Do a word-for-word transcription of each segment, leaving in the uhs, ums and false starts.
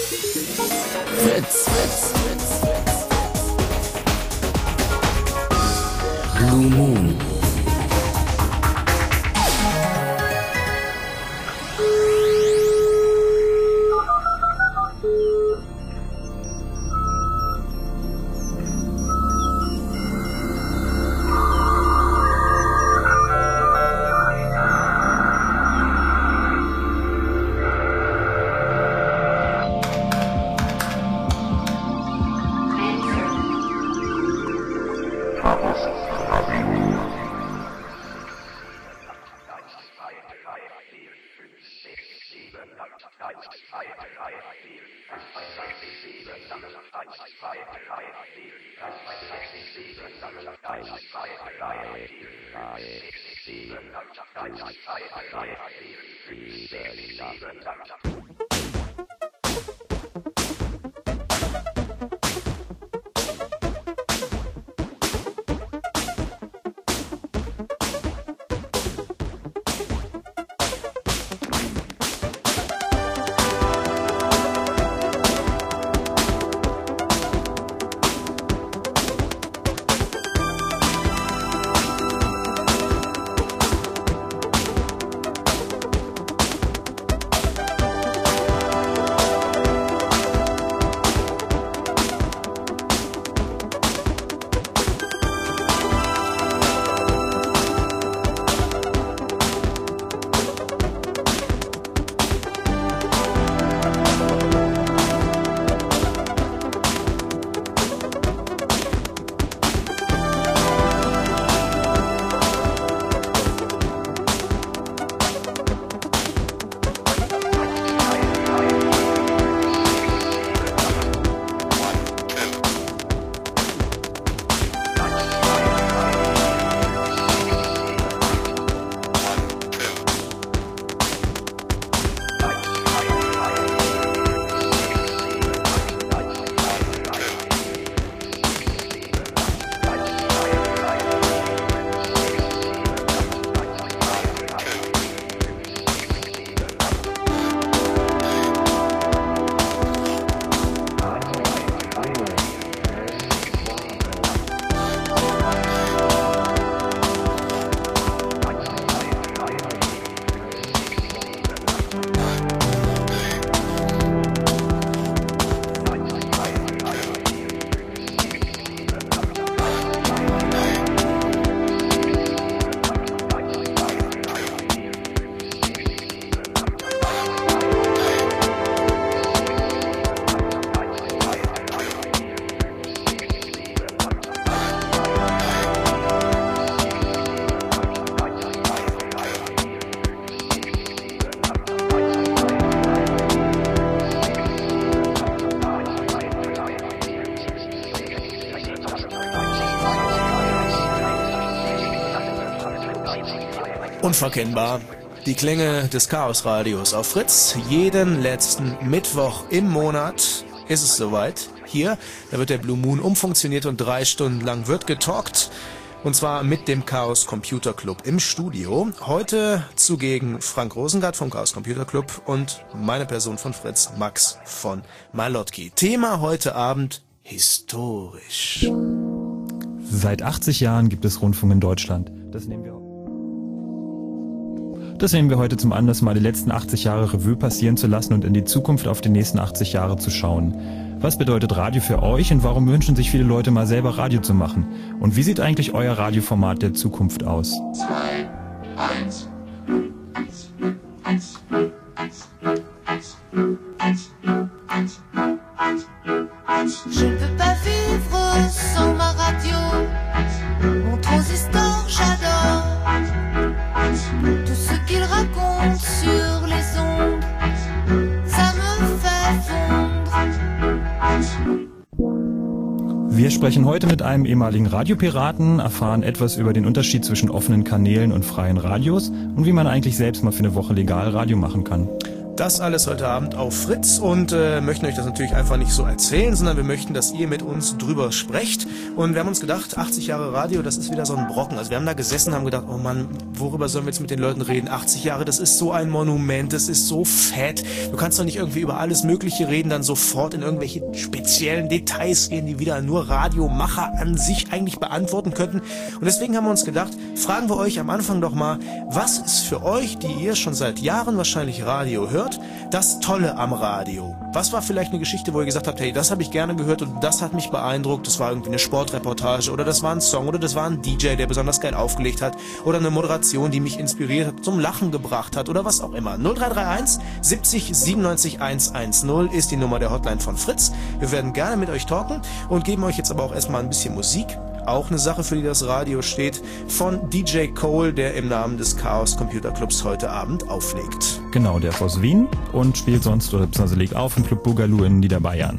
Fritz, Fritz, Fritz, Fritz. Blue Moon. Unverkennbar. Die Klänge des Chaosradios auf Fritz. Jeden letzten Mittwoch im Monat ist es soweit. Hier, da wird der Blue Moon umfunktioniert und drei Stunden lang wird getalkt. Und zwar mit dem Chaos Computer Club im Studio. Heute zugegen Frank Rosengart vom Chaos Computer Club und meine Person von Fritz, Max von Malotki. Thema heute Abend: historisch. Seit achtzig Jahren gibt es Rundfunk in Deutschland. Das nehmen wir Das nehmen wir heute zum Anlass, mal die letzten achtzig Jahre Revue passieren zu lassen und in die Zukunft auf die nächsten achtzig Jahre zu schauen. Was bedeutet Radio für euch und warum wünschen sich viele Leute mal selber Radio zu machen? Und wie sieht eigentlich euer Radioformat der Zukunft aus? zwei, eins. Je ne peux pas vivre sans ma radio. Mon transistor, j'adore. Tout ce qu'il raconte sur les ondes, ça me fait fondre. Wir sprechen heute mit einem ehemaligen Radiopiraten, erfahren etwas über den Unterschied zwischen offenen Kanälen und freien Radios und wie man eigentlich selbst mal für eine Woche legal Radio machen kann. Das alles heute Abend auf Fritz und äh, möchten euch das natürlich einfach nicht so erzählen, sondern wir möchten, dass ihr mit uns drüber sprecht. Und wir haben uns gedacht, achtzig Jahre Radio, das ist wieder so ein Brocken. Also wir haben da gesessen und haben gedacht, oh Mann, worüber sollen wir jetzt mit den Leuten reden? achtzig Jahre, das ist so ein Monument, das ist so fett. Du kannst doch nicht irgendwie über alles Mögliche reden, dann sofort in irgendwelche speziellen Details gehen, die wieder nur Radiomacher an sich eigentlich beantworten könnten. Und deswegen haben wir uns gedacht, fragen wir euch am Anfang doch mal, was ist für euch, die ihr schon seit Jahren wahrscheinlich Radio hört, das Tolle am Radio? Was war vielleicht eine Geschichte, wo ihr gesagt habt, hey, das habe ich gerne gehört und das hat mich beeindruckt, das war irgendwie eine Sportreportage oder das war ein Song oder das war ein D J, der besonders geil aufgelegt hat oder eine Moderation, die mich inspiriert hat, zum Lachen gebracht hat oder was auch immer. null drei drei eins siebzig siebenundneunzig hundertzehn ist die Nummer der Hotline von Fritz. Wir werden gerne mit euch talken und geben euch jetzt aber auch erstmal ein bisschen Musik. Auch eine Sache, für die das Radio steht, von D J Cole, der im Namen des Chaos Computer Clubs heute Abend auflegt. Genau, der ist aus Wien und spielt sonst oder beziehungsweise legt auf im Club Boogaloo in Niederbayern.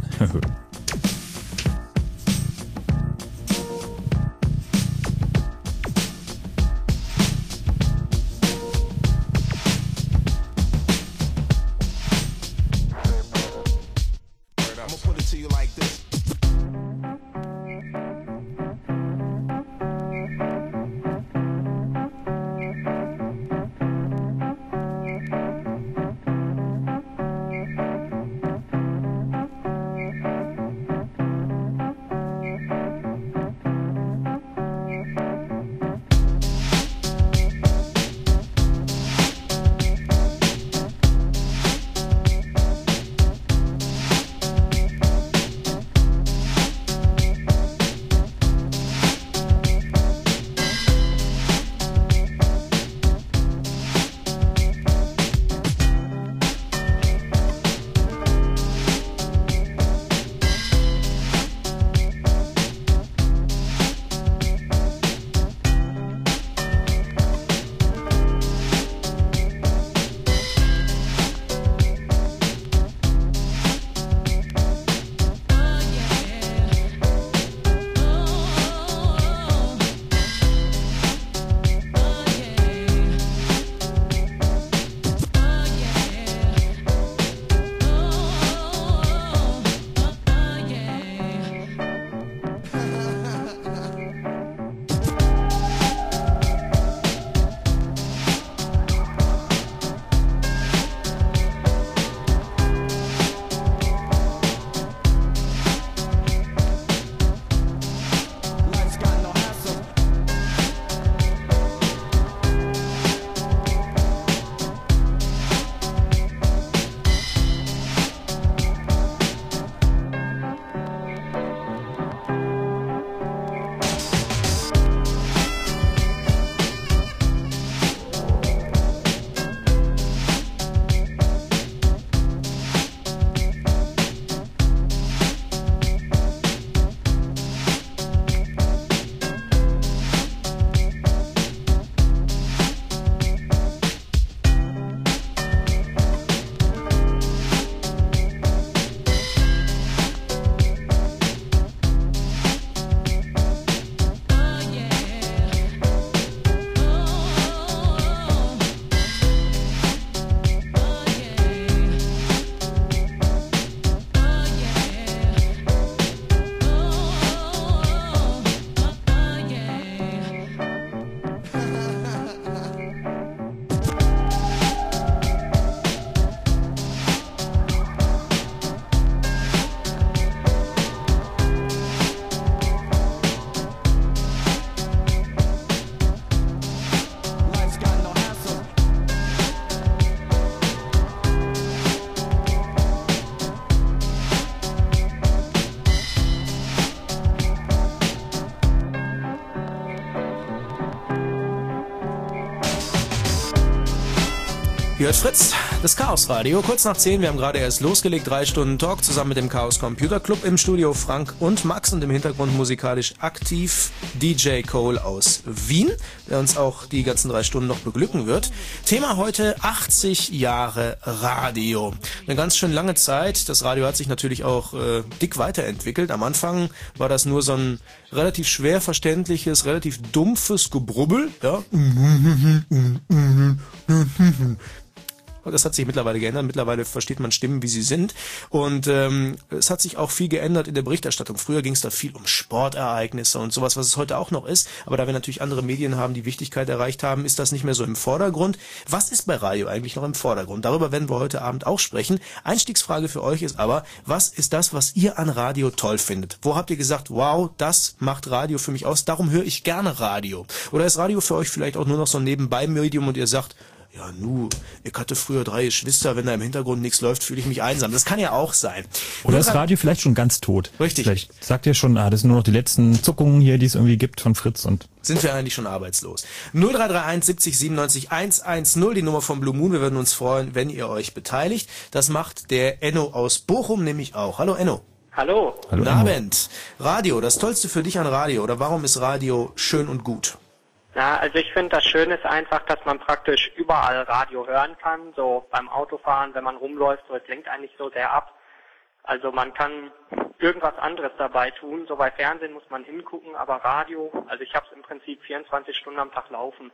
Ihr hört Fritz, das Chaos Radio, kurz nach zehn. Wir haben gerade erst losgelegt, drei Stunden Talk zusammen mit dem Chaos Computer Club. Im Studio Frank und Max und im Hintergrund musikalisch aktiv D J Cole aus Wien, der uns auch die ganzen drei Stunden noch beglücken wird. Thema heute achtzig Jahre Radio. Eine ganz schön lange Zeit. Das Radio hat sich natürlich auch äh, dick weiterentwickelt. Am Anfang war das nur so ein relativ schwer verständliches, relativ dumpfes Gebrubbel, ja. Und das hat sich mittlerweile geändert. Mittlerweile versteht man Stimmen, wie sie sind. Und ähm, es hat sich auch viel geändert in der Berichterstattung. Früher ging es da viel um Sportereignisse und sowas, was es heute auch noch ist. Aber da wir natürlich andere Medien haben, die Wichtigkeit erreicht haben, ist das nicht mehr so im Vordergrund. Was ist bei Radio eigentlich noch im Vordergrund? Darüber werden wir heute Abend auch sprechen. Einstiegsfrage für euch ist aber, was ist das, was ihr an Radio toll findet? Wo habt ihr gesagt, wow, das macht Radio für mich aus, darum höre ich gerne Radio? Oder ist Radio für euch vielleicht auch nur noch so ein Nebenbei-Medium und ihr sagt, ja, nu, ich hatte früher drei Geschwister, wenn da im Hintergrund nichts läuft, fühle ich mich einsam. Das kann ja auch sein. Oder ist Radio vielleicht schon ganz tot? Richtig. Vielleicht sagt ihr schon, ah, das sind nur noch die letzten Zuckungen hier, die es irgendwie gibt von Fritz und... Sind wir eigentlich schon arbeitslos? null drei drei eins siebzig siebenundneunzig hundertzehn, die Nummer von Blue Moon. Wir würden uns freuen, wenn ihr euch beteiligt. Das macht der Enno aus Bochum nämlich auch. Hallo Enno. Hallo. Hallo, Guten Enno. Abend. Radio, das Tollste für dich an Radio, oder warum ist Radio schön und gut? Na, also ich finde, das Schöne ist einfach, dass man praktisch überall Radio hören kann, so beim Autofahren, wenn man rumläuft, so, es lenkt eigentlich so sehr ab. Also man kann irgendwas anderes dabei tun, so bei Fernsehen muss man hingucken, aber Radio, also ich habe es im Prinzip vierundzwanzig Stunden am Tag laufen.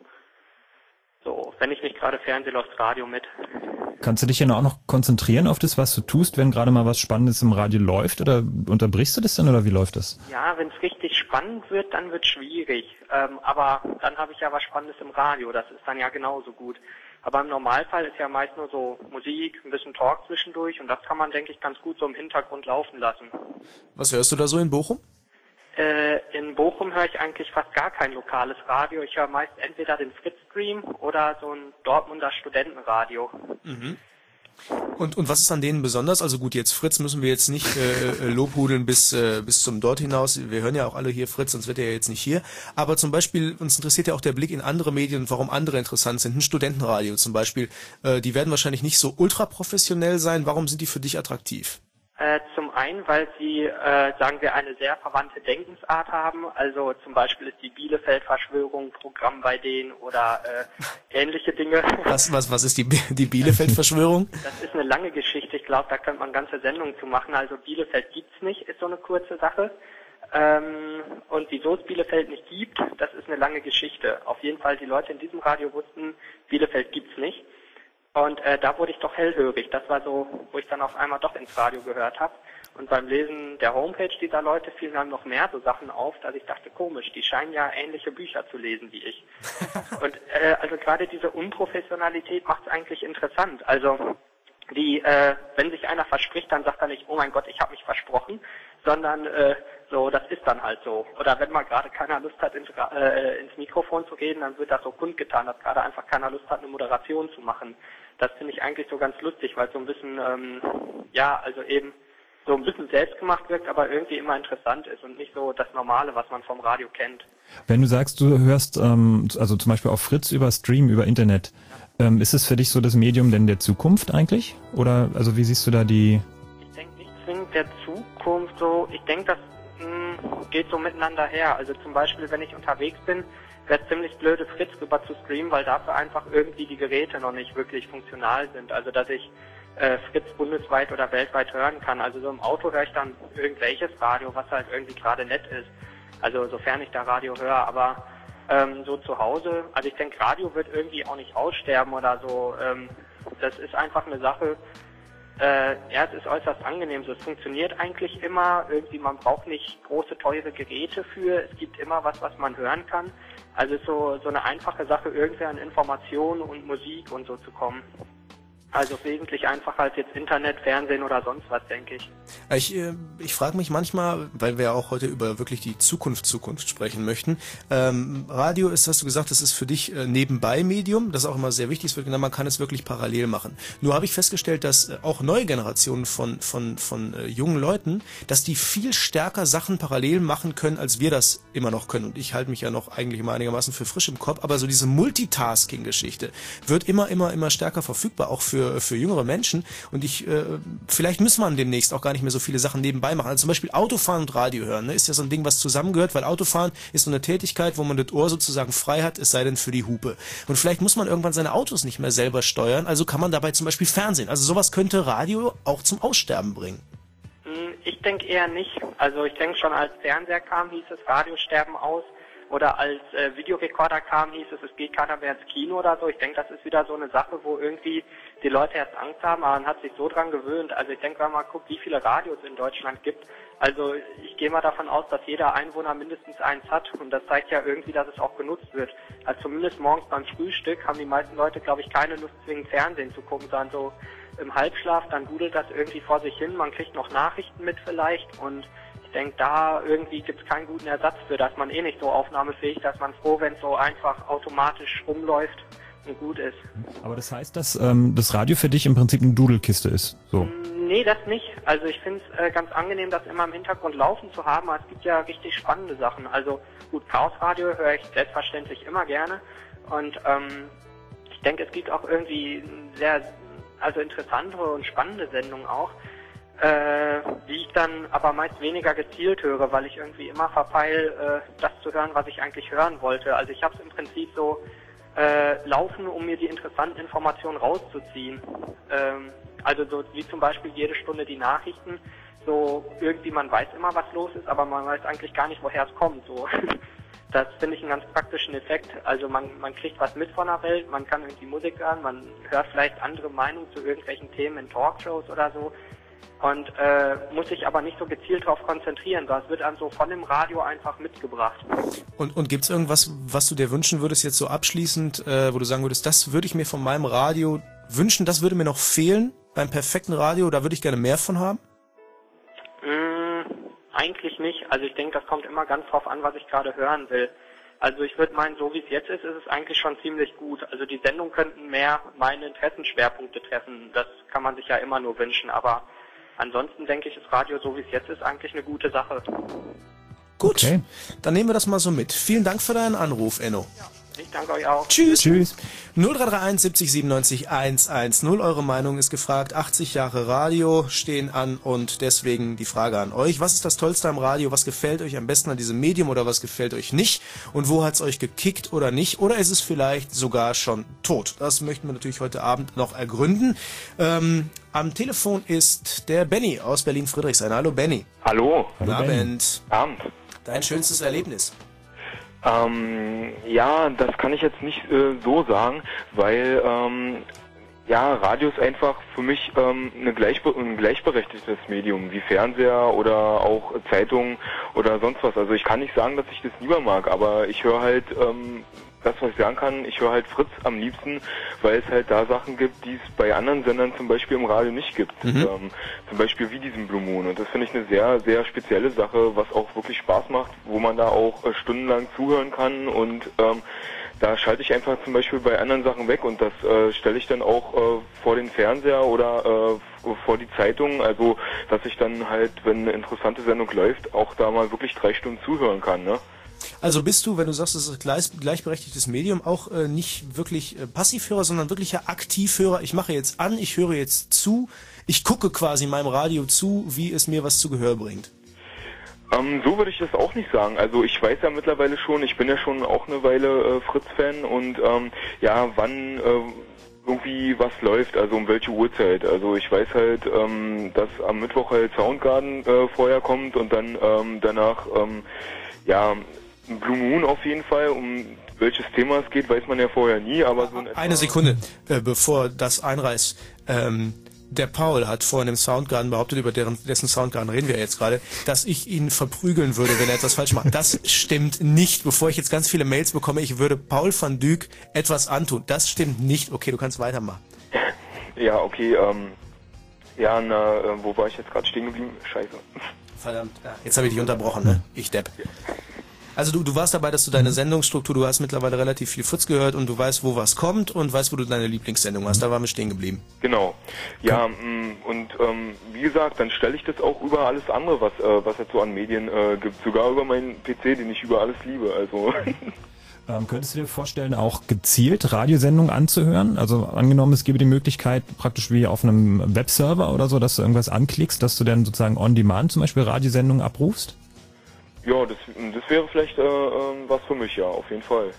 So, wenn ich nicht gerade Fernseh, läuft Radio mit. Kannst du dich denn auch noch konzentrieren auf das, was du tust, wenn gerade mal was Spannendes im Radio läuft? Oder unterbrichst du das dann, oder wie läuft das? Ja, wenn es richtig spannend wird, dann wird es schwierig. Ähm, aber dann habe ich ja was Spannendes im Radio, das ist dann ja genauso gut. Aber im Normalfall ist ja meist nur so Musik, ein bisschen Talk zwischendurch und das kann man, denke ich, ganz gut so im Hintergrund laufen lassen. Was hörst du da so in Bochum? Äh, in Bochum höre ich eigentlich fast gar kein lokales Radio. Ich höre meist entweder den Fritz-Stream oder so ein Dortmunder Studentenradio. Mhm. Und, und was ist an denen besonders? Also gut, jetzt Fritz müssen wir jetzt nicht äh, lobhudeln bis, äh, bis zum Dort hinaus. Wir hören ja auch alle hier Fritz, sonst wird er ja jetzt nicht hier. Aber zum Beispiel, uns interessiert ja auch der Blick in andere Medien und warum andere interessant sind. Ein Studentenradio zum Beispiel, äh, die werden wahrscheinlich nicht so ultra professionell sein. Warum sind die für dich attraktiv? Äh, zum einen, weil sie, äh, sagen wir, eine sehr verwandte Denkensart haben. Also zum Beispiel ist die Bielefeld-Verschwörung Programm bei denen oder äh, ähnliche Dinge. Was, was, was ist die, die Bielefeld-Verschwörung? Das ist eine lange Geschichte. Ich glaube, da könnte man ganze Sendungen zu machen. Also Bielefeld gibt's nicht, ist so eine kurze Sache. Ähm, und wieso es Bielefeld nicht gibt, das ist eine lange Geschichte. Auf jeden Fall, die Leute in diesem Radio wussten, Bielefeld gibt's nicht. Und äh, da wurde ich doch hellhörig. Das war so, wo ich dann auf einmal doch ins Radio gehört habe. Und beim Lesen der Homepage dieser Leute fielen dann noch mehr so Sachen auf, dass ich dachte, komisch, die scheinen ja ähnliche Bücher zu lesen wie ich. Und äh, also gerade diese Unprofessionalität macht es eigentlich interessant. Also die, äh, wenn sich einer verspricht, dann sagt er nicht, oh mein Gott, ich habe mich versprochen, sondern äh, so, das ist dann halt so. Oder wenn mal gerade keiner Lust hat, ins, äh, ins Mikrofon zu reden, dann wird das so kundgetan, dass gerade einfach keiner Lust hat, eine Moderation zu machen. Das finde ich eigentlich so ganz lustig, weil es so ein bisschen, ähm, ja, also eben so ein bisschen selbstgemacht wirkt, aber irgendwie immer interessant ist und nicht so das Normale, was man vom Radio kennt. Wenn du sagst, du hörst, ähm, also zum Beispiel auf Fritz über Stream, über Internet, ähm, ist es für dich so das Medium denn der Zukunft eigentlich? Oder, also wie siehst du da die... Ich denke nicht zwingend der Zukunft so, ich denke, das mh, geht so miteinander her. Also zum Beispiel, wenn ich unterwegs bin, wäre es ziemlich blöde, Fritz rüber zu streamen, weil dafür einfach irgendwie die Geräte noch nicht wirklich funktional sind. Also dass ich äh, Fritz bundesweit oder weltweit hören kann. Also so im Auto höre ich dann irgendwelches Radio, was halt irgendwie gerade nett ist. Also sofern ich da Radio höre, aber ähm, so zu Hause, also ich denke, Radio wird irgendwie auch nicht aussterben oder so. Ähm, das ist einfach eine Sache, äh, ja, es ist äußerst angenehm. So, es funktioniert eigentlich immer. Irgendwie, man braucht nicht große, teure Geräte für. Es gibt immer was, was man hören kann. Also es ist so, so eine einfache Sache, irgendwie an Informationen und Musik und so zu kommen. Also wesentlich einfacher als jetzt Internet, Fernsehen oder sonst was, denke ich. Ich, äh, ich frage mich manchmal, weil wir ja auch heute über wirklich die Zukunft Zukunft sprechen möchten. Ähm, Radio ist, hast du gesagt, das ist für dich äh, nebenbei Medium. Das ist auch immer sehr wichtig. Es wird genannt, man kann es wirklich parallel machen. Nur habe ich festgestellt, dass äh, auch neue Generationen von von von äh, jungen Leuten, dass die viel stärker Sachen parallel machen können, als wir das immer noch können. Und ich halte mich ja noch eigentlich immer einigermaßen für frisch im Kopf. Aber so diese Multitasking-Geschichte wird immer immer immer stärker verfügbar, auch für Für, für jüngere Menschen und ich, äh, vielleicht muss man demnächst auch gar nicht mehr so viele Sachen nebenbei machen. Also zum Beispiel Autofahren und Radio hören, ne, ist ja so ein Ding, was zusammengehört, weil Autofahren ist so eine Tätigkeit, wo man das Ohr sozusagen frei hat, es sei denn für die Hupe. Und vielleicht muss man irgendwann seine Autos nicht mehr selber steuern, also kann man dabei zum Beispiel Fernsehen. Also sowas könnte Radio auch zum Aussterben bringen. Ich denke eher nicht. Also ich denke schon, als Fernseher kam, hieß es Radiosterben aus. Oder als äh, Videorekorder kam, hieß es, es geht keiner mehr ins Kino oder so. Ich denke, das ist wieder so eine Sache, wo irgendwie die Leute erst Angst haben, aber man hat sich so dran gewöhnt. Also ich denke, wenn man guckt, wie viele Radios in Deutschland gibt, also ich gehe mal davon aus, dass jeder Einwohner mindestens eins hat und das zeigt ja irgendwie, dass es auch genutzt wird. Also zumindest morgens beim Frühstück haben die meisten Leute, glaube ich, keine Lust, zwingend Fernsehen zu gucken, sondern so im Halbschlaf, dann dudelt das irgendwie vor sich hin, man kriegt noch Nachrichten mit vielleicht und ich denke, da irgendwie gibt es keinen guten Ersatz für, dass man eh nicht so aufnahmefähig, dass man froh, wenn es so einfach automatisch rumläuft und gut ist. Aber das heißt, dass ähm, das Radio für dich im Prinzip eine Dudelkiste ist? So. Nee, das nicht. Also ich finde es äh, ganz angenehm, das immer im Hintergrund laufen zu haben, aber es gibt ja richtig spannende Sachen. Also gut, Chaosradio höre ich selbstverständlich immer gerne und ähm, ich denke, es gibt auch irgendwie sehr also interessantere und spannende Sendungen auch, äh, die ich dann aber meist weniger gezielt höre, weil ich irgendwie immer verpeil, äh, das zu hören, was ich eigentlich hören wollte. Also ich habe es im Prinzip so äh, laufen, um mir die interessanten Informationen rauszuziehen. Ähm, also so wie zum Beispiel jede Stunde die Nachrichten, so irgendwie man weiß immer, was los ist, aber man weiß eigentlich gar nicht, woher es kommt. So. Das finde ich einen ganz praktischen Effekt. Also man, man kriegt was mit von der Welt, man kann irgendwie Musik hören, man hört vielleicht andere Meinungen zu irgendwelchen Themen in Talkshows oder so und äh, muss sich aber nicht so gezielt darauf konzentrieren, sondern es wird einem so von dem Radio einfach mitgebracht. Und, und gibt's irgendwas, was du dir wünschen würdest jetzt so abschließend, äh, wo du sagen würdest, das würde ich mir von meinem Radio wünschen, das würde mir noch fehlen beim perfekten Radio, da würde ich gerne mehr von haben? Eigentlich nicht. Also ich denke, das kommt immer ganz drauf an, was ich gerade hören will. Also ich würde meinen, so wie es jetzt ist, ist es eigentlich schon ziemlich gut. Also die Sendungen könnten mehr meine Interessenschwerpunkte treffen. Das kann man sich ja immer nur wünschen. Aber ansonsten denke ich, ist Radio, so wie es jetzt ist, eigentlich eine gute Sache. Gut, Okay. Dann nehmen wir das mal so mit. Vielen Dank für deinen Anruf, Enno. Ich danke euch auch. Tschüss. Tschüss. null drei drei eins siebzig siebenundneunzig hundertzehn. Eure Meinung ist gefragt. achtzig Jahre Radio stehen an und deswegen die Frage an euch. Was ist das Tollste am Radio? Was gefällt euch am besten an diesem Medium oder was gefällt euch nicht? Und wo hat's euch gekickt oder nicht? Oder ist es vielleicht sogar schon tot? Das möchten wir natürlich heute Abend noch ergründen. Ähm, am Telefon ist der Benny aus Berlin-Friedrichshain. Hallo Benny. Hallo. Guten Abend. Abend. Dein schönstes Erlebnis? Ähm, ja, das kann ich jetzt nicht äh, so sagen, weil ähm, ja, Radio ist einfach für mich ähm, eine gleichbe ein gleichberechtigtes Medium, wie Fernseher oder auch Zeitungen oder sonst was. Also ich kann nicht sagen, dass ich das lieber mag, aber ich höre halt ähm, das, was ich sagen kann, ich höre halt Fritz am liebsten, weil es halt da Sachen gibt, die es bei anderen Sendern zum Beispiel im Radio nicht gibt. Mhm. Ähm, zum Beispiel wie diesen Blue Moon. Und das finde ich eine sehr, sehr spezielle Sache, was auch wirklich Spaß macht, wo man da auch äh, stundenlang zuhören kann und ähm, da schalte ich einfach zum Beispiel bei anderen Sachen weg und das äh, stelle ich dann auch äh, vor den Fernseher oder äh, vor die Zeitung, also dass ich dann halt, wenn eine interessante Sendung läuft, auch da mal wirklich drei Stunden zuhören kann, ne? Also bist du, wenn du sagst, es ist ein gleich, gleichberechtigtes Medium, auch äh, nicht wirklich äh, Passivhörer, sondern wirklicher Aktivhörer. Ich mache jetzt an, ich höre jetzt zu, ich gucke quasi meinem Radio zu, wie es mir was zu Gehör bringt. Ähm, so würde ich das auch nicht sagen. Also ich weiß ja mittlerweile schon, ich bin ja schon auch eine Weile äh, Fritz-Fan und ähm, ja, wann äh, irgendwie was läuft, also um welche Uhrzeit. Also ich weiß halt, ähm, dass am Mittwoch halt Soundgarden äh, vorher kommt und dann ähm, danach ähm, ja Blue Moon auf jeden Fall. Um welches Thema es geht, weiß man ja vorher nie, aber so in etwa. Eine Sekunde, äh, bevor das einreißt. Ähm, der Paul hat vorhin im Soundgarden behauptet, über deren, dessen Soundgarden reden wir jetzt gerade, dass ich ihn verprügeln würde, wenn er etwas falsch macht. Das stimmt nicht. Bevor ich jetzt ganz viele Mails bekomme, ich würde Paul van Dyk etwas antun. Das stimmt nicht. Okay, du kannst weitermachen. Ja, okay, ähm, ja, na, äh, wo war ich jetzt gerade stehen geblieben? Scheiße. Verdammt, ja, jetzt habe ich dich unterbrochen, ne? Ich Depp. Also du, du warst dabei, dass du deine Sendungsstruktur, du hast mittlerweile relativ viel Fritz gehört und du weißt, wo was kommt und weißt, wo du deine Lieblingssendung hast. Da waren wir stehen geblieben. Genau. Ja, mh, und ähm, wie gesagt, dann stelle ich das auch über alles andere, was äh, was es so an Medien äh, gibt. Sogar über meinen P C, den ich über alles liebe. Also ähm, könntest du dir vorstellen, auch gezielt Radiosendungen anzuhören? Also angenommen, es gäbe die Möglichkeit, praktisch wie auf einem Webserver oder so, dass du irgendwas anklickst, dass du dann sozusagen on demand zum Beispiel Radiosendungen abrufst? Ja, das, das wäre vielleicht äh, was für mich, ja, auf jeden Fall.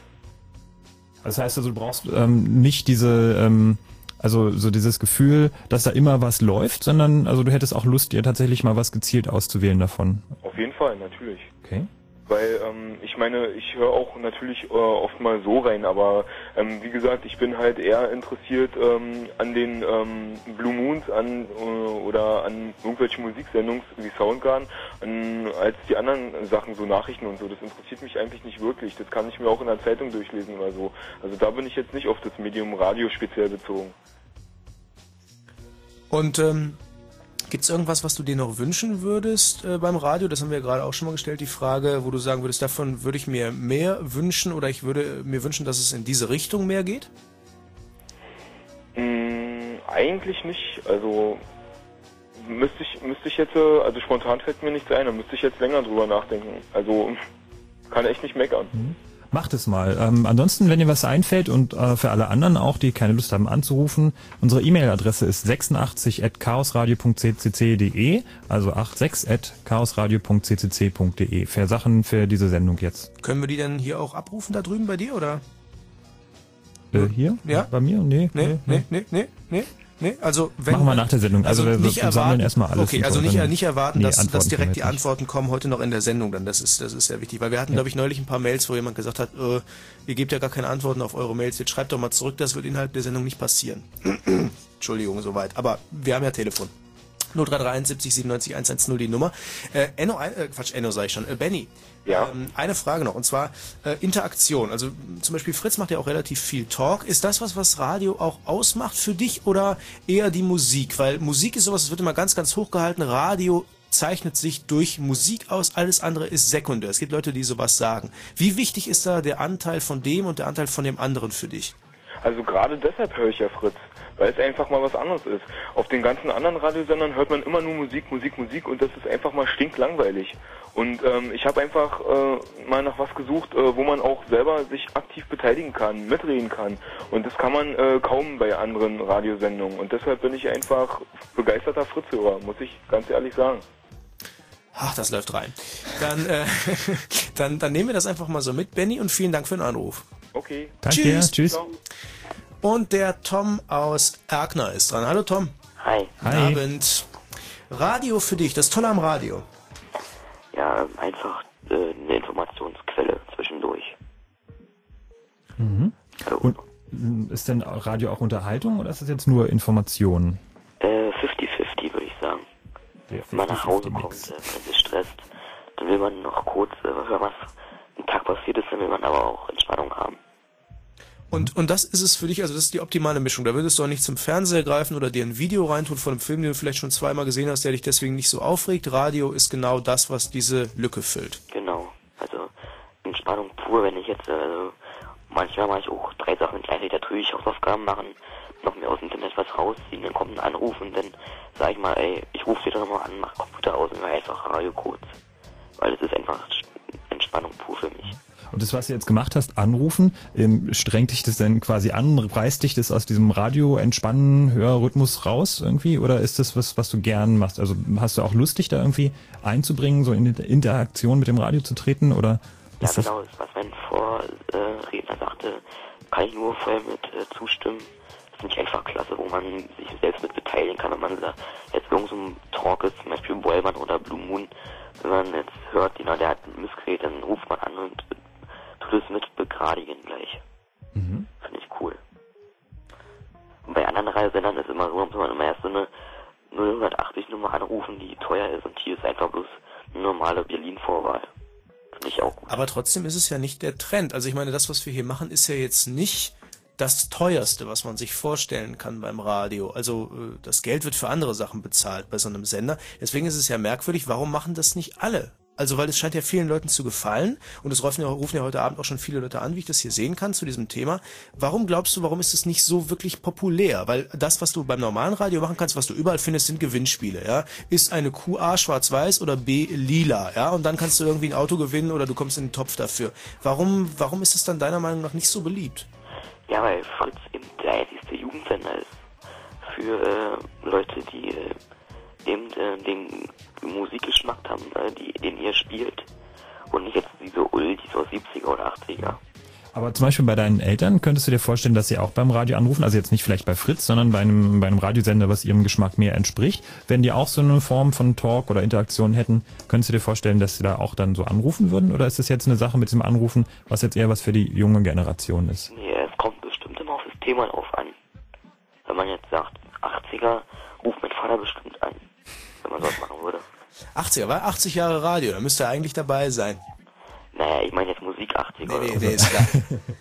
Das heißt also, du brauchst ähm, nicht diese, ähm, also so dieses Gefühl, dass da immer was läuft, sondern also du hättest auch Lust, dir tatsächlich mal was gezielt auszuwählen davon. Auf jeden Fall, natürlich. Okay. Weil, ähm, ich meine, ich höre auch natürlich äh, oft mal so rein, aber ähm, wie gesagt, ich bin halt eher interessiert ähm, an den ähm, Blue Moons an äh, oder an irgendwelchen Musiksendungen wie Soundgarden, an, als die anderen Sachen, so Nachrichten und so. Das interessiert mich eigentlich nicht wirklich. Das kann ich mir auch in der Zeitung durchlesen oder so. Also da bin ich jetzt nicht auf das Medium Radio speziell bezogen. Und ähm, gibt es irgendwas, was du dir noch wünschen würdest äh, beim Radio? Das haben wir ja gerade auch schon mal gestellt, die Frage, wo du sagen würdest, davon würde ich mir mehr wünschen oder ich würde mir wünschen, dass es in diese Richtung mehr geht? Mm, eigentlich nicht. Also müsste ich müsste ich jetzt, äh, also spontan fällt mir nichts ein, da müsste ich jetzt länger drüber nachdenken. Also kann echt nicht meckern. Mhm. Macht es mal. Ähm, ansonsten, wenn dir was einfällt und äh, für alle anderen auch, die keine Lust haben anzurufen, unsere E-Mail-Adresse ist sechsundachtzig at chaosradio punkt c c c punkt d e, also achtundsechzig at chaosradio punkt c c c punkt d e. Für Sachen für diese Sendung jetzt. Können wir die denn hier auch abrufen da drüben bei dir, oder? Äh, hier? Ja? Bei mir? Nee. Nee, nee, nee, nee, nee. Nee, also wenn Machen wir nach der Sendung. Also, also wir, nicht wir erwarten, sammeln erstmal alles. Okay, also nicht, nicht erwarten, nee, dass, dass direkt die nicht. Antworten kommen heute noch in der Sendung. Dann das ist das ist sehr wichtig, weil wir hatten, ja. glaube ich, neulich ein paar Mails, wo jemand gesagt hat, äh, ihr gebt ja gar keine Antworten auf eure Mails. Jetzt schreibt doch mal zurück, das wird innerhalb der Sendung nicht passieren. Entschuldigung, soweit. Aber wir haben ja Telefon. null drei drei eins siebzig siebenundneunzig hundertzehn die Nummer. Äh, Enno, äh, Quatsch, Enno sag ich schon. Äh, Benny. Ja. Ähm, eine Frage noch, und zwar äh, Interaktion. Also zum Beispiel Fritz macht ja auch relativ viel Talk. Ist das was, was Radio auch ausmacht für dich oder eher die Musik? Weil Musik ist sowas, das wird immer ganz, ganz hochgehalten. Radio zeichnet sich durch Musik aus, alles andere ist sekundär. Es gibt Leute, die sowas sagen. Wie wichtig ist da der Anteil von dem und der Anteil von dem anderen für dich? Also gerade deshalb höre ich ja Fritz, weil es einfach mal was anderes ist. Auf den ganzen anderen Radiosendern hört man immer nur Musik, Musik, Musik und das ist einfach mal stinklangweilig. Und ähm, ich habe einfach äh, mal nach was gesucht, äh, wo man auch selber sich aktiv beteiligen kann, mitreden kann. Und das kann man äh, kaum bei anderen Radiosendungen. Und deshalb bin ich einfach begeisterter Fritz-Hörer, muss ich ganz ehrlich sagen. Ach, das läuft rein. Dann, äh, dann, dann nehmen wir das einfach mal so mit, Benny, und vielen Dank für den Anruf. Okay. Danke, Tschüss. Tschüss. Ciao. Und der Tom aus Erkner ist dran. Hallo Tom. Hi. Hi. Guten Abend. Radio für dich, das Tolle am Radio. Ja, einfach äh, eine Informationsquelle zwischendurch. Mhm. Also, Und mh, ist denn Radio auch Unterhaltung oder ist das jetzt nur Information? äh, fünfzig fünfzig würde ich sagen. Der Wenn man nach Hause fünfzig kommt, Mix. äh, man ist gestresst, dann will man noch kurz äh, hören, was am Tag passiert ist, dann will man aber auch Entspannung haben. Und, und das ist es für dich, also das ist die optimale Mischung. Da würdest du auch nicht zum Fernseher greifen oder dir ein Video reintun von einem Film, den du vielleicht schon zweimal gesehen hast, der dich deswegen nicht so aufregt. Radio ist genau das, was diese Lücke füllt. Genau. Also Entspannung pur, wenn ich jetzt, äh, manchmal mache ich auch drei Sachen gleichzeitig, natürlich Hausaufgaben machen, noch mehr aus dem Internet was rausziehen, dann kommt ein Anruf und dann sage ich mal, ey, ich rufe dir doch nochmal an, mach Computer aus und höre einfach Radio kurz. Weil es ist einfach Entspannung pur für mich. Und das, was du jetzt gemacht hast, anrufen, ähm, strengt dich das denn quasi an, reißt dich das aus diesem Radio-Entspannen-Hörrhythmus raus irgendwie? Oder ist das was, was du gern machst? Also hast du auch Lust, dich da irgendwie einzubringen, so in Interaktion mit dem Radio zu treten? Oder Ja, ist das genau, was mein Vorredner sagte, kann ich nur voll mit äh, zustimmen. Das finde ich einfach klasse, wo man sich selbst mit beteiligen kann, wenn man da jetzt irgend so ein Talk ist, zum Beispiel Bollmann oder Blue Moon, wenn man jetzt hört, genau, der hat ein Missgerät, dann ruft man an und tut es mit begradigen gleich. Mhm. Finde ich cool. Und bei anderen Radiosendern ist immer so, muss man immer erst so eine null achtzig Nummer anrufen, die teuer ist und hier ist einfach bloß eine normale Berlin-Vorwahl. Finde ich auch gut. Aber trotzdem ist es ja nicht der Trend. Also ich meine, das, was wir hier machen, ist ja jetzt nicht das teuerste, was man sich vorstellen kann beim Radio. Also äh, das Geld wird für andere Sachen bezahlt bei so einem Sender. Deswegen ist es ja merkwürdig, warum machen das nicht alle? Also weil es scheint ja vielen Leuten zu gefallen und es rufen ja, rufen ja heute Abend auch schon viele Leute an, wie ich das hier sehen kann zu diesem Thema. Warum glaubst du, warum ist es nicht so wirklich populär? Weil das, was du beim normalen Radio machen kannst, was du überall findest, sind Gewinnspiele. Ja, ist eine Kuh A schwarz-weiß oder B lila? Ja, und dann kannst du irgendwie ein Auto gewinnen oder du kommst in den Topf dafür. Warum, warum ist es dann deiner Meinung nach nicht so beliebt? Ja, weil Fritz eben der einzigste Jugendsender ist für äh, Leute, die äh, eben äh, den Musikgeschmack haben, äh, die, den ihr spielt. Und nicht jetzt diese Ultis aus siebziger oder achtziger. Aber zum Beispiel bei deinen Eltern könntest du dir vorstellen, dass sie auch beim Radio anrufen, also jetzt nicht vielleicht bei Fritz, sondern bei einem, bei einem Radiosender, was ihrem Geschmack mehr entspricht. Wenn die auch so eine Form von Talk oder Interaktion hätten, könntest du dir vorstellen, dass sie da auch dann so anrufen würden? Oder ist das jetzt eine Sache mit diesem Anrufen, was jetzt eher was für die junge Generation ist? Nee, es kommt bestimmt immer auf das Thema drauf an. Wenn man jetzt sagt, achtziger, ruft mein Vater bestimmt an, wenn man sowas machen würde. achtziger, war achtzig Jahre Radio, da müsste er eigentlich dabei sein. Naja, ich meine jetzt Musik achtziger. Nee, nee, nee, ist klar.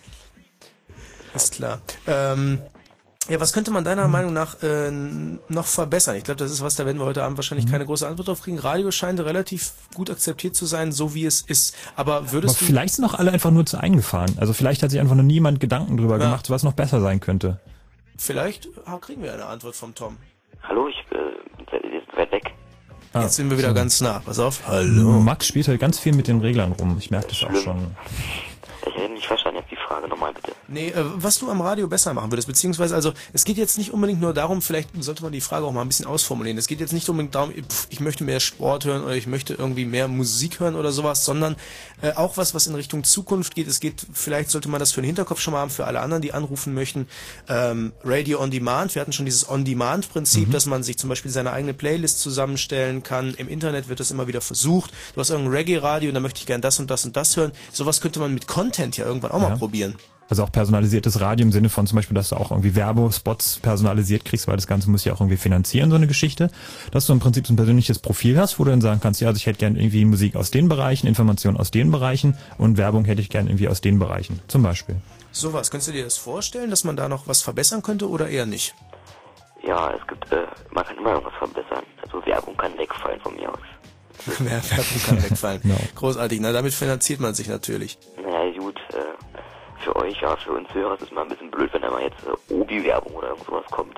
Ist klar. Ähm, ja, was könnte man deiner Meinung nach äh, noch verbessern? Ich glaube, das ist was, da werden wir heute Abend wahrscheinlich keine große Antwort drauf kriegen. Radio scheint relativ gut akzeptiert zu sein, so wie es ist. Aber würdest Aber du... vielleicht sind auch alle einfach nur zu eingefahren. Also vielleicht hat sich einfach noch niemand Gedanken drüber Ja. gemacht, was noch besser sein könnte. Vielleicht ah, kriegen wir eine Antwort vom Tom. Hallo, ich äh, wir sind weit weg. Ah, Jetzt sind wir wieder so. ganz nah. Pass auf. Hallo. Max spielt halt ganz viel mit den Reglern rum. Ich merke das auch Schlimm. schon. Ich hätte nicht verstanden, jetzt die Frage nochmal bitte. Nee, äh, was du am Radio besser machen würdest, beziehungsweise, also, es geht jetzt nicht unbedingt nur darum, vielleicht sollte man die Frage auch mal ein bisschen ausformulieren. Es geht jetzt nicht unbedingt darum, pff, ich möchte mehr Sport hören oder ich möchte irgendwie mehr Musik hören oder sowas, sondern äh, auch was, was in Richtung Zukunft geht. Es geht, vielleicht sollte man das für den Hinterkopf schon mal haben, für alle anderen, die anrufen möchten. Ähm, Radio on Demand. Wir hatten schon dieses On-Demand-Prinzip, Mhm. dass man sich zum Beispiel seine eigene Playlist zusammenstellen kann. Im Internet wird das immer wieder versucht. Du hast irgendein Reggae-Radio und da möchte ich gern das und das und das hören. Sowas könnte man mit Content ja irgendwann auch Ja. mal probieren. Also auch personalisiertes Radio im Sinne von zum Beispiel, dass du auch irgendwie Werbespots personalisiert kriegst, weil das Ganze muss ja auch irgendwie finanzieren, so eine Geschichte. Dass du im Prinzip so ein persönliches Profil hast, wo du dann sagen kannst, ja, also ich hätte gern irgendwie Musik aus den Bereichen, Informationen aus den Bereichen und Werbung hätte ich gern irgendwie aus den Bereichen, zum Beispiel. Sowas, könntest du dir das vorstellen, dass man da noch was verbessern könnte oder eher nicht? Ja, es gibt, äh, man kann immer irgendwas verbessern. Also Werbung kann wegfallen von mir aus. Mehr Werbung kann wegfallen. Genau. Großartig, na damit finanziert man sich natürlich. Naja, gut, äh, für euch, ja, für uns Hörer ist es mal ein bisschen blöd, wenn da mal jetzt äh, Obi-Werbung oder irgend sowas kommt.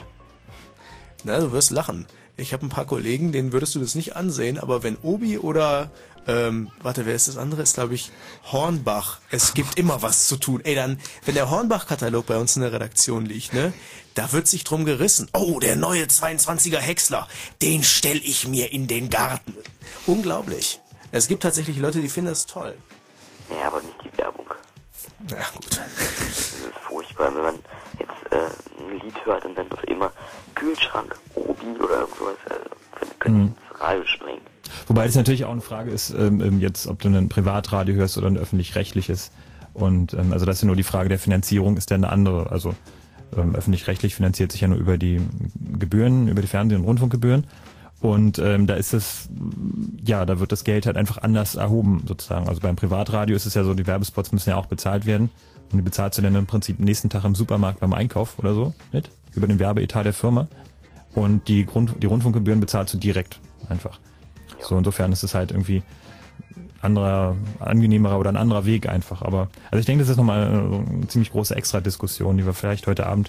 Na, du wirst lachen. Ich habe ein paar Kollegen, denen würdest du das nicht ansehen, aber wenn Obi oder, ähm, warte, wer ist das andere? Ist, glaube ich, Hornbach. Es gibt immer was zu tun. Ey, dann, wenn der Hornbach-Katalog bei uns in der Redaktion liegt, ne, da wird sich drum gerissen. Oh, der neue zweiundzwanziger Häcksler, den stell ich mir in den Garten. Unglaublich. Es gibt tatsächlich Leute, die finden das toll. Naja, aber nicht die Werbung. Na gut. Das ist furchtbar, wenn man jetzt äh, ein Lied hört und dann auf immer Kühlschrank, Obi oder irgendwas, äh, könnte ich ins Radio springen. Wobei das natürlich auch eine Frage ist, ähm, jetzt, ob du ein Privatradio hörst oder ein öffentlich-rechtliches. Und ähm, also das ist ja nur die Frage der Finanzierung, ist ja eine andere. Also ähm, öffentlich-rechtlich finanziert sich ja nur über die Gebühren, über die Fernseh- und Rundfunkgebühren. Und ähm, da ist es, ja, da wird das Geld halt einfach anders erhoben sozusagen. Also beim Privatradio ist es ja so, die Werbespots müssen ja auch bezahlt werden. Und die bezahlst du dann im Prinzip nächsten Tag im Supermarkt beim Einkauf oder so mit, über den Werbeetat der Firma. Und die Grund, die Rundfunkgebühren bezahlst du direkt einfach. So, insofern ist es halt irgendwie anderer, angenehmerer oder ein anderer Weg einfach. Aber, also ich denke, das ist nochmal eine ziemlich große Extra-Diskussion, die wir vielleicht heute Abend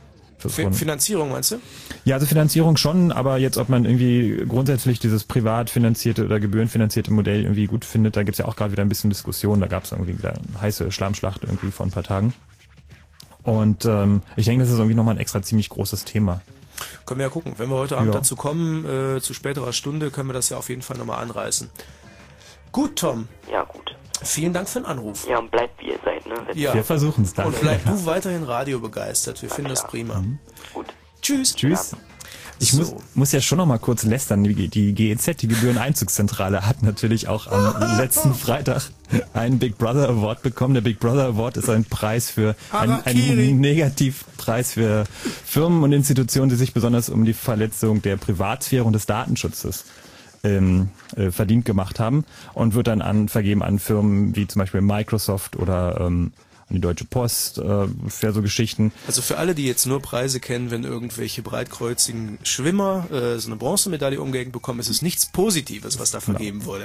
F- Finanzierung, meinst du? Ja, also Finanzierung schon, aber jetzt, ob man irgendwie grundsätzlich dieses privat finanzierte oder gebührenfinanzierte Modell irgendwie gut findet, da gibt's ja auch gerade wieder ein bisschen Diskussion, da gab's irgendwie wieder eine heiße Schlammschlacht irgendwie vor ein paar Tagen. Und ähm, ich denke, das ist irgendwie nochmal ein extra ziemlich großes Thema. Können wir ja gucken. Wenn wir heute Abend Ja. dazu kommen, äh, zu späterer Stunde, können wir das ja auf jeden Fall nochmal anreißen. Gut, Tom. Ja, gut. Vielen Dank für den Anruf. Ja, und bleibt wie ihr seid, ne? Wenn Ja. Wir versuchen es dann. Und bleib du weiterhin radiobegeistert. Wir finden das klar. prima. Gut. Tschüss. Tschüss. Ich So. muss, muss ja schon noch mal kurz lästern. Die, die G E Z, die Gebühreneinzugszentrale, hat natürlich auch am letzten Freitag einen Big Brother Award bekommen. Der Big Brother Award ist ein Preis für, ein, Harakiri. ein Negativpreis für Firmen und Institutionen, die sich besonders um die Verletzung der Privatsphäre und des Datenschutzes ähm, äh, verdient gemacht haben und wird dann an, vergeben an Firmen wie zum Beispiel Microsoft oder ähm, an die Deutsche Post äh, für so Geschichten. Also für alle, die jetzt nur Preise kennen, wenn irgendwelche breitkreuzigen Schwimmer äh, so eine Bronzemedaille umgehängt bekommen, ist es nichts Positives, was da vergeben wurde.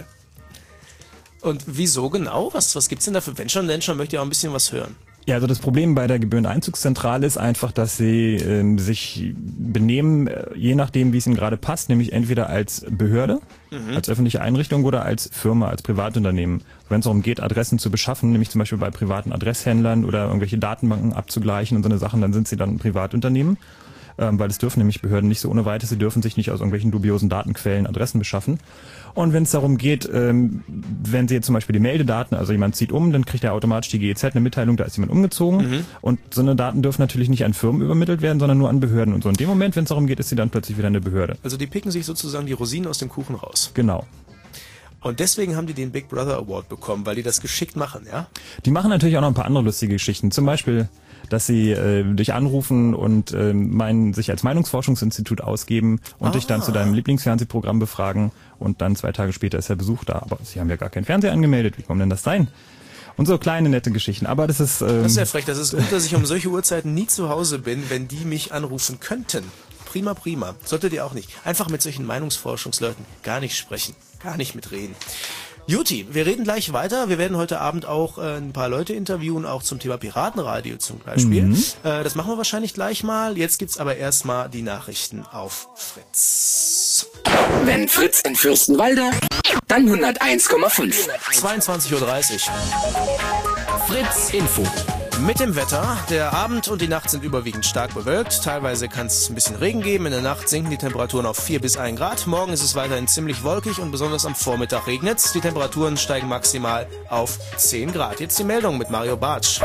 Und wieso genau? Was, was gibt's denn dafür? Wenn schon, denn schon, möchte ich auch ein bisschen was hören. Ja, also das Problem bei der Gebühreneinzugszentrale ist einfach, dass sie ähm, sich benehmen, äh, je nachdem, wie es ihnen gerade passt, nämlich entweder als Behörde, mhm. als öffentliche Einrichtung oder als Firma, als Privatunternehmen. Wenn es darum geht, Adressen zu beschaffen, nämlich zum Beispiel bei privaten Adresshändlern oder irgendwelche Datenbanken abzugleichen und so eine Sachen, dann sind sie dann ein Privatunternehmen, ähm, weil es dürfen nämlich Behörden nicht so ohne weiteres, sie dürfen sich nicht aus irgendwelchen dubiosen Datenquellen Adressen beschaffen. Und wenn es darum geht, ähm, wenn Sie jetzt zum Beispiel die Meldedaten, also jemand zieht um, dann kriegt er automatisch die G E Z eine Mitteilung, da ist jemand umgezogen. Mhm. Und so eine Daten dürfen natürlich nicht an Firmen übermittelt werden, sondern nur an Behörden. Und so in dem Moment, wenn es darum geht, ist sie dann plötzlich wieder eine Behörde. Also die picken sich sozusagen die Rosinen aus dem Kuchen raus. Genau. Und deswegen haben die den Big Brother Award bekommen, weil die das geschickt machen, ja? Die machen natürlich auch noch ein paar andere lustige Geschichten. Zum Beispiel, dass sie äh, dich anrufen und äh, meinen, sich als Meinungsforschungsinstitut ausgeben und ah. dich dann zu deinem Lieblingsfernsehprogramm befragen und dann zwei Tage später ist der Besuch da. Aber sie haben ja gar keinen Fernseher angemeldet. Wie kommt denn das sein? Und so kleine, nette Geschichten. Aber das ist... Ähm, das ist ja frech. Das ist gut, dass ich um solche Uhrzeiten nie zu Hause bin, wenn die mich anrufen könnten. Prima, prima. Solltet ihr auch nicht. Einfach mit solchen Meinungsforschungsleuten gar nicht sprechen. Gar nicht mitreden. Juti, wir reden gleich weiter. Wir werden heute Abend auch äh, ein paar Leute interviewen, auch zum Thema Piratenradio zum Beispiel. Mhm. Äh, das machen wir wahrscheinlich gleich mal. Jetzt gibt's aber erstmal die Nachrichten auf Fritz. Wenn Fritz in Fürstenwalde, dann hunderteins Komma fünf. zweiundzwanzig Uhr dreißig. Fritz Info. Mit dem Wetter. Der Abend und die Nacht sind überwiegend stark bewölkt. Teilweise kann es ein bisschen Regen geben. In der Nacht sinken die Temperaturen auf vier bis ein Grad. Morgen ist es weiterhin ziemlich wolkig und besonders am Vormittag regnet es. Die Temperaturen steigen maximal auf zehn Grad. Jetzt die Meldung mit Mario Bartsch.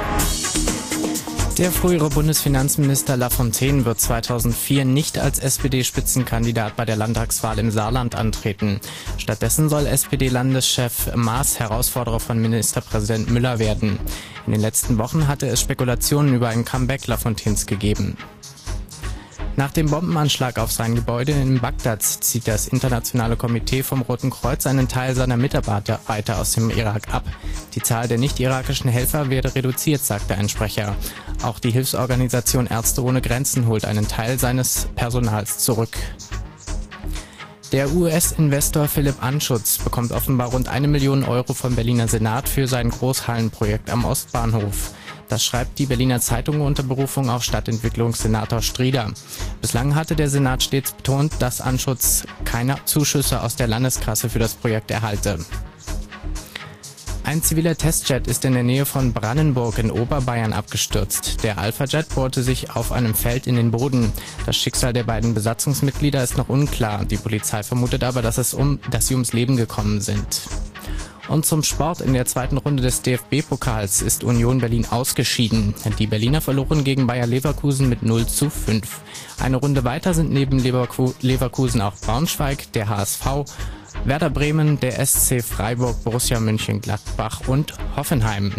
Der frühere Bundesfinanzminister Lafontaine wird zweitausendvier nicht als S P D-Spitzenkandidat bei der Landtagswahl im Saarland antreten. Stattdessen soll S P D-Landeschef Maas Herausforderer von Ministerpräsident Müller werden. In den letzten Wochen hatte es Spekulationen über ein Comeback Lafontaines gegeben. Nach dem Bombenanschlag auf sein Gebäude in Bagdad zieht das internationale Komitee vom Roten Kreuz einen Teil seiner Mitarbeiter aus dem Irak ab. Die Zahl der nicht-irakischen Helfer werde reduziert, sagte ein Sprecher. Auch die Hilfsorganisation Ärzte ohne Grenzen holt einen Teil seines Personals zurück. Der U S-Investor Philipp Anschutz bekommt offenbar rund eine Million Euro vom Berliner Senat für sein Großhallenprojekt am Ostbahnhof. Das schreibt die Berliner Zeitung unter Berufung auf Stadtentwicklungssenator Strieder. Bislang hatte der Senat stets betont, dass Anschutz keine Zuschüsse aus der Landeskasse für das Projekt erhalte. Ein ziviler Testjet ist in der Nähe von Brandenburg in Oberbayern abgestürzt. Der Alpha-Jet bohrte sich auf einem Feld in den Boden. Das Schicksal der beiden Besatzungsmitglieder ist noch unklar. Die Polizei vermutet aber, dass, es um, dass sie ums Leben gekommen sind. Und zum Sport. In der zweiten Runde des D F B-Pokals ist Union Berlin ausgeschieden. Die Berliner verloren gegen Bayer Leverkusen mit null zu fünf. Eine Runde weiter sind neben Leverku- Leverkusen auch Braunschweig, der H S V, Werder Bremen, der S C Freiburg, Borussia Mönchengladbach und Hoffenheim.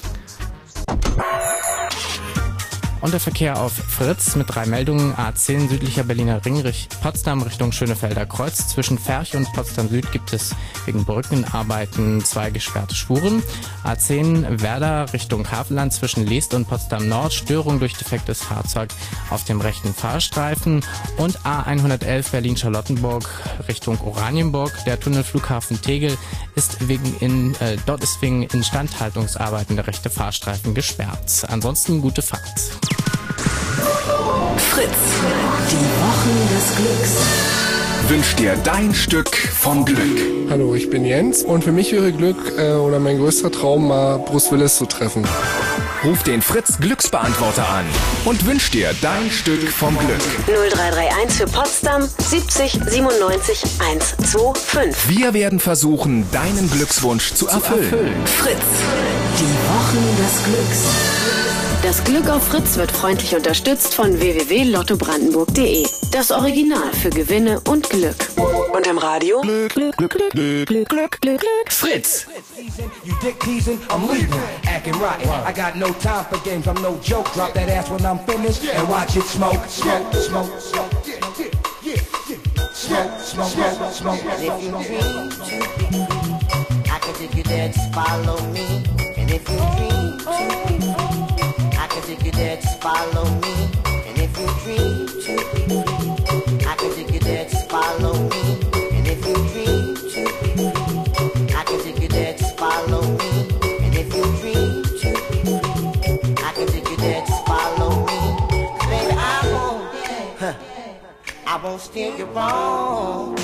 Und der Verkehr auf Fritz mit drei Meldungen. A zehn südlicher Berliner Ring Richt- Potsdam Richtung Schönefelder Kreuz. Zwischen Ferch und Potsdam Süd gibt es wegen Brückenarbeiten zwei gesperrte Spuren. A zehn Werder Richtung Havelland zwischen Leest und Potsdam Nord. Störung durch defektes Fahrzeug auf dem rechten Fahrstreifen. Und A hundertelf Berlin-Charlottenburg Richtung Oranienburg. Der Tunnel Flughafen Tegel ist wegen in, äh, dort ist wegen Instandhaltungsarbeiten der rechte Fahrstreifen gesperrt. Ansonsten gute Fahrt. Fritz, die Wochen des Glücks. Wünsch dir dein Stück vom Glück. Hallo, ich bin Jens und für mich wäre Glück äh, oder mein größter Traum, mal Bruce Willis zu treffen. Ruf den Fritz Glücksbeantworter an und wünsch dir dein Stück vom Glück. null drei drei eins für Potsdam siebzig siebenundneunzig hundertfünfundzwanzig. Wir werden versuchen, deinen Glückswunsch zu erfüllen. Zu erfüllen. Fritz, die Wochen des Glücks. Das Glück auf Fritz wird freundlich unterstützt von w w w punkt lotto brandenburg punkt de. Das Original für Gewinne und Glück. Und im Radio? Glück, Glück, Glück, Glück, Glück, Glück, Glück, Glück, Glück. Fritz. You dick teasing, I'm leaving, acting rotten. I got no time for games, I'm no joke. Drop that ass when I'm finished and watch it smoke, smoke, smoke, smoke. Smoke, smoke, smoke, smoke. If you dream to be, I can take you there, just follow me. And if you dream to be, I can take you there, just follow me. And if you dream to be, I can take you there, just follow me. And if you dream to be, I can take you there, just follow me. And if you dream to be, I can take you there, just follow me. 'Cause baby, I won't, huh, I won't steer you wrong.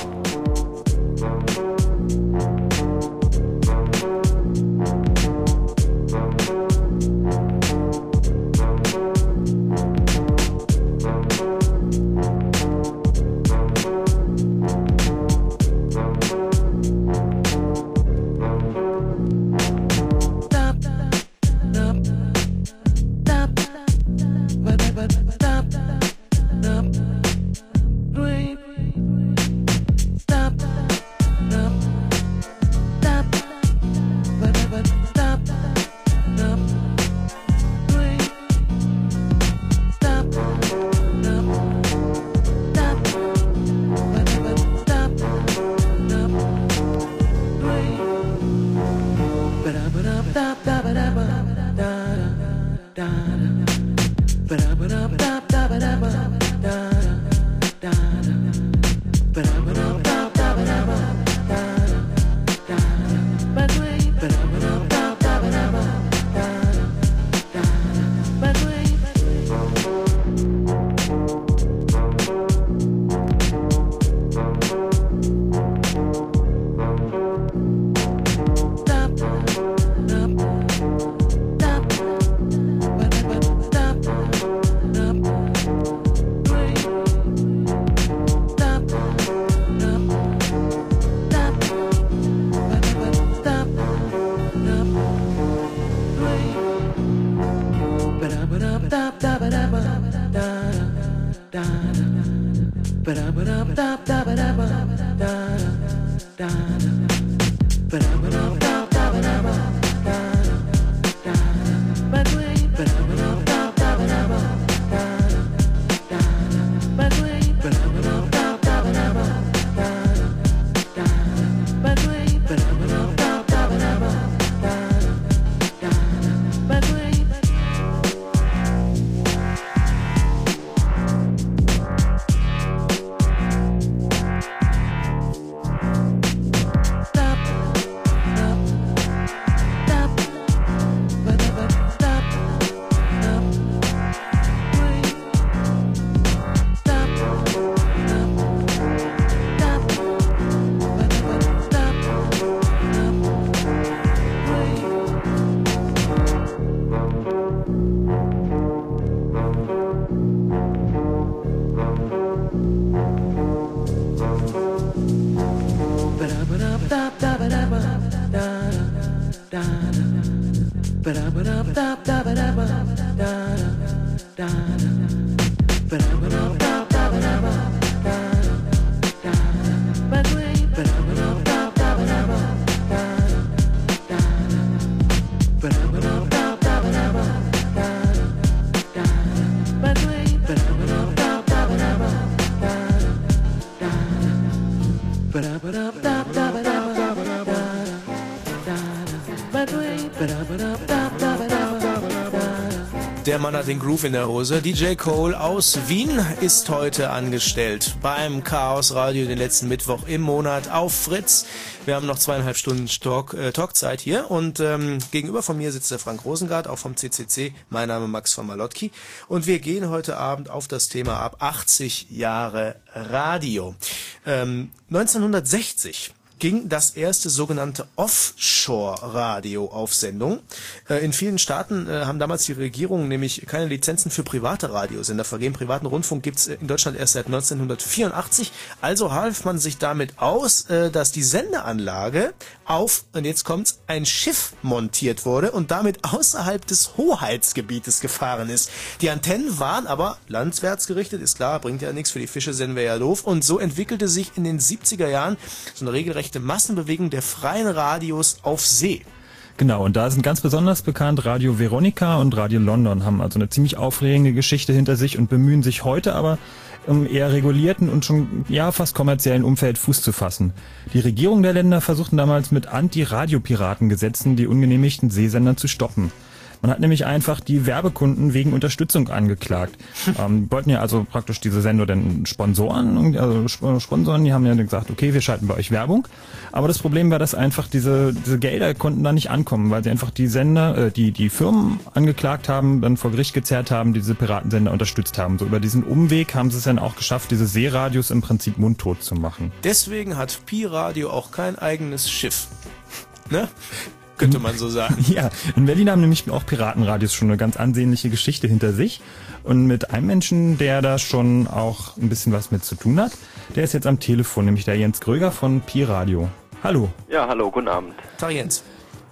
Der Mann hat den Groove in der Hose. D J Cole aus Wien ist heute angestellt beim Chaos Radio den letzten Mittwoch im Monat auf Fritz. Wir haben noch zweieinhalb Stunden Talk, äh, Talkzeit hier und ähm, gegenüber von mir sitzt der Frank Rosengart, auch vom C C C. Mein Name Max von Malotki und wir gehen heute Abend auf das Thema ab achtzig Jahre Radio. Ähm, neunzehnhundertsechzig ging das erste sogenannte Offshore-Radio auf Sendung. Äh, in vielen Staaten äh, haben damals die Regierungen nämlich keine Lizenzen für private Radiosender vergeben. Privaten Rundfunk gibt's in Deutschland erst seit neunzehnhundertvierundachtzig. Also half man sich damit aus, äh, dass die Sendeanlage auf, und jetzt kommt's, ein Schiff montiert wurde und damit außerhalb des Hoheitsgebietes gefahren ist. Die Antennen waren aber landwärts gerichtet, ist klar, bringt ja nichts, für die Fische senden wir ja doof. Und so entwickelte sich in den siebziger Jahren so eine regelrechte Massenbewegung der freien Radios auf See. Genau, und da sind ganz besonders bekannt Radio Veronica und Radio London, haben also eine ziemlich aufregende Geschichte hinter sich und bemühen sich heute aber im eher regulierten und schon ja fast kommerziellen Umfeld Fuß zu fassen. Die Regierungen der Länder versuchten damals mit Anti-Radiopiraten-Gesetzen die ungenehmigten Seesender zu stoppen. Man hat nämlich einfach die Werbekunden wegen Unterstützung angeklagt. Ähm, wollten ja also praktisch diese Sender denn sponsoren, also Sponsoren, die haben ja gesagt, okay, wir schalten bei euch Werbung. Aber das Problem war, dass einfach diese diese Gelder konnten da nicht ankommen, weil sie einfach die Sender, äh, die die Firmen angeklagt haben, dann vor Gericht gezerrt haben, die diese Piratensender unterstützt haben. So über diesen Umweg haben sie es dann auch geschafft, diese Seeradios im Prinzip mundtot zu machen. Deswegen hat Pi Radio auch kein eigenes Schiff. Ne? Könnte man so sagen. Ja, in Berlin haben nämlich auch Piratenradios schon eine ganz ansehnliche Geschichte hinter sich. Und mit einem Menschen, der da schon auch ein bisschen was mit zu tun hat, der ist jetzt am Telefon, nämlich der Jens Gröger von Pi Radio. Hallo. Ja, hallo, guten Abend. Tag Jens.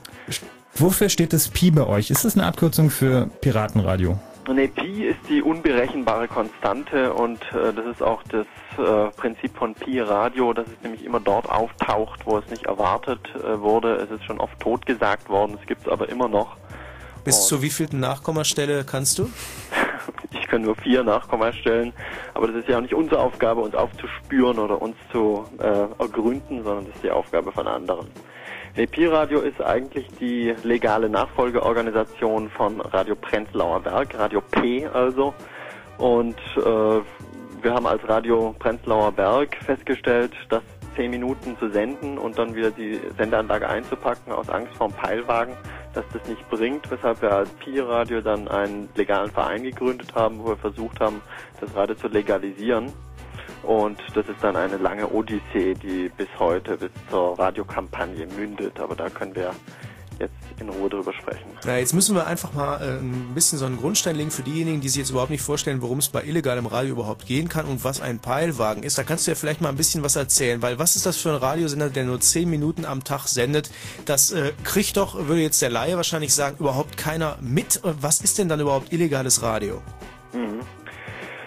Wofür steht das Pi bei euch? Ist das eine Abkürzung für Piratenradio? Nee, Pi ist die unberechenbare Konstante und äh, das ist auch das äh, Prinzip von Pi Radio, dass es nämlich immer dort auftaucht, wo es nicht erwartet äh, wurde. Es ist schon oft totgesagt worden, es gibt es aber immer noch. Bis und zu wievielten Nachkommastelle kannst du? Ich kann nur vier Nachkommastellen, aber das ist ja auch nicht unsere Aufgabe, uns aufzuspüren oder uns zu äh, ergründen, sondern das ist die Aufgabe von anderen. Nee, Pi Radio ist eigentlich die legale Nachfolgeorganisation von Radio Prenzlauer Berg, Radio P also. Und äh, wir haben als Radio Prenzlauer Berg festgestellt, dass zehn Minuten zu senden und dann wieder die Sendeanlage einzupacken aus Angst vor dem Peilwagen, dass das nicht bringt, weshalb wir als Pi Radio dann einen legalen Verein gegründet haben, wo wir versucht haben, das Radio zu legalisieren. Und das ist dann eine lange Odyssee, die bis heute, bis zur Radiokampagne mündet. Aber da können wir jetzt in Ruhe drüber sprechen. Na, jetzt müssen wir einfach mal äh, ein bisschen so einen Grundstein legen für diejenigen, die sich jetzt überhaupt nicht vorstellen, worum es bei illegalem Radio überhaupt gehen kann und was ein Peilwagen ist. Da kannst du ja vielleicht mal ein bisschen was erzählen, weil was ist das für ein Radiosender, der nur zehn Minuten am Tag sendet? Das äh, kriegt doch, würde jetzt der Laie wahrscheinlich sagen, überhaupt keiner mit. Was ist denn dann überhaupt illegales Radio? Mhm.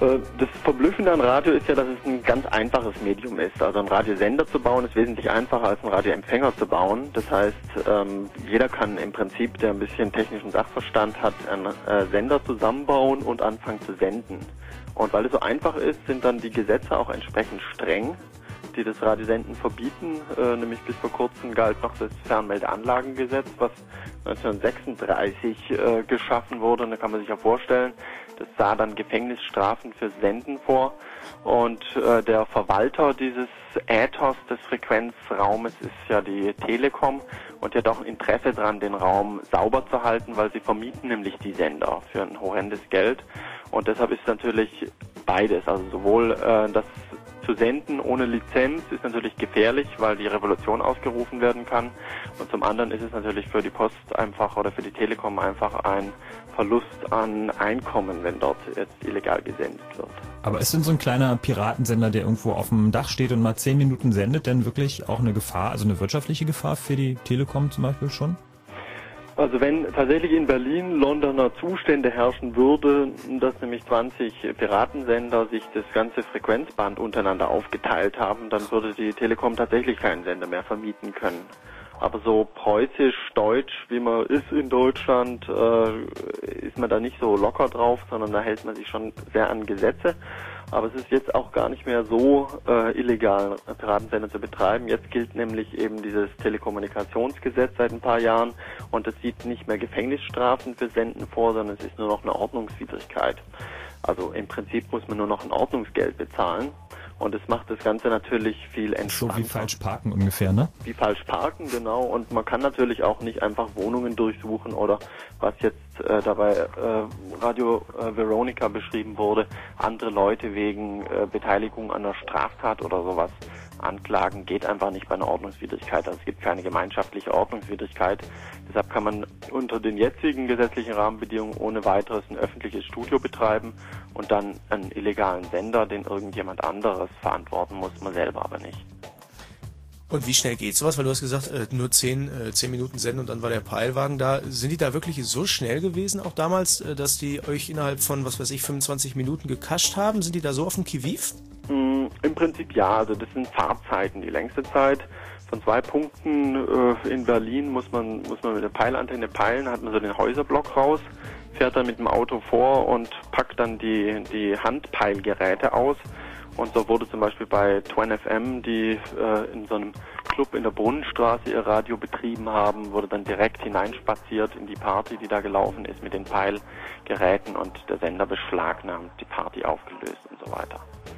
Das Verblüffende an Radio ist ja, dass es ein ganz einfaches Medium ist. Also ein Radiosender zu bauen ist wesentlich einfacher als einen Radioempfänger zu bauen. Das heißt, jeder kann im Prinzip, der ein bisschen technischen Sachverstand hat, einen Sender zusammenbauen und anfangen zu senden. Und weil es so einfach ist, sind dann die Gesetze auch entsprechend streng, die das Radiosenden verbieten. Äh, nämlich bis vor kurzem galt noch das Fernmeldeanlagengesetz, was neunzehnhundertsechsunddreißig äh, geschaffen wurde. Und da kann man sich ja vorstellen, das sah dann Gefängnisstrafen fürs Senden vor. Und äh, der Verwalter dieses Äthers des Frequenzraumes ist ja die Telekom. Und die hat auch ein Interesse daran, den Raum sauber zu halten, weil sie vermieten nämlich die Sender für ein horrendes Geld. Und deshalb ist natürlich beides, also sowohl äh, das zu senden ohne Lizenz ist natürlich gefährlich, weil die Revolution ausgerufen werden kann. Und zum anderen ist es natürlich für die Post einfach oder für die Telekom einfach ein Verlust an Einkommen, wenn dort jetzt illegal gesendet wird. Aber ist denn so ein kleiner Piratensender, der irgendwo auf dem Dach steht und mal zehn Minuten sendet, denn wirklich auch eine Gefahr, also eine wirtschaftliche Gefahr für die Telekom zum Beispiel schon? Also wenn tatsächlich in Berlin Londoner Zustände herrschen würde, dass nämlich zwanzig Piratensender sich das ganze Frequenzband untereinander aufgeteilt haben, dann würde die Telekom tatsächlich keinen Sender mehr vermieten können. Aber so preußisch, deutsch, wie man ist in Deutschland, äh, ist man da nicht so locker drauf, sondern da hält man sich schon sehr an Gesetze. Aber es ist jetzt auch gar nicht mehr so äh, illegal, Piratensender zu betreiben. Jetzt gilt nämlich eben dieses Telekommunikationsgesetz seit ein paar Jahren und es sieht nicht mehr Gefängnisstrafen für Senden vor, sondern es ist nur noch eine Ordnungswidrigkeit. Also im Prinzip muss man nur noch ein Ordnungsgeld bezahlen. Und es macht das Ganze natürlich viel entspannter. So wie falsch parken ungefähr, ne? Wie falsch parken, genau. Und man kann natürlich auch nicht einfach Wohnungen durchsuchen oder was jetzt äh, dabei äh, Radio äh, Veronica beschrieben wurde, andere Leute wegen äh, Beteiligung an einer Straftat oder sowas anklagen, geht einfach nicht bei einer Ordnungswidrigkeit. Also es gibt keine gemeinschaftliche Ordnungswidrigkeit. Deshalb kann man unter den jetzigen gesetzlichen Rahmenbedingungen ohne weiteres ein öffentliches Studio betreiben und dann einen illegalen Sender, den irgendjemand anderes verantworten muss, man selber aber nicht. Und wie schnell geht sowas? Weil du hast gesagt, äh, nur zehn, äh, zehn Minuten senden und dann war der Peilwagen da. Sind die da wirklich so schnell gewesen, auch damals, äh, dass die euch innerhalb von, was weiß ich, fünfundzwanzig Minuten gekascht haben? Sind die da so auf dem Kiviv? Mm, Im Prinzip ja, also das sind Fahrzeiten. Die längste Zeit von zwei Punkten äh, in Berlin muss man, muss man mit der Peilantenne peilen, hat man so den Häuserblock raus, fährt dann mit dem Auto vor und packt dann die, die Handpeilgeräte aus. Und so wurde zum Beispiel bei Twin F M, die äh, in so einem Club in der Brunnenstraße ihr Radio betrieben haben, wurde dann direkt hineinspaziert in die Party, die da gelaufen ist mit den Peilgeräten und der Sender beschlagnahmt, die Party aufgelöst und so weiter.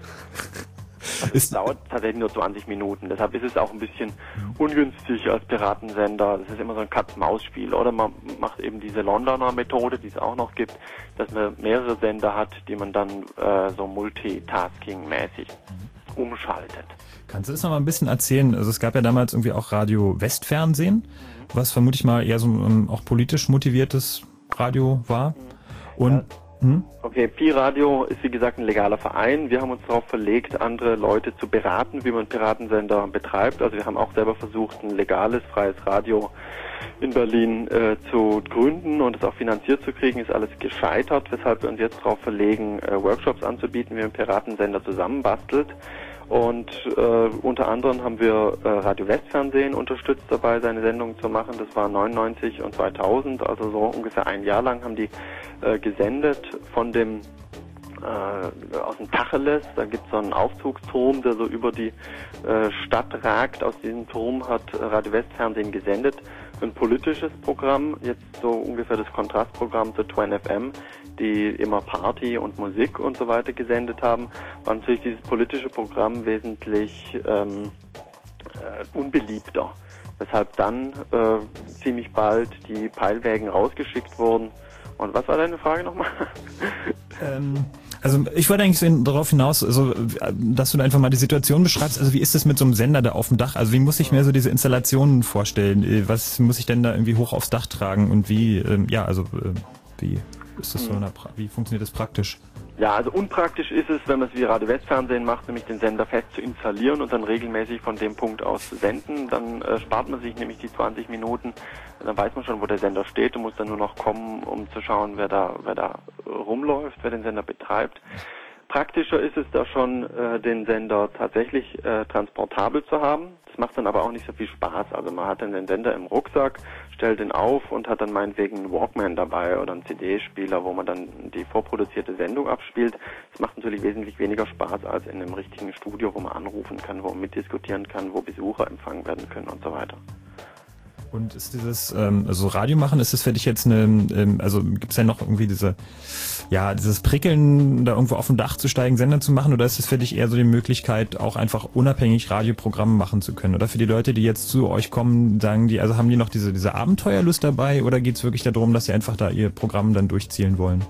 Es dauert tatsächlich nur zwanzig Minuten, deshalb ist es auch ein bisschen ungünstig als Piratensender. Das ist immer so ein Katz-Maus-Spiel. Oder man macht eben diese Londoner Methode, die es auch noch gibt, dass man mehrere Sender hat, die man dann äh, so multitasking-mäßig umschaltet. Kannst du das noch mal ein bisschen erzählen? Also es gab ja damals irgendwie auch Radio Westfernsehen, was vermutlich mal eher so ein auch politisch motiviertes Radio war. Und ja. Okay, Pi-Radio ist wie gesagt ein legaler Verein. Wir haben uns darauf verlegt, andere Leute zu beraten, wie man Piratensender betreibt. Also wir haben auch selber versucht, ein legales, freies Radio in Berlin äh, zu gründen und es auch finanziert zu kriegen. Ist alles gescheitert, weshalb wir uns jetzt darauf verlegen, äh, Workshops anzubieten, wie man Piratensender zusammenbastelt. Und äh, unter anderem haben wir äh, Radio Westfernsehen unterstützt dabei, seine Sendungen zu machen. Das war neunundneunzig und zweitausend, also so ungefähr ein Jahr lang haben die äh, gesendet von dem äh, aus dem Tacheles. Da gibt es so einen Aufzugsturm, der so über die äh, Stadt ragt. Aus diesem Turm hat äh, Radio Westfernsehen gesendet. Ein politisches Programm, jetzt so ungefähr das Kontrastprogramm zu Twin F M, die immer Party und Musik und so weiter gesendet haben, war natürlich dieses politische Programm wesentlich ähm, äh, unbeliebter. Weshalb dann äh, ziemlich bald die Peilwägen rausgeschickt wurden. Und was war deine Frage nochmal? Ähm, also ich wollte eigentlich so darauf hinaus, also, dass du einfach mal die Situation beschreibst. Also wie ist es mit so einem Sender da auf dem Dach? Also wie muss ich mir so diese Installationen vorstellen? Was muss ich denn da irgendwie hoch aufs Dach tragen? Und wie, ähm, ja, also äh, wie ist das so, eine, wie funktioniert das praktisch? Ja, also unpraktisch ist es, wenn man es wie Radio Westfernsehen macht, nämlich den Sender fest zu installieren und dann regelmäßig von dem Punkt aus zu senden. Dann äh, spart man sich nämlich die zwanzig Minuten, dann weiß man schon, wo der Sender steht und muss dann nur noch kommen, um zu schauen, wer da, wer da rumläuft, wer den Sender betreibt. Praktischer ist es da schon, äh, den Sender tatsächlich äh, transportabel zu haben. Das macht dann aber auch nicht so viel Spaß. Also man hat dann den Sender im Rucksack, stellt den auf und hat dann meinetwegen einen Walkman dabei oder einen C D-Spieler, wo man dann die vorproduzierte Sendung abspielt. Das macht natürlich wesentlich weniger Spaß als in einem richtigen Studio, wo man anrufen kann, wo man mitdiskutieren kann, wo Besucher empfangen werden können und so weiter. Und ist dieses, ähm, also Radio machen, ist das für dich jetzt eine, ähm, also gibt's ja noch irgendwie diese, ja, dieses Prickeln, da irgendwo auf dem Dach zu steigen, Sender zu machen, oder ist es für dich eher so die Möglichkeit, auch einfach unabhängig Radioprogramme machen zu können? Oder für die Leute, die jetzt zu euch kommen, sagen die, also haben die noch diese, diese Abenteuerlust dabei, oder geht's wirklich darum, dass sie einfach da ihr Programm dann durchziehen wollen?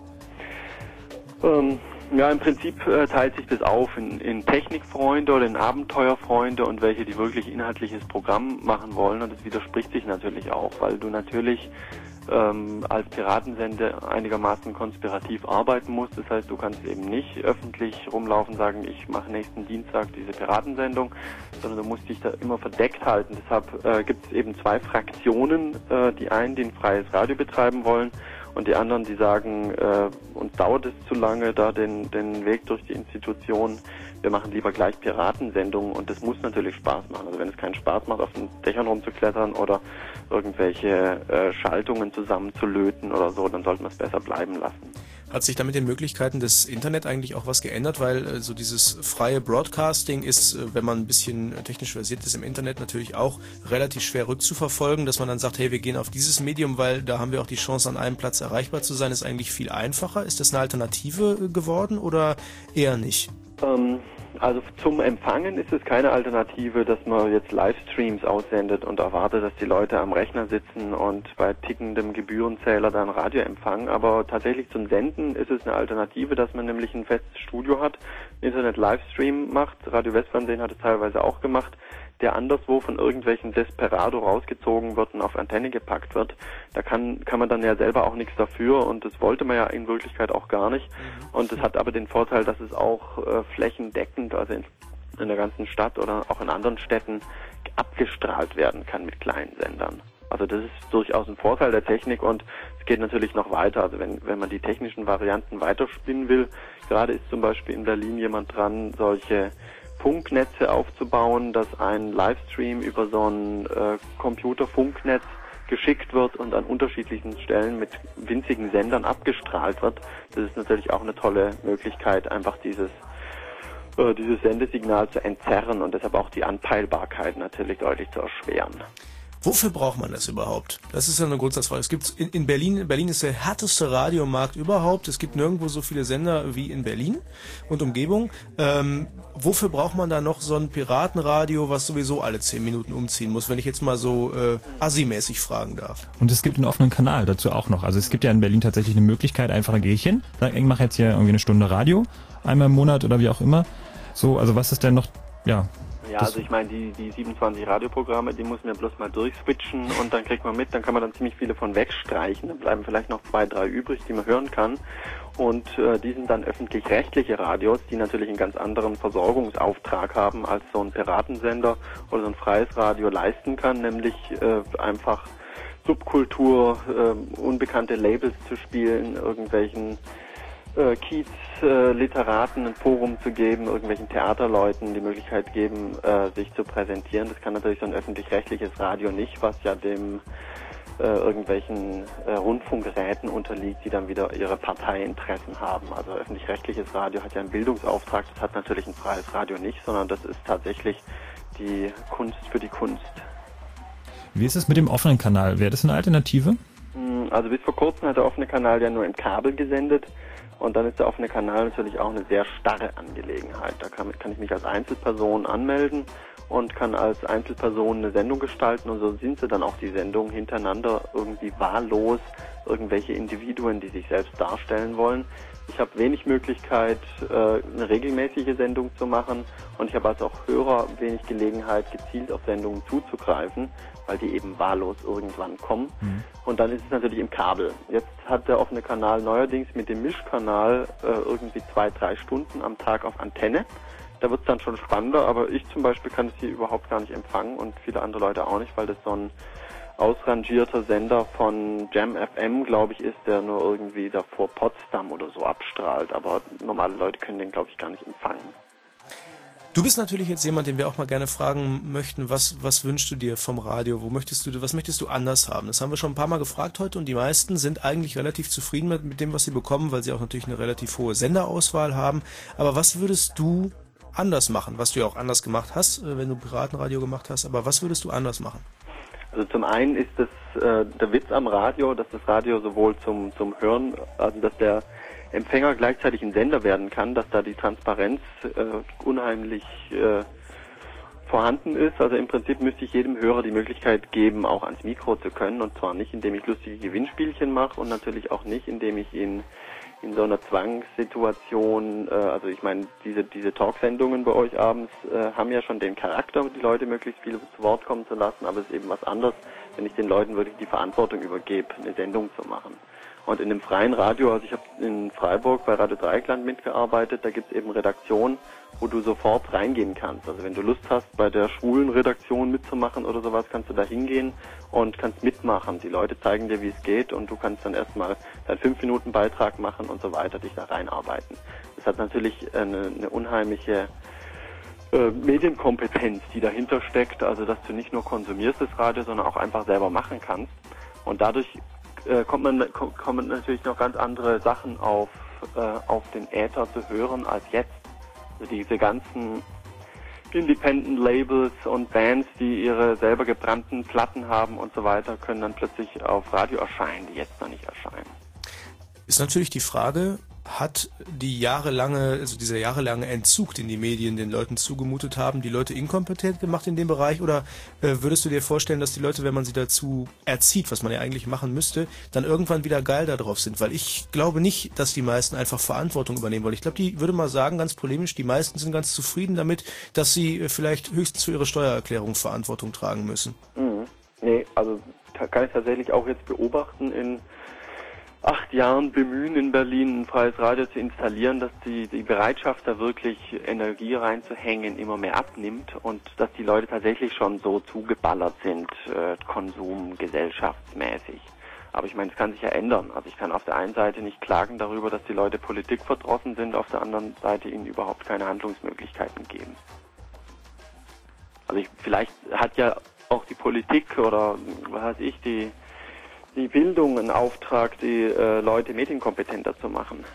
Ähm, ja, im Prinzip äh, teilt sich das auf in, in Technikfreunde oder in Abenteuerfreunde und welche, die wirklich inhaltliches Programm machen wollen. Und das widerspricht sich natürlich auch, weil du natürlich ähm, als Piratensender einigermaßen konspirativ arbeiten musst. Das heißt, du kannst eben nicht öffentlich rumlaufen und sagen, ich mache nächsten Dienstag diese Piratensendung, sondern du musst dich da immer verdeckt halten. Deshalb äh, gibt es eben zwei Fraktionen, äh, die einen, die ein freies Radio betreiben wollen, und die anderen, die sagen, äh, uns dauert es zu lange, da den, den Weg durch die Institution, wir machen lieber gleich Piratensendungen, und das muss natürlich Spaß machen. Also wenn es keinen Spaß macht, auf den Dächern rumzuklettern oder irgendwelche äh, Schaltungen zusammenzulöten oder so, dann sollte man es besser bleiben lassen. Hat sich da mit den Möglichkeiten des Internet eigentlich auch was geändert? Weil äh, so dieses freie Broadcasting ist, äh, wenn man ein bisschen technisch versiert ist im Internet, natürlich auch relativ schwer rückzuverfolgen, dass man dann sagt, hey, wir gehen auf dieses Medium, weil da haben wir auch die Chance, an einem Platz erreichbar zu sein, ist eigentlich viel einfacher. Ist das eine Alternative äh, geworden oder eher nicht? Ähm, also zum Empfangen ist es keine Alternative, dass man jetzt Livestreams aussendet und erwartet, dass die Leute am Rechner sitzen und bei tickendem Gebührenzähler dann Radio empfangen. Aber tatsächlich zum Senden ist es eine Alternative, dass man nämlich ein festes Studio hat, Internet-Livestream macht. Radio Westfernsehen hat es teilweise auch gemacht, der anderswo von irgendwelchen Desperado rausgezogen wird und auf Antenne gepackt wird. Da kann kann man dann ja selber auch nichts dafür, und das wollte man ja in Wirklichkeit auch gar nicht. Und es hat aber den Vorteil, dass es auch äh, flächendeckend, also in, in der ganzen Stadt oder auch in anderen Städten, abgestrahlt werden kann mit kleinen Sendern. Also das ist durchaus ein Vorteil der Technik, und es geht natürlich noch weiter. Also wenn wenn man die technischen Varianten weiterspinnen will, gerade ist zum Beispiel in Berlin jemand dran, solche Funknetze aufzubauen, dass ein Livestream über so ein äh, Computerfunknetz geschickt wird und an unterschiedlichen Stellen mit winzigen Sendern abgestrahlt wird. Das ist natürlich auch eine tolle Möglichkeit, einfach dieses äh, dieses Sendesignal zu entzerren und deshalb auch die Anpeilbarkeit natürlich deutlich zu erschweren. Wofür braucht man das überhaupt? Das ist ja eine Grundsatzfrage. Es gibt in, in Berlin, in Berlin ist der härteste Radiomarkt überhaupt. Es gibt nirgendwo so viele Sender wie in Berlin und Umgebung. Ähm, wofür braucht man da noch so ein Piratenradio, was sowieso alle zehn Minuten umziehen muss, wenn ich jetzt mal so äh, assi-mäßig fragen darf? Und es gibt einen offenen Kanal dazu auch noch. Also es gibt ja in Berlin tatsächlich eine Möglichkeit, einfach da gehe ich hin, sage, ich mache jetzt hier irgendwie eine Stunde Radio, einmal im Monat oder wie auch immer. So, also was ist denn noch, ja... Ja, also ich meine, die, die siebenundzwanzig Radioprogramme, die muss man ja bloß mal durchswitchen und dann kriegt man mit, dann kann man dann ziemlich viele von wegstreichen, dann bleiben vielleicht noch zwei, drei übrig, die man hören kann, und äh, die sind dann öffentlich-rechtliche Radios, die natürlich einen ganz anderen Versorgungsauftrag haben, als so ein Piratensender oder so ein freies Radio leisten kann, nämlich äh, einfach Subkultur, äh, unbekannte Labels zu spielen, irgendwelchen äh, Kiez-Literaten ein Forum zu geben, irgendwelchen Theaterleuten die Möglichkeit geben, äh, sich zu präsentieren. Das kann natürlich so ein öffentlich-rechtliches Radio nicht, was ja dem äh, irgendwelchen äh, Rundfunkgeräten unterliegt, die dann wieder ihre Parteiinteressen haben. Also öffentlich-rechtliches Radio hat ja einen Bildungsauftrag, das hat natürlich ein freies Radio nicht, sondern das ist tatsächlich die Kunst für die Kunst. Wie ist es mit dem offenen Kanal? Wäre das eine Alternative? Also bis vor kurzem hat der offene Kanal ja nur im Kabel gesendet. Und dann ist der offene Kanal natürlich auch eine sehr starre Angelegenheit. Da kann, kann ich mich als Einzelperson anmelden und kann als Einzelperson eine Sendung gestalten, und so sind sie dann auch die Sendungen hintereinander irgendwie wahllos, irgendwelche Individuen, die sich selbst darstellen wollen. Ich habe wenig Möglichkeit, eine regelmäßige Sendung zu machen, und ich habe als auch Hörer wenig Gelegenheit, gezielt auf Sendungen zuzugreifen, weil die eben wahllos irgendwann kommen. Mhm. Und dann ist es natürlich im Kabel. Jetzt hat der offene Kanal neuerdings mit dem Mischkanal äh, irgendwie zwei, drei Stunden am Tag auf Antenne. Da wird es dann schon spannender, aber ich zum Beispiel kann es hier überhaupt gar nicht empfangen und viele andere Leute auch nicht, weil das so ein ausrangierter Sender von Jam F M, glaube ich, ist, der nur irgendwie da vor Potsdam oder so abstrahlt. Aber normale Leute können den, glaube ich, gar nicht empfangen. Du bist natürlich jetzt jemand, den wir auch mal gerne fragen möchten, was, was wünschst du dir vom Radio? Wo möchtest du, was möchtest du anders haben? Das haben wir schon ein paar Mal gefragt heute und die meisten sind eigentlich relativ zufrieden mit, mit dem, was sie bekommen, weil sie auch natürlich eine relativ hohe Senderauswahl haben. Aber was würdest du anders machen, was du ja auch anders gemacht hast, wenn du Piratenradio gemacht hast, aber was würdest du anders machen? Also zum einen ist das äh, der Witz am Radio, dass das Radio sowohl zum, zum Hören, also dass der Empfänger gleichzeitig ein Sender werden kann, dass da die Transparenz äh, unheimlich äh, vorhanden ist. Also im Prinzip müsste ich jedem Hörer die Möglichkeit geben, auch ans Mikro zu können, und zwar nicht, indem ich lustige Gewinnspielchen mache und natürlich auch nicht, indem ich ihn in so einer Zwangssituation, äh, also ich meine, diese diese Talksendungen bei euch abends äh, haben ja schon den Charakter, die Leute möglichst viel zu Wort kommen zu lassen, aber es ist eben was anderes, wenn ich den Leuten wirklich die Verantwortung übergebe, eine Sendung zu machen. Und in dem freien Radio, also ich habe in Freiburg bei Radio Dreieckland mitgearbeitet, da gibt es eben Redaktionen, wo du sofort reingehen kannst. Also wenn du Lust hast, bei der schwulen Redaktion mitzumachen oder sowas, kannst du da hingehen und kannst mitmachen. Die Leute zeigen dir, wie es geht, und du kannst dann erstmal deinen fünf Minuten Beitrag machen und so weiter, dich da reinarbeiten. Das hat natürlich eine, eine unheimliche äh, Medienkompetenz, die dahinter steckt, also dass du nicht nur konsumierst das Radio, sondern auch einfach selber machen kannst. Und dadurch äh, kommt man, kommen natürlich noch ganz andere Sachen auf, äh, auf den Äther zu hören als jetzt. Also diese ganzen Independent Labels und Bands, die ihre selber gebrannten Platten haben und so weiter, können dann plötzlich auf Radio erscheinen, die jetzt noch nicht erscheinen. Ist natürlich die Frage, hat die jahrelange, also dieser jahrelange Entzug, den die Medien den Leuten zugemutet haben, die Leute inkompetent gemacht in dem Bereich, oder äh, würdest du dir vorstellen, dass die Leute, wenn man sie dazu erzieht, was man ja eigentlich machen müsste, dann irgendwann wieder geil darauf sind? Weil ich glaube nicht, dass die meisten einfach Verantwortung übernehmen wollen. Ich glaube, die würde mal sagen, ganz polemisch, die meisten sind ganz zufrieden damit, dass sie äh, vielleicht höchstens für ihre Steuererklärung Verantwortung tragen müssen. Mhm. Nee, also kann ich tatsächlich auch jetzt beobachten in acht Jahren Bemühen in Berlin ein freies Radio zu installieren, dass die, die Bereitschaft, da wirklich Energie reinzuhängen, immer mehr abnimmt und dass die Leute tatsächlich schon so zugeballert sind, äh, konsumgesellschaftsmäßig. Aber ich meine, es kann sich ja ändern. Also ich kann auf der einen Seite nicht klagen darüber, dass die Leute politikverdrossen sind, auf der anderen Seite ihnen überhaupt keine Handlungsmöglichkeiten geben. Also ich, vielleicht hat ja auch die Politik oder was weiß ich, die die Bildung einen Auftrag, die äh, Leute medienkompetenter zu machen.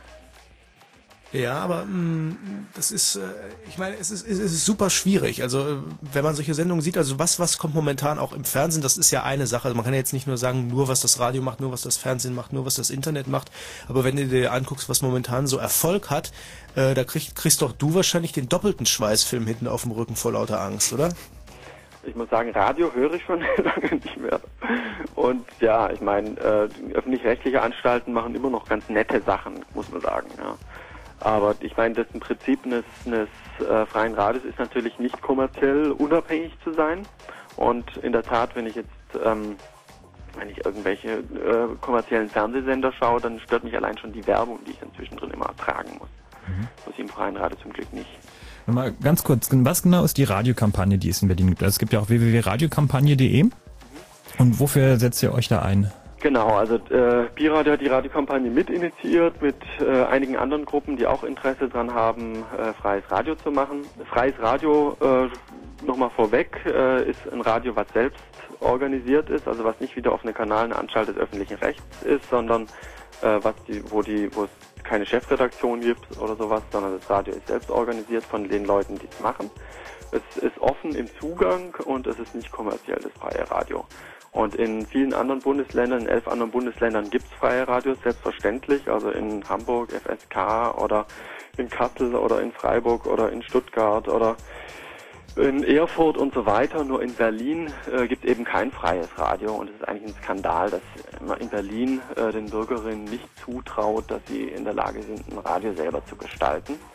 Ja, aber mh, das ist, äh, ich meine, es ist, es ist super schwierig. Also äh, wenn man solche Sendungen sieht, also was was kommt momentan auch im Fernsehen, das ist ja eine Sache. Also man kann ja jetzt nicht nur sagen, nur was das Radio macht, nur was das Fernsehen macht, nur was das Internet macht. Aber wenn du dir anguckst, was momentan so Erfolg hat, äh, da krieg, kriegst doch du wahrscheinlich den doppelten Schweißfilm hinten auf dem Rücken vor lauter Angst, oder? Ich muss sagen, Radio höre ich schon lange nicht mehr. Und ja, ich meine, äh, öffentlich-rechtliche Anstalten machen immer noch ganz nette Sachen, muss man sagen. Ja. Aber ich meine, das im Prinzip eines, eines äh, freien Radios ist natürlich nicht kommerziell unabhängig zu sein. Und in der Tat, wenn ich jetzt, ähm, wenn ich irgendwelche äh, kommerziellen Fernsehsender schaue, dann stört mich allein schon die Werbung, die ich dann zwischendrin immer ertragen muss. Mhm. Das ist im freien Radio zum Glück nicht. Mal ganz kurz, was genau ist die Radiokampagne, die es in Berlin gibt? Also es gibt ja auch w w w punkt radiokampagne punkt de. Und wofür setzt ihr euch da ein? Genau, also äh, Pi-Radio hat die Radiokampagne mit initiiert, mit äh, einigen anderen Gruppen, die auch Interesse daran haben, äh, freies Radio zu machen. Freies Radio, äh, nochmal vorweg, äh, ist ein Radio, was selbst organisiert ist, also was nicht wieder auf eine Kanal, eine Anstalt des öffentlichen Rechts ist, sondern äh, was die, wo die, wo es keine Chefredaktion gibt oder sowas, sondern das Radio ist selbst organisiert von den Leuten, die es machen. Es ist offen im Zugang und es ist nicht kommerziell, das freie Radio. Und in vielen anderen Bundesländern, in elf anderen Bundesländern gibt es freie Radios, selbstverständlich. Also in Hamburg, F S K oder in Kassel oder in Freiburg oder in Stuttgart oder in Erfurt und so weiter. Nur in Berlin äh, gibt es eben kein freies Radio und es ist eigentlich ein Skandal, dass man in Berlin äh, den Bürgerinnen nicht zutraut, dass sie in der Lage sind, ein Radio selber zu gestalten.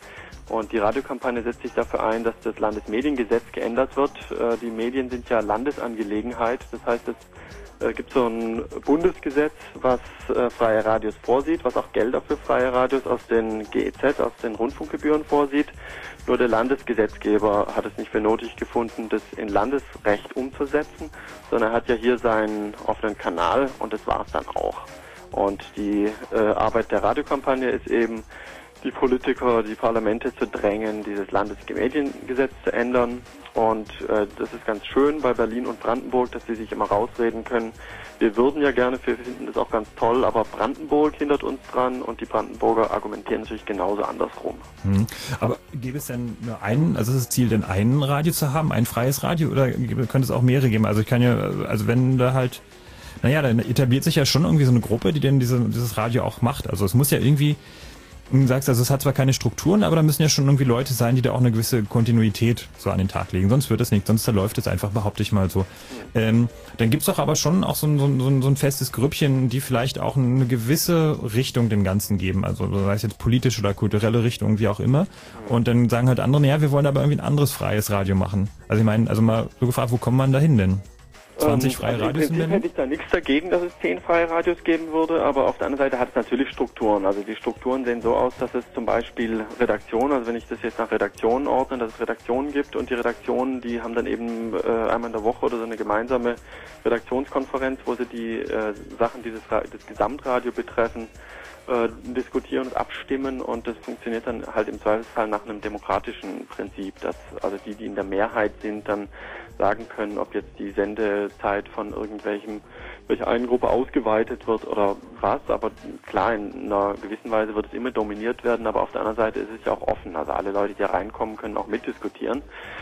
Und die Radiokampagne setzt sich dafür ein, dass das Landesmediengesetz geändert wird. Äh, die Medien sind ja Landesangelegenheit. Das heißt, es äh, gibt so ein Bundesgesetz, was äh, freie Radios vorsieht, was auch Gelder für freie Radios aus den G E Z, aus den Rundfunkgebühren vorsieht. Nur der Landesgesetzgeber hat es nicht für nötig gefunden, das in Landesrecht umzusetzen, sondern er hat ja hier seinen offenen Kanal und das war es dann auch. Und die äh, Arbeit der Radiokampagne ist eben, die Politiker, die Parlamente zu drängen, dieses Landesmediengesetz zu ändern. Und äh, das ist ganz schön bei Berlin und Brandenburg, dass sie sich immer rausreden können. Wir würden ja gerne, wir finden das auch ganz toll, aber Brandenburg hindert uns dran und die Brandenburger argumentieren natürlich genauso andersrum. Hm. Aber gäbe es denn nur einen, also ist das Ziel denn ein Radio zu haben, ein freies Radio, oder könnte es auch mehrere geben? Also ich kann ja, also wenn da halt, naja, dann etabliert sich ja schon irgendwie so eine Gruppe, die denn diese, dieses Radio auch macht. Also es muss ja irgendwie, du sagst, also es hat zwar keine Strukturen, aber da müssen ja schon irgendwie Leute sein, die da auch eine gewisse Kontinuität so an den Tag legen. Sonst wird es nicht, sonst läuft es einfach, behaupte ich mal so. Ähm, dann gibt's doch aber schon auch so ein, so, ein, so ein festes Grüppchen, die vielleicht auch eine gewisse Richtung dem Ganzen geben. Also sei es jetzt politisch oder kulturelle Richtung, wie auch immer. Und dann sagen halt andere, ja, wir wollen aber irgendwie ein anderes freies Radio machen. Also ich meine, also mal so gefragt, wo kommt man da hin denn? zwanzig freie also Radios in Berlin? Hätte ich da nichts dagegen, dass es zehn freie Radios geben würde, aber auf der anderen Seite hat es natürlich Strukturen. Also die Strukturen sehen so aus, dass es zum Beispiel Redaktionen, also wenn ich das jetzt nach Redaktionen ordne, dass es Redaktionen gibt und die Redaktionen, die haben dann eben äh, einmal in der Woche oder so eine gemeinsame Redaktionskonferenz, wo sie die äh, Sachen, die das, das Gesamtradio betreffen, äh, diskutieren und abstimmen, und das funktioniert dann halt im Zweifelsfall nach einem demokratischen Prinzip, dass also die, die in der Mehrheit sind, dann sagen können, ob jetzt die Sendezeit von irgendwelchem, welcher einen Gruppe ausgeweitet wird oder was, aber klar, in einer gewissen Weise wird es immer dominiert werden, aber auf der anderen Seite ist es ja auch offen, also alle Leute, die da reinkommen, können auch mitdiskutieren.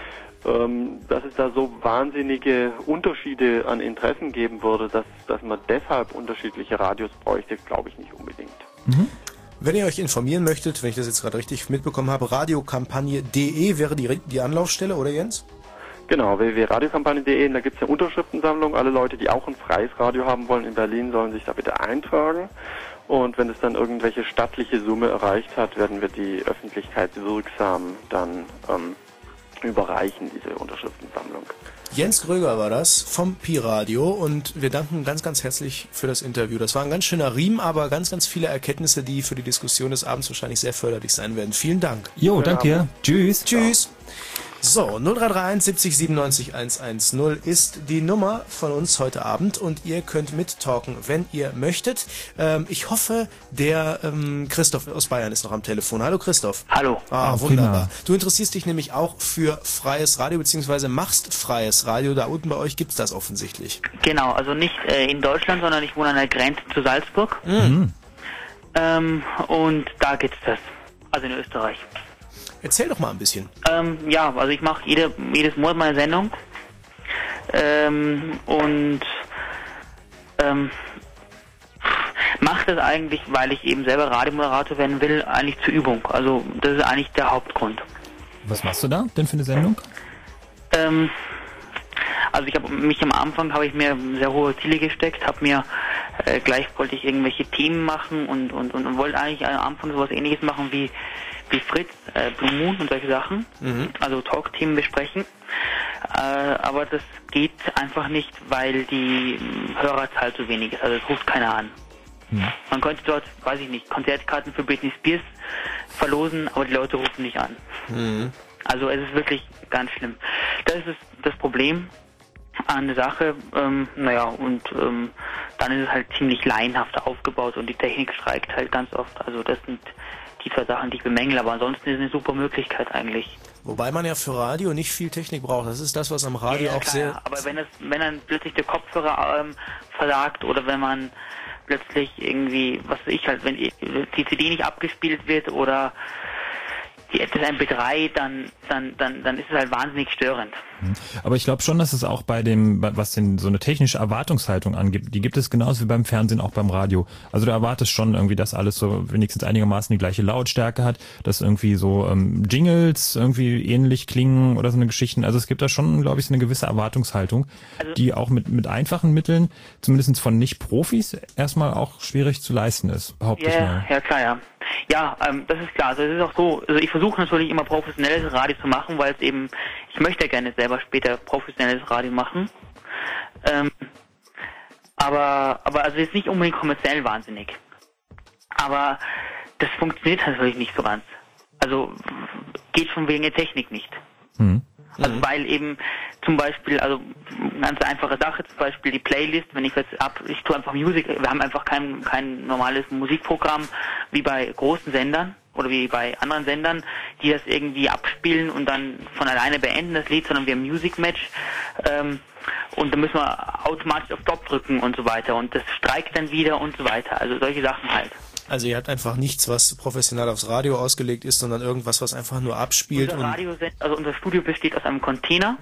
Ähm, dass es da so wahnsinnige Unterschiede an Interessen geben würde, dass, dass man deshalb unterschiedliche Radios bräuchte, glaube ich nicht unbedingt. Mhm. Wenn ihr euch informieren möchtet, wenn ich das jetzt gerade richtig mitbekommen habe, radiokampagne punkt de wäre die, die Anlaufstelle, oder Jens? Genau, w w w punkt radiokampagne punkt de, da gibt es eine Unterschriftensammlung. Alle Leute, die auch ein freies Radio haben wollen in Berlin, sollen sich da bitte eintragen. Und wenn es dann irgendwelche stattliche Summe erreicht hat, werden wir die öffentlichkeitswirksam dann ähm, überreichen, diese Unterschriftensammlung. Jens Gröger war das vom Pi-Radio, und wir danken ganz, ganz herzlich für das Interview. Das war ein ganz schöner Riemen, aber ganz, ganz viele Erkenntnisse, die für die Diskussion des Abends wahrscheinlich sehr förderlich sein werden. Vielen Dank. Jo, danke dir. Tschüss. Tschüss. So, null drei drei eins siebzig siebenundneunzig hundertzehn ist die Nummer von uns heute Abend, und ihr könnt mittalken, wenn ihr möchtet. Ähm, ich hoffe, der ähm, Christoph aus Bayern ist noch am Telefon. Hallo Christoph. Hallo. Ah, Ah, wunderbar. prima. Du interessierst dich nämlich auch für freies Radio, beziehungsweise machst freies Radio. Da unten bei euch gibt's das offensichtlich. Genau, also nicht äh, in Deutschland, sondern ich wohne an der Grenze zu Salzburg. Mhm. Ähm, und da gibt's das. Also in Österreich. Erzähl doch mal ein bisschen. Ähm, ja, also ich mache jede, jedes Monat meine Sendung. Ähm, und ähm, mache das eigentlich, weil ich eben selber Radiomoderator werden will, eigentlich zur Übung. Also das ist eigentlich der Hauptgrund. Was machst du da denn für eine Sendung? Ähm, also ich habe mich am Anfang habe ich mir sehr hohe Ziele gesteckt, habe mir äh, gleich wollte ich irgendwelche Themen machen und und und, und wollte eigentlich am Anfang sowas Ähnliches machen wie wie Fritz, äh, Blue Moon und solche Sachen, Mhm. also Talk-Themen besprechen. Äh, aber das geht einfach nicht, weil die mh, Hörerzahl zu wenig ist. Also es ruft keiner an. Hm. Man könnte dort, weiß ich nicht, Konzertkarten für Britney Spears verlosen, aber die Leute rufen nicht an. Mhm. Also es ist wirklich ganz schlimm. Das ist das Problem an der Sache. Ähm, naja, und ähm, dann ist es halt ziemlich laienhaft aufgebaut und die Technik streikt halt ganz oft. Also das sind die zwei Sachen, die ich bemängel, aber ansonsten ist es eine super Möglichkeit eigentlich. Wobei man ja für Radio nicht viel Technik braucht. Das ist das, was am Radio Ja, auch klar, sehr... aber wenn es, wenn dann plötzlich der Kopfhörer ähm, versagt oder wenn man plötzlich irgendwie, was weiß ich halt, wenn die C D nicht abgespielt wird oder die, das M P drei, dann, dann, dann, dann ist es halt wahnsinnig störend. Aber ich glaube schon, dass es auch bei dem, was denn so eine technische Erwartungshaltung angibt, die gibt es genauso wie beim Fernsehen auch beim Radio. Also du erwartest schon irgendwie, dass alles so wenigstens einigermaßen die gleiche Lautstärke hat, dass irgendwie so ähm, Jingles irgendwie ähnlich klingen oder so eine Geschichten. Also es gibt da schon, glaube ich, so eine gewisse Erwartungshaltung, Also- die auch mit mit einfachen Mitteln, zumindest von Nicht-Profis, erstmal auch schwierig zu leisten ist, behaupte ich Ja, mal. ja klar, ja. Ja, ähm, das ist klar. Also es ist auch so, also ich versuche natürlich immer professionelles Radio zu machen, weil es eben, ich möchte gerne selber später professionelles Radio machen. Ähm, aber, aber also jetzt nicht unbedingt kommerziell wahnsinnig. Aber das funktioniert natürlich nicht so ganz. Also geht schon wegen der Technik nicht. Mhm. Also weil eben zum Beispiel, also ganz einfache Sache, zum Beispiel die Playlist, wenn ich jetzt ab, ich tue einfach Musik, wir haben einfach kein, kein normales Musikprogramm wie bei großen Sendern oder wie bei anderen Sendern, die das irgendwie abspielen und dann von alleine beenden das Lied, sondern wir haben Music Match ähm, und dann müssen wir automatisch auf Stop drücken und so weiter und das streikt dann wieder und so weiter, also solche Sachen halt. Also ihr habt einfach nichts, was professionell aufs Radio ausgelegt ist, sondern irgendwas, was einfach nur abspielt. Unser und Radio, also unser Studio besteht aus einem Container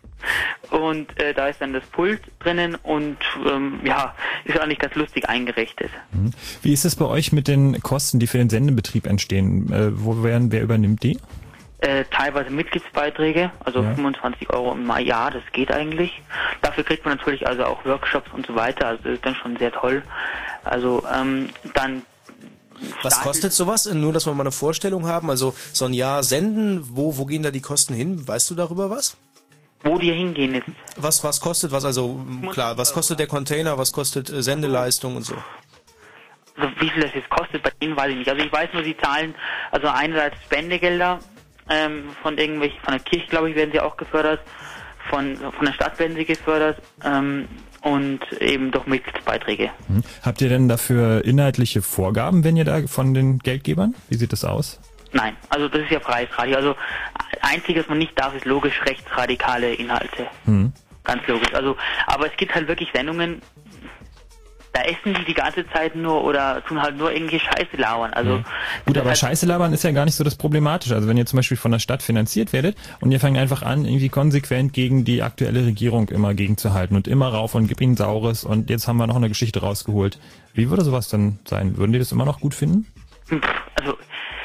und äh, da ist dann das Pult drinnen und ähm, ja, ist eigentlich ganz lustig eingerichtet. Wie ist es bei euch mit den Kosten, die für den Sendebetrieb entstehen? Äh, wo werden, wer übernimmt die? Äh, teilweise Mitgliedsbeiträge, also Ja. fünfundzwanzig Euro im Jahr, das geht eigentlich. Dafür kriegt man natürlich also auch Workshops und so weiter, also das ist dann schon sehr toll. Also ähm, dann was kostet sowas? Nur, dass wir mal eine Vorstellung haben. Also so ein Jahr senden, wo wo gehen da die Kosten hin? Weißt du darüber was? Wo die hingehen jetzt? Was was kostet was? Also klar, was kostet der Container? Was kostet äh, Sendeleistung und so? Also wie viel das jetzt kostet, bei denen weiß ich nicht. Also ich weiß nur, sie zahlen also einerseits Spendegelder ähm, von irgendwelchen, von der Kirche, glaube ich, werden sie auch gefördert, von von der Stadt werden sie gefördert ähm, und eben durch Mitgliedsbeiträge. Hm. Habt ihr denn dafür inhaltliche Vorgaben, wenn ihr da von den Geldgebern? Wie sieht das aus? Nein, also das ist ja freies Radio. Also einzig, was man nicht darf, ist logisch rechtsradikale Inhalte. Hm. Ganz logisch. Also, aber es gibt halt wirklich Sendungen, da essen die die ganze Zeit nur oder tun halt nur irgendwie Scheiße labern. Also Mhm. Gut, aber Scheiße labern ist ja gar nicht so das Problematische. Also wenn ihr zum Beispiel von der Stadt finanziert werdet und ihr fangt einfach an, irgendwie konsequent gegen die aktuelle Regierung immer gegenzuhalten und immer rauf und gib ihnen Saures und jetzt haben wir noch eine Geschichte rausgeholt. Wie würde sowas dann sein? Würden die das immer noch gut finden? Also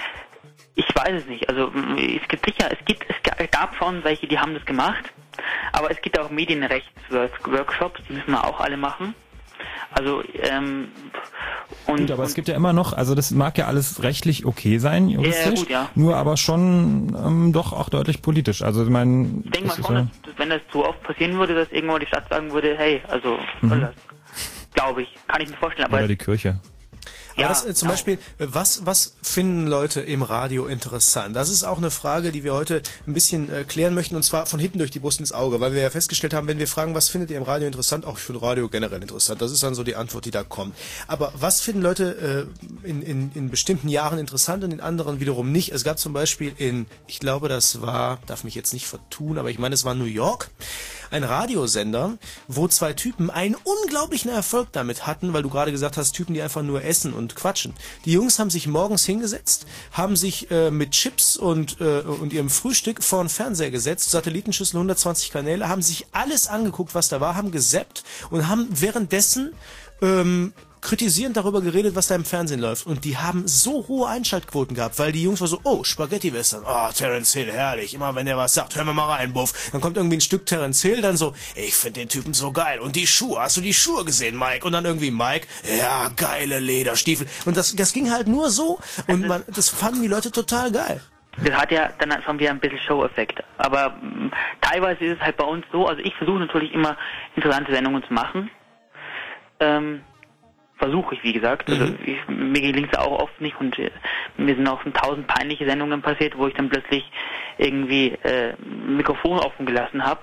ich weiß es nicht. Also es gibt sicher, es gibt, es gab schon welche, die haben das gemacht, aber es gibt auch Medienrechtsworkshops, die müssen wir auch alle machen. Also ähm, und, gut, aber und es gibt ja immer noch, also das mag ja alles rechtlich okay sein, juristisch, ja, gut, ja. nur aber schon ähm, doch auch deutlich politisch. Also ich meine, ich denke mal schon, ja, dass, wenn das so oft passieren würde, dass irgendwann die Stadt sagen würde, hey, also Mhm. soll das, glaube ich, kann ich mir vorstellen. Aber oder die Kirche. Aber Ja, das, äh, zum genau. Beispiel, äh, was, was finden Leute im Radio interessant? Das ist auch eine Frage, die wir heute ein bisschen äh, klären möchten, und zwar von hinten durch die Brust ins Auge, weil wir ja festgestellt haben, wenn wir fragen, was findet ihr im Radio interessant, auch ich finde Radio generell interessant. Das ist dann so die Antwort, die da kommt. Aber was finden Leute äh, in, in, in bestimmten Jahren interessant und in anderen wiederum nicht? Es gab zum Beispiel in, ich glaube, das war, darf mich jetzt nicht vertun, aber ich meine, es war New York, ein Radiosender, wo zwei Typen einen unglaublichen Erfolg damit hatten, weil du gerade gesagt hast, Typen, die einfach nur essen und quatschen. Die Jungs haben sich morgens hingesetzt, haben sich äh, mit Chips und, äh, und ihrem Frühstück vor den Fernseher gesetzt, Satellitenschüssel, hundertzwanzig Kanäle, haben sich alles angeguckt, was da war, haben gesappt und haben währenddessen ähm, kritisierend darüber geredet, was da im Fernsehen läuft. Und die haben so hohe Einschaltquoten gehabt, weil die Jungs waren so, oh, Spaghetti-Western, oh, Terence Hill, herrlich. Immer wenn der was sagt, hören wir mal rein, Buff. Dann kommt irgendwie ein Stück Terence Hill, dann so, ich finde den Typen so geil. Und die Schuhe, hast du die Schuhe gesehen, Mike? Und dann irgendwie Mike, ja, geile Lederstiefel. Und das, das ging halt nur so. Und man, das fanden die Leute total geil. Das hat ja dann schon wieder ein bisschen Show-Effekt. Aber mh, teilweise ist es halt bei uns so, also ich versuche natürlich immer interessante Sendungen zu machen. Ähm, versuche ich, wie gesagt. Also Mhm. ich, mir gelingt es auch oft nicht und äh, mir sind auch schon tausend peinliche Sendungen passiert, wo ich dann plötzlich irgendwie äh, ein Mikrofon offen gelassen habe.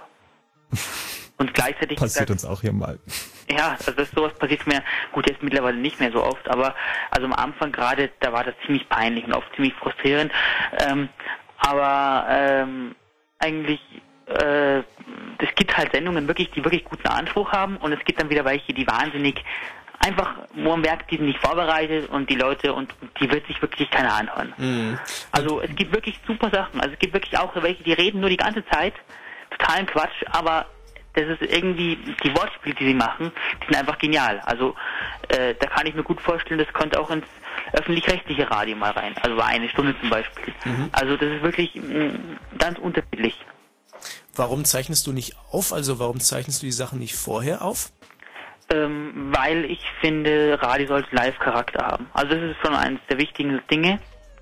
Und gleichzeitig Passiert gesagt, uns auch hier mal. ja, also das sowas passiert mir, gut, jetzt mittlerweile nicht mehr so oft, aber also am Anfang gerade, da war das ziemlich peinlich und oft ziemlich frustrierend. Ähm, aber ähm, eigentlich, äh, es gibt halt Sendungen wirklich, die wirklich guten Anspruch haben und es gibt dann wieder welche, die wahnsinnig einfach, wo man merkt, die sind nicht vorbereitet und die Leute und die wird sich wirklich keiner anhören. Mhm. Also es gibt wirklich super Sachen, also es gibt wirklich auch welche, die reden nur die ganze Zeit, totalen Quatsch, aber das ist irgendwie, die Wortspiele, die sie machen, die sind einfach genial. Also äh, da kann ich mir gut vorstellen, das könnte auch ins öffentlich-rechtliche Radio mal rein. Also war eine Stunde zum Beispiel. Mhm. Also das ist wirklich mh, ganz unterschiedlich. Warum zeichnest du nicht auf? Also warum zeichnest du die Sachen nicht vorher auf? Ähm, weil ich finde, Radio sollte Live-Charakter haben. Also das ist schon eines der wichtigen Dinge.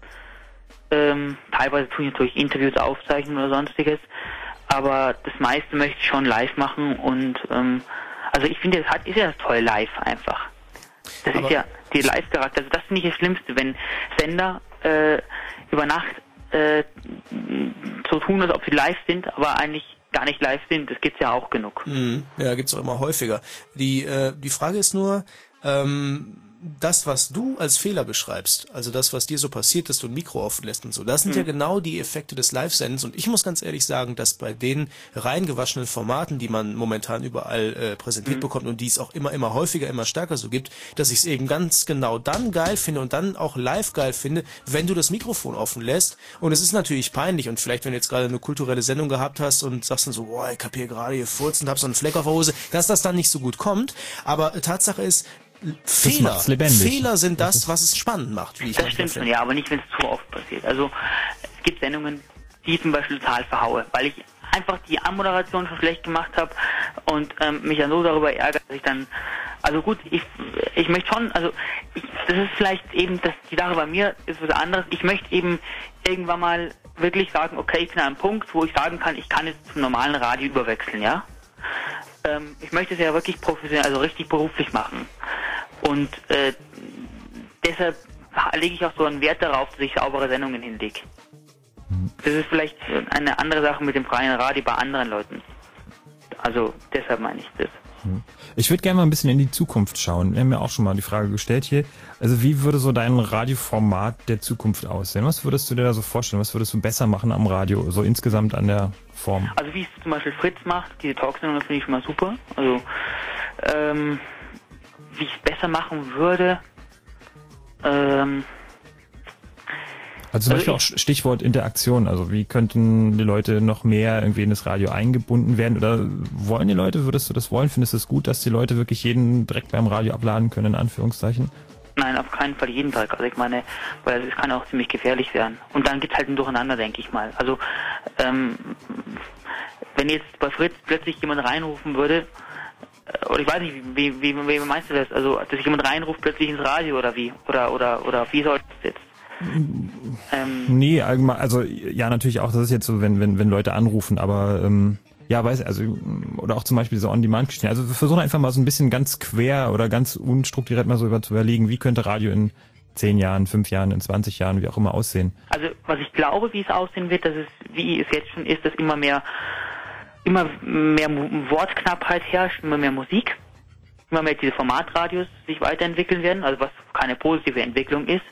Ähm, teilweise tue ich natürlich Interviews aufzeichnen oder sonstiges, aber das meiste möchte ich schon live machen und ähm, also ich finde, es hat ist ja das tolle live einfach. Das aber ist ja die Live-Charakter. Also das finde ich das Schlimmste, wenn Sender äh, über Nacht äh, so tun, als ob sie live sind, aber eigentlich gar nicht live sind. Das gibt's ja auch genug. Mhm. Ja, gibt's auch immer häufiger. Die äh, die Frage ist nur, ähm, das, was du als Fehler beschreibst, also das, was dir so passiert, dass du ein Mikro offen lässt und so, das sind mhm. ja genau die Effekte des Live-Sendens. Und ich muss ganz ehrlich sagen, dass bei den reingewaschenen Formaten, die man momentan überall äh, präsentiert mhm. bekommt und die es auch immer, immer häufiger, immer stärker so gibt, dass ich es eben ganz genau dann geil finde und dann auch live geil finde, wenn du das Mikrofon offen lässt. Und es ist natürlich peinlich und vielleicht, wenn du jetzt gerade eine kulturelle Sendung gehabt hast und sagst dann so, boah, ich hab hier gerade hier furzt und hab so einen Fleck auf der Hose, dass das dann nicht so gut kommt. Aber Tatsache ist, Fehler, Fehler sind das, was es spannend macht. Wie ich das stimmt schon, ja, aber nicht, wenn es zu oft passiert. Also es gibt Sendungen, die ich zum Beispiel total verhaue, weil ich einfach die Anmoderation schon schlecht gemacht habe und ähm, mich dann so darüber ärgere, dass ich dann, also gut, ich ich möchte schon, also ich, das ist vielleicht eben, das, die Sache bei mir ist was anderes. Ich möchte eben irgendwann mal wirklich sagen, okay, ich bin an einem Punkt, wo ich sagen kann, ich kann jetzt zum normalen Radio überwechseln, ja. Ähm, ich möchte es ja wirklich professionell, also richtig beruflich machen. Und äh, deshalb lege ich auch so einen Wert darauf, dass ich saubere Sendungen hinlege. Das ist vielleicht eine andere Sache mit dem freien Radio bei anderen Leuten. Also deshalb meine ich das. Ich würde gerne mal ein bisschen in die Zukunft schauen. Wir haben ja auch schon mal die Frage gestellt hier. Also wie würde so dein Radioformat der Zukunft aussehen? Was würdest du dir da so vorstellen? Was würdest du besser machen am Radio, so insgesamt an der Form? Also wie es zum Beispiel Fritz macht, diese Talksendung, finde ich schon mal super. Also ähm, wie ich es besser machen würde, ähm, also zum Beispiel auch Stichwort Interaktion, also wie könnten die Leute noch mehr irgendwie in das Radio eingebunden werden oder wollen die Leute, würdest du das wollen? Findest du es gut, dass die Leute wirklich jeden direkt beim Radio abladen können, in Anführungszeichen? Nein, auf keinen Fall jeden Tag. Also ich meine, weil es kann auch ziemlich gefährlich werden. Und dann gibt es halt ein Durcheinander, denke ich mal. Also ähm, wenn jetzt bei Fritz plötzlich jemand reinrufen würde, oder ich weiß nicht, wie, wie, wie meinst du das? Also, dass sich jemand reinruft plötzlich ins Radio oder wie? Oder, oder, oder wie soll das jetzt? Ähm, nee, allgemein, also, ja, natürlich auch, das ist jetzt so, wenn, wenn, wenn Leute anrufen, aber, ähm, ja, weiß, also, oder auch zum Beispiel so On-Demand-Geschichten. Also, wir versuchen einfach mal so ein bisschen ganz quer oder ganz unstrukturiert mal so über zu überlegen, wie könnte Radio in zehn Jahren, fünf Jahren, in zwanzig Jahren, wie auch immer aussehen? Also, was ich glaube, wie es aussehen wird, dass es, wie es jetzt schon ist, dass immer mehr immer mehr Wortknappheit herrscht, immer mehr Musik, immer mehr diese Formatradios sich weiterentwickeln werden, also was keine positive Entwicklung ist.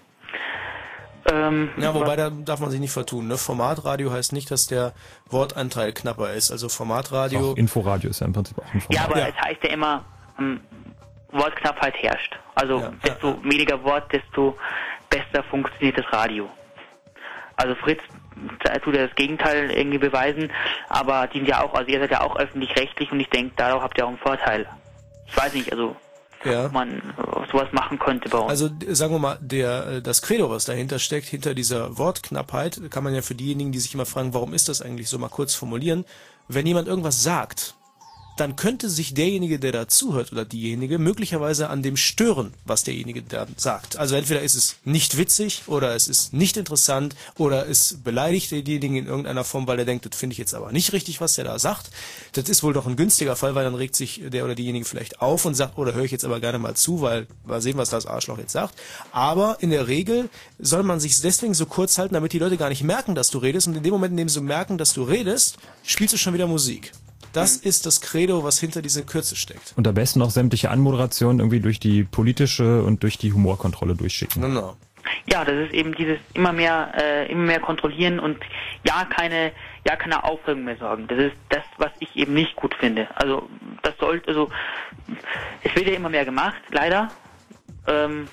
Ähm, ja, wobei da darf man sich nicht vertun. Ne? Formatradio heißt nicht, dass der Wortanteil knapper ist. Also Formatradio... Auch Inforadio ist ja im Prinzip auch ein Format. Ja, aber ja. es heißt ja immer, ähm, Wortknappheit herrscht. Also ja, desto ja, ja. weniger Wort, desto besser funktioniert das Radio. Also Fritz tut ja das Gegenteil irgendwie beweisen, aber die sind ja auch, also ihr seid ja auch öffentlich-rechtlich und ich denke, darauf habt ihr auch einen Vorteil. Ich weiß nicht, also ja. ob man sowas machen könnte bei uns. Also sagen wir mal, der das Credo, was dahinter steckt, hinter dieser Wortknappheit, kann man ja für diejenigen, die sich immer fragen, warum ist das eigentlich so, mal kurz formulieren. Wenn jemand irgendwas sagt, dann könnte sich derjenige, der da zuhört oder diejenige, möglicherweise an dem stören, was derjenige da sagt. Also entweder ist es nicht witzig oder es ist nicht interessant oder es beleidigt denjenigen in irgendeiner Form, weil er denkt, das finde ich jetzt aber nicht richtig, was der da sagt. Das ist wohl doch ein günstiger Fall, weil dann regt sich der oder diejenige vielleicht auf und sagt, oh, da höre ich jetzt aber gerne mal zu, weil mal sehen, was das Arschloch jetzt sagt. Aber in der Regel soll man sich deswegen so kurz halten, damit die Leute gar nicht merken, dass du redest. Und in dem Moment, in dem sie merken, dass du redest, spielst du schon wieder Musik. Das ist das Credo, was hinter dieser Kürze steckt. Und am besten noch sämtliche Anmoderationen irgendwie durch die politische und durch die Humorkontrolle durchschicken. Genau. Ja, das ist eben dieses immer mehr, äh, immer mehr kontrollieren und ja keine, ja keine Aufregung mehr sorgen. Das ist das, was ich eben nicht gut finde. Also das sollte, also es wird ja immer mehr gemacht, leider. Ähm,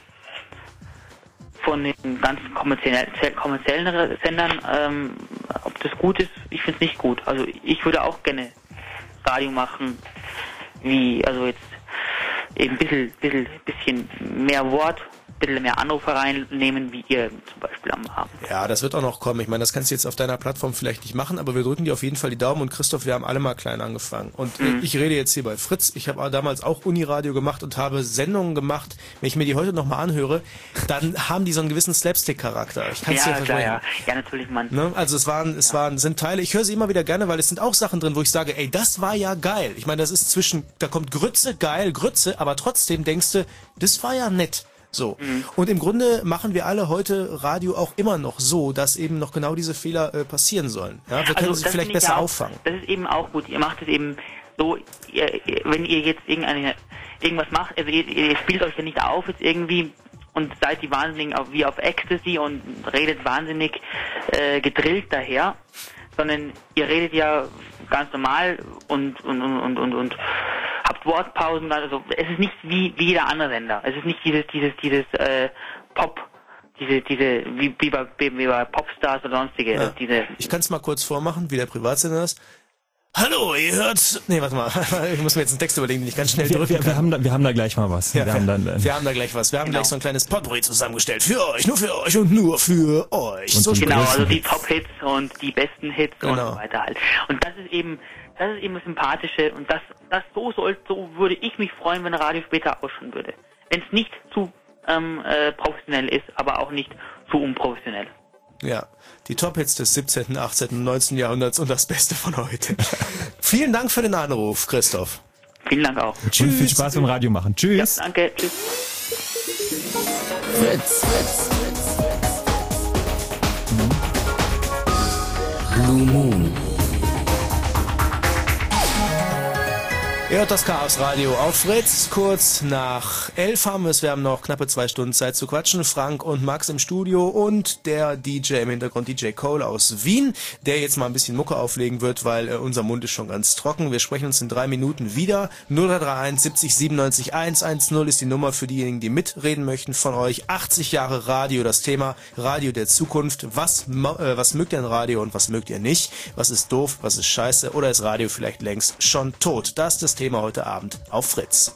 von den ganzen kommerziellen, kommerziellen Sendern, ähm, ob das gut ist, ich finde es nicht gut. Also ich würde auch gerne Radio machen, wie, also jetzt eben ein bisschen, bisschen, bisschen mehr Wort bisschen mehr Anrufe reinnehmen, wie ihr zum Beispiel am Abend. Ja, das wird auch noch kommen. Ich meine, das kannst du jetzt auf deiner Plattform vielleicht nicht machen, aber wir drücken dir auf jeden Fall die Daumen. Und Christoph, wir haben alle mal klein angefangen. Und mhm. ich rede jetzt hier bei Fritz. Ich habe damals auch Uniradio gemacht und habe Sendungen gemacht. Wenn ich mir die heute nochmal anhöre, dann haben die so einen gewissen Slapstick-Charakter. Ich kann es ja, dir klar, ja, ja, natürlich, Mann. Ne? Also es waren, es waren, sind Teile. Ich höre sie immer wieder gerne, weil es sind auch Sachen drin, wo ich sage, ey, das war ja geil. Ich meine, das ist zwischen, da kommt Grütze, geil, Grütze, aber trotzdem denkst du, das war ja nett. So. Mhm. Und im Grunde machen wir alle heute Radio auch immer noch so, dass eben noch genau diese Fehler äh, passieren sollen. Ja, wir können also, sie vielleicht besser auch, auffangen. Das ist eben auch gut. Ihr macht es eben so, ihr, wenn ihr jetzt irgendeine, irgendwas macht, also ihr, ihr spielt euch ja nicht auf jetzt irgendwie und seid die Wahnsinnigen auf, wie auf Ecstasy und redet wahnsinnig äh, gedrillt daher, sondern ihr redet ja ganz normal und und und und und, und habt Wortpausen, also es ist nicht wie, wie jeder andere Sender. Es ist nicht dieses dieses dieses äh, Pop, diese diese wie, wie, bei, wie bei Popstars oder sonstige. Ja. Also diese. Ich kann es mal kurz vormachen, wie der Privatsender ist. Hallo, ihr hört... Nee, warte mal. Ich muss mir jetzt einen Text überlegen, den ich ganz schnell drücken wir, kann. Wir haben, da, wir haben da gleich mal was. Ja, wir, haben dann, wir haben da gleich was. Wir haben genau. gleich so ein kleines Potpourri zusammengestellt. Für euch, nur für euch und nur für euch. Und so genau, also die Top-Hits und die besten Hits genau. und so weiter halt. Und das ist eben... Das ist eben das Sympathische und das, das so soll, so würde ich mich freuen, wenn Radio später ausschauen würde. Wenn es nicht zu ähm, äh, professionell ist, aber auch nicht zu unprofessionell. Ja, die Top-Hits des siebzehnten, achtzehnten und neunzehnten Jahrhunderts und das Beste von heute. Vielen Dank für den Anruf, Christoph. Vielen Dank auch. Tschüss. Und viel Spaß beim Radio machen. Tschüss. Ja, danke. Tschüss. Fritz, Fritz, Fritz. Blue Moon. Ihr hört das Chaos Radio auf Fritz. Kurz nach elf haben wir es. Wir haben noch knappe zwei Stunden Zeit zu quatschen. Frank und Max im Studio und der D J im Hintergrund, D J Cole aus Wien, der jetzt mal ein bisschen Mucke auflegen wird, weil äh, unser Mund ist schon ganz trocken. Wir sprechen uns in drei Minuten wieder. null drei drei eins siebzig siebenundneunzig hundertzehn ist die Nummer für diejenigen, die mitreden möchten von euch. achtzig Jahre Radio, das Thema Radio der Zukunft. Was, äh, was mögt ihr an Radio und was mögt ihr nicht? Was ist doof, was ist scheiße oder ist Radio vielleicht längst schon tot? Das ist das Thema heute Abend auf Fritz.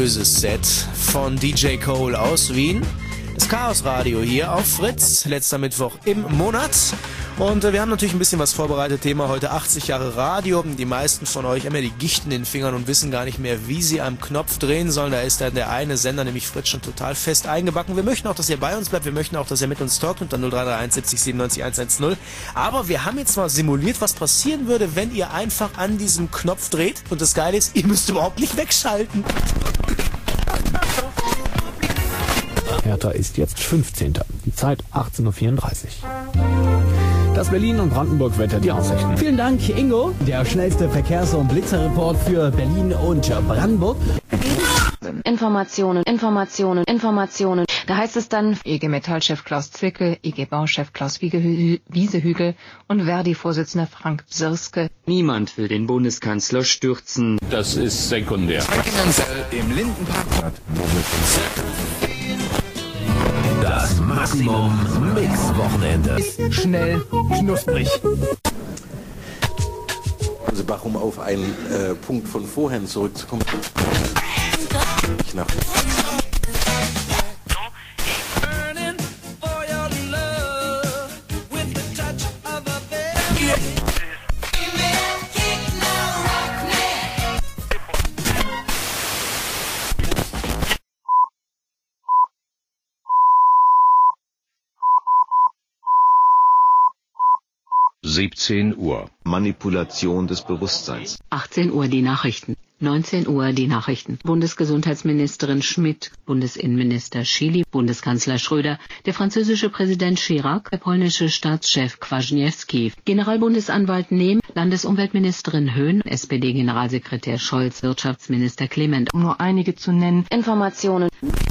ominöses Set von D J Cole aus Wien. Das Chaosradio hier auf Fritz, letzter Mittwoch im Monat. Und äh, wir haben natürlich ein bisschen was vorbereitet. Thema heute achtzig Jahre Radio. Die meisten von euch haben ja die Gicht in den Fingern und wissen gar nicht mehr, wie sie am Knopf drehen sollen. Da ist dann der eine Sender, nämlich Fritz, schon total fest eingebacken. Wir möchten auch, dass ihr bei uns bleibt. Wir möchten auch, dass ihr mit uns talkt unter null drei drei eins siebzig siebenundneunzig hundertzehn. Aber wir haben jetzt mal simuliert, was passieren würde, wenn ihr einfach an diesem Knopf dreht. Und das Geile ist, ihr müsst überhaupt nicht wegschalten. Hertha ist jetzt fünfzehnter Die Zeit achtzehn Uhr vierunddreißig. Das Berlin- und Brandenburg-Wetter, die Aussichten. Vielen Dank, Ingo. Der schnellste Verkehrs- und Blitzerreport für Berlin und Brandenburg. Informationen, Informationen, Informationen. Da heißt es dann I G Metall-Chef Klaus Zwickel, I G-Bauchef Klaus Wiegehü- Wiesehügel und Verdi-Vorsitzender Frank Bsirske. Niemand will den Bundeskanzler stürzen. Das ist sekundär. Finanziell im Lindenpark. Das Maximum Mix-Wochenende. Schnell, knusprig. Also um auf einen äh, Punkt von vorhin zurückzukommen. Nach siebzehn Uhr. Manipulation des Bewusstseins. achtzehn Uhr die Nachrichten. neunzehn Uhr die Nachrichten. Bundesgesundheitsministerin Schmidt, Bundesinnenminister Schily, Bundeskanzler Schröder, der französische Präsident Chirac, der polnische Staatschef Kwasniewski, Generalbundesanwalt Nehm, Landesumweltministerin Höhn, S P D-Generalsekretär Scholz, Wirtschaftsminister Clement, um nur einige zu nennen. Informationen.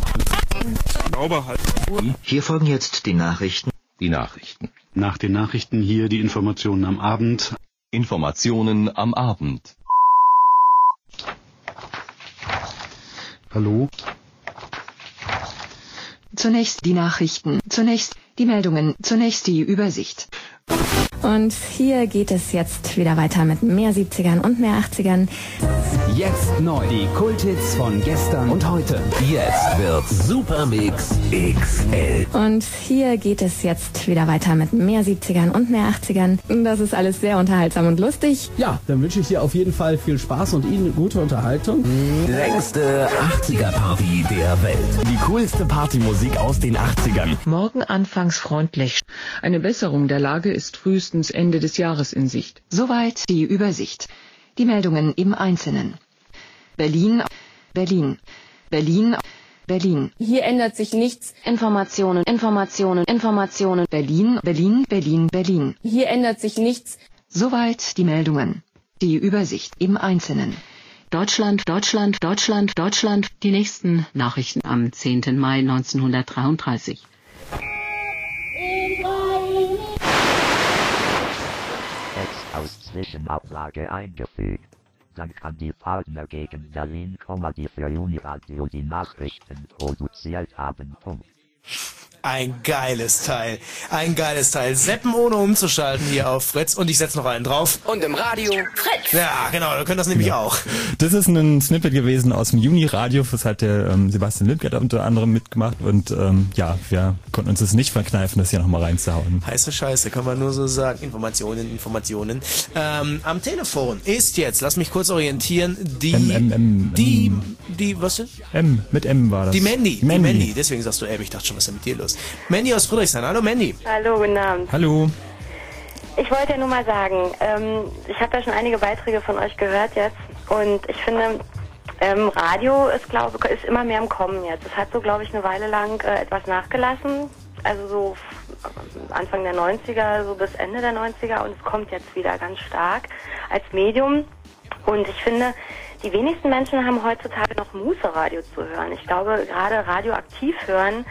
Hier folgen jetzt die Nachrichten. Die Nachrichten. Nach den Nachrichten hier die Informationen am Abend. Informationen am Abend. Hallo? Zunächst die Nachrichten, zunächst die Meldungen, zunächst die Übersicht. Und hier geht es jetzt wieder weiter mit mehr siebzigern und mehr achtzigern. Jetzt neu die Kulthits von gestern und heute. Jetzt wird Supermix X L. Und hier geht es jetzt wieder weiter mit mehr siebzigern und mehr achtzigern. Das ist alles sehr unterhaltsam und lustig. Ja, dann wünsche ich dir auf jeden Fall viel Spaß und Ihnen gute Unterhaltung. Längste achtziger-Party der Welt. Die coolste Partymusik aus den achtzigern. Morgen anfangs freundlich. Eine Besserung der Lage ist frühestens Ende des Jahres in Sicht. Soweit die Übersicht. Die Meldungen im Einzelnen. Berlin, Berlin, Berlin, Berlin. Hier ändert sich nichts. Informationen, Informationen, Informationen. Berlin, Berlin, Berlin, Berlin. Hier ändert sich nichts. Soweit die Meldungen. Die Übersicht im Einzelnen. Deutschland, Deutschland, Deutschland, Deutschland. Die nächsten Nachrichten am zehnten Mai neunzehnhundertdreiunddreißig. Text aus Zwischenablage eingefügt. Dann kann die Partner gegen Berlin, die für Uniradio die Nachrichten produziert haben. Punkt. Ein geiles Teil. Ein geiles Teil. Seppen ohne umzuschalten hier auf Fritz. Und ich setze noch einen drauf. Und im Radio Fritz. Ja, genau. Wir können das nämlich Ja. auch. Das ist ein Snippet gewesen aus dem Juni-Radio. Das hat der ähm, Sebastian Lindgert unter anderem mitgemacht. Und ähm, ja, wir konnten uns das nicht verkneifen, das hier nochmal reinzuhauen. Heiße Scheiße, kann man nur so sagen. Informationen, Informationen. Ähm, am Telefon ist jetzt, lass mich kurz orientieren, die... M, M, M, die, M. die, was denn? M, mit M war das. Die Mandy. Die Mandy. Mandy. Deswegen sagst du M. Ich dachte schon, was ist denn mit dir los? Mandy aus Friedrichshain. Hallo Mandy. Hallo, guten Abend. Hallo. Ich wollte ja nur mal sagen, ähm, ich habe ja schon einige Beiträge von euch gehört jetzt und ich finde, ähm, Radio ist, glaube ist immer mehr im Kommen jetzt. Es hat so, glaube ich, eine Weile lang äh, etwas nachgelassen, also so Anfang der neunziger, so bis Ende der neunziger, und es kommt jetzt wieder ganz stark als Medium. Und ich finde, die wenigsten Menschen haben heutzutage noch Muße, Radio zu hören. Ich glaube, gerade radioaktiv hören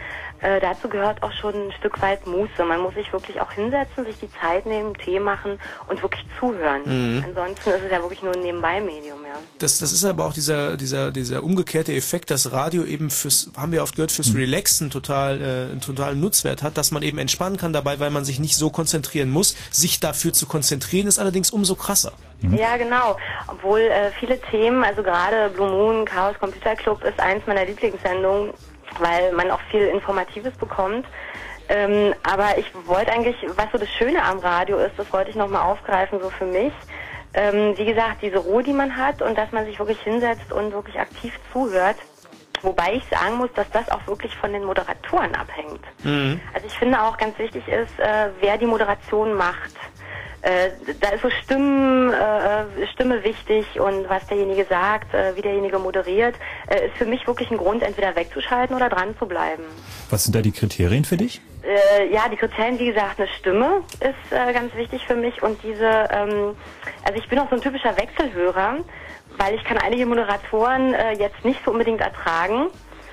äh, dazu gehört auch schon ein Stück weit Muße. Man muss sich wirklich auch hinsetzen, sich die Zeit nehmen, Tee machen und wirklich zuhören. Mhm. Ansonsten ist es ja wirklich nur ein Nebenbei-Medium, ja. Das, das ist aber auch dieser, dieser, dieser umgekehrte Effekt, dass Radio eben fürs, haben wir oft gehört, fürs Relaxen total, äh, einen totalen Nutzwert hat, dass man eben entspannen kann dabei, weil man sich nicht so konzentrieren muss. Sich dafür zu konzentrieren ist allerdings umso krasser. Mhm. Ja, genau. Obwohl äh, viele Themen, also gerade Blue Moon, Chaos Computer Club ist eins meiner Lieblingssendungen, weil man auch viel Informatives bekommt. Ähm, aber ich wollte eigentlich, was so das Schöne am Radio ist, das wollte ich nochmal aufgreifen, so für mich. Ähm, wie gesagt, diese Ruhe, die man hat und dass man sich wirklich hinsetzt und wirklich aktiv zuhört. Wobei ich sagen muss, dass das auch wirklich von den Moderatoren abhängt. Mhm. Also ich finde auch ganz wichtig ist, äh, wer die Moderation macht. Äh, da ist so Stimmen, äh, Stimme wichtig und was derjenige sagt, äh, wie derjenige moderiert, äh, ist für mich wirklich ein Grund, entweder wegzuschalten oder dran zu bleiben. Was sind da die Kriterien für dich? Äh, ja, die Kriterien, wie gesagt, eine Stimme ist äh, ganz wichtig für mich und diese, ähm, also ich bin auch so ein typischer Wechselhörer, weil ich kann einige Moderatoren äh, jetzt nicht so unbedingt ertragen.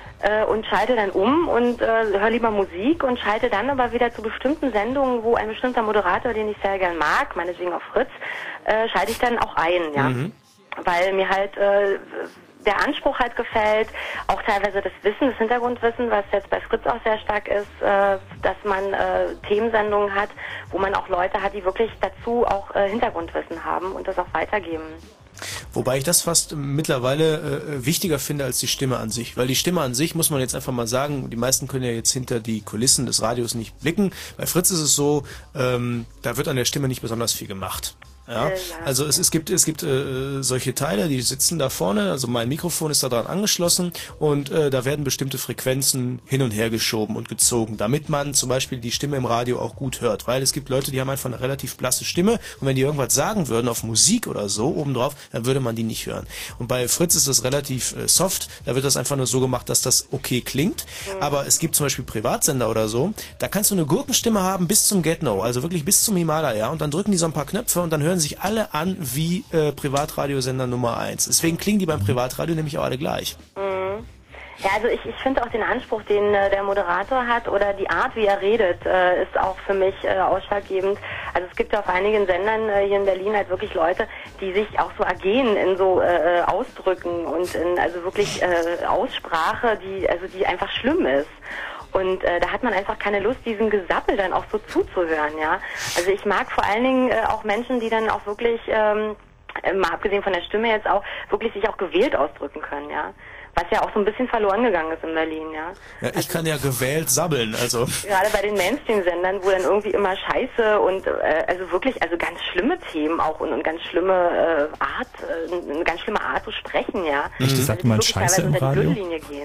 Und schalte dann um und äh, höre lieber Musik und schalte dann aber wieder zu bestimmten Sendungen, wo ein bestimmter Moderator, den ich sehr gern mag, meinetwegen auf Fritz, äh, schalte ich dann auch ein, ja. Mhm. Weil mir halt äh, der Anspruch halt gefällt, auch teilweise das Wissen, das Hintergrundwissen, was jetzt bei Fritz auch sehr stark ist, äh, dass man äh, Themensendungen hat, wo man auch Leute hat, die wirklich dazu auch äh, Hintergrundwissen haben und das auch weitergeben. Wobei ich das fast mittlerweile äh, wichtiger finde als die Stimme an sich. Weil die Stimme an sich, muss man jetzt einfach mal sagen, die meisten können ja jetzt hinter die Kulissen des Radios nicht blicken. Bei Fritz ist es so, ähm, da wird an der Stimme nicht besonders viel gemacht. Ja, also es, es gibt es gibt äh, solche Teile, die sitzen da vorne, also mein Mikrofon ist da dran angeschlossen und äh, da werden bestimmte Frequenzen hin und her geschoben und gezogen, damit man zum Beispiel die Stimme im Radio auch gut hört, weil es gibt Leute, die haben einfach eine relativ blasse Stimme und wenn die irgendwas sagen würden auf Musik oder so obendrauf, dann würde man die nicht hören. Und bei Fritz ist das relativ äh, soft, da wird das einfach nur so gemacht, dass das okay klingt, mhm. aber es gibt zum Beispiel Privatsender oder so, da kannst du eine Gurkenstimme haben bis zum Get-No, also wirklich bis zum Himalaya und dann drücken die so ein paar Knöpfe und dann hören sich alle an wie äh, Privatradiosender Nummer eins. Deswegen klingen die beim Privatradio nämlich auch alle gleich. Mhm. Ja, also ich, ich finde auch den Anspruch, den äh, der Moderator hat oder die Art, wie er redet, äh, ist auch für mich äh, ausschlaggebend. Also es gibt ja auf einigen Sendern äh, hier in Berlin halt wirklich Leute, die sich auch so ergehen in so äh, Ausdrücken und in also wirklich äh, Aussprache, die also die einfach schlimm ist. Und äh, da hat man einfach keine Lust, diesem Gesappel dann auch so zuzuhören, ja. Also ich mag vor allen Dingen äh, auch Menschen, die dann auch wirklich, ähm, mal abgesehen von der Stimme jetzt auch, wirklich sich auch gewählt ausdrücken können, ja. Was ja auch so ein bisschen verloren gegangen ist in Berlin, ja. Ja, ich also, kann ja gewählt sabbeln, also. Gerade bei den Mainstream-Sendern, wo dann irgendwie immer Scheiße und äh, also wirklich, also ganz schlimme Themen auch und, und ganz schlimme äh, Art, äh, eine ganz schlimme Art zu sprechen, ja. Echt, das sagt man Scheiße im Radio? Unter die Gürtellinie gehen.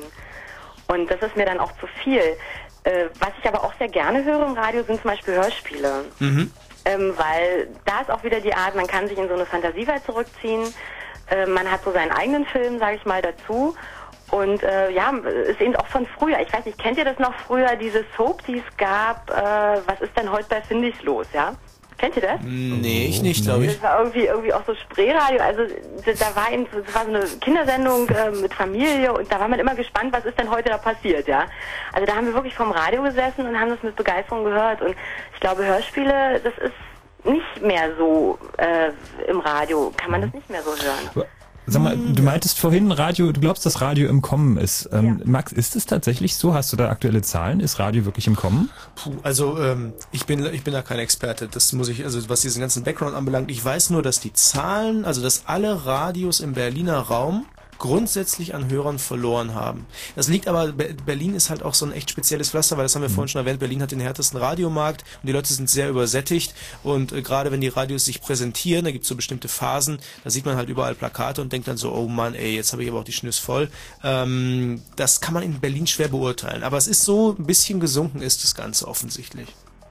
Und das ist mir dann auch zu viel. Äh, was ich aber auch sehr gerne höre im Radio, sind zum Beispiel Hörspiele. Mhm. Ähm, weil da ist auch wieder die Art, man kann sich in so eine Fantasiewelt zurückziehen. Äh, man hat so seinen eigenen Film, sage ich mal, dazu. Und äh, ja, ist eben auch von früher. Ich weiß nicht, kennt ihr das noch früher, diese Soap, die es gab? Äh, was ist denn heute bei Findis los, ja? Kennt ihr das? Nee, ich nicht, glaube ich. Das war irgendwie irgendwie auch so Spreeradio, also da war eben, das war so eine Kindersendung äh, mit Familie und da war man immer gespannt, was ist denn heute da passiert, ja. Also da haben wir wirklich vom Radio gesessen und haben das mit Begeisterung gehört und ich glaube, Hörspiele, das ist nicht mehr so äh, im Radio, kann man das nicht mehr so hören. Sag mal, du meintest vorhin Radio, du glaubst, dass Radio im Kommen ist. Ähm, ja. Max, ist es tatsächlich so? Hast du da aktuelle Zahlen? Ist Radio wirklich im Kommen? Puh, also ähm, ich bin ich bin da kein Experte. Das muss ich, also was diesen ganzen Background anbelangt. Ich weiß nur, dass die Zahlen, also dass alle Radios im Berliner Raum grundsätzlich an Hörern verloren haben. Das liegt aber, Berlin ist halt auch so ein echt spezielles Pflaster, weil das haben wir mhm. vorhin schon erwähnt, Berlin hat den härtesten Radiomarkt und die Leute sind sehr übersättigt und äh, gerade wenn die Radios sich präsentieren, da gibt es so bestimmte Phasen, da sieht man halt überall Plakate und denkt dann so, oh Mann, ey, jetzt habe ich aber auch die Schnüsse voll. Ähm, das kann man in Berlin schwer beurteilen, aber es ist so, ein bisschen gesunken ist das Ganze offensichtlich.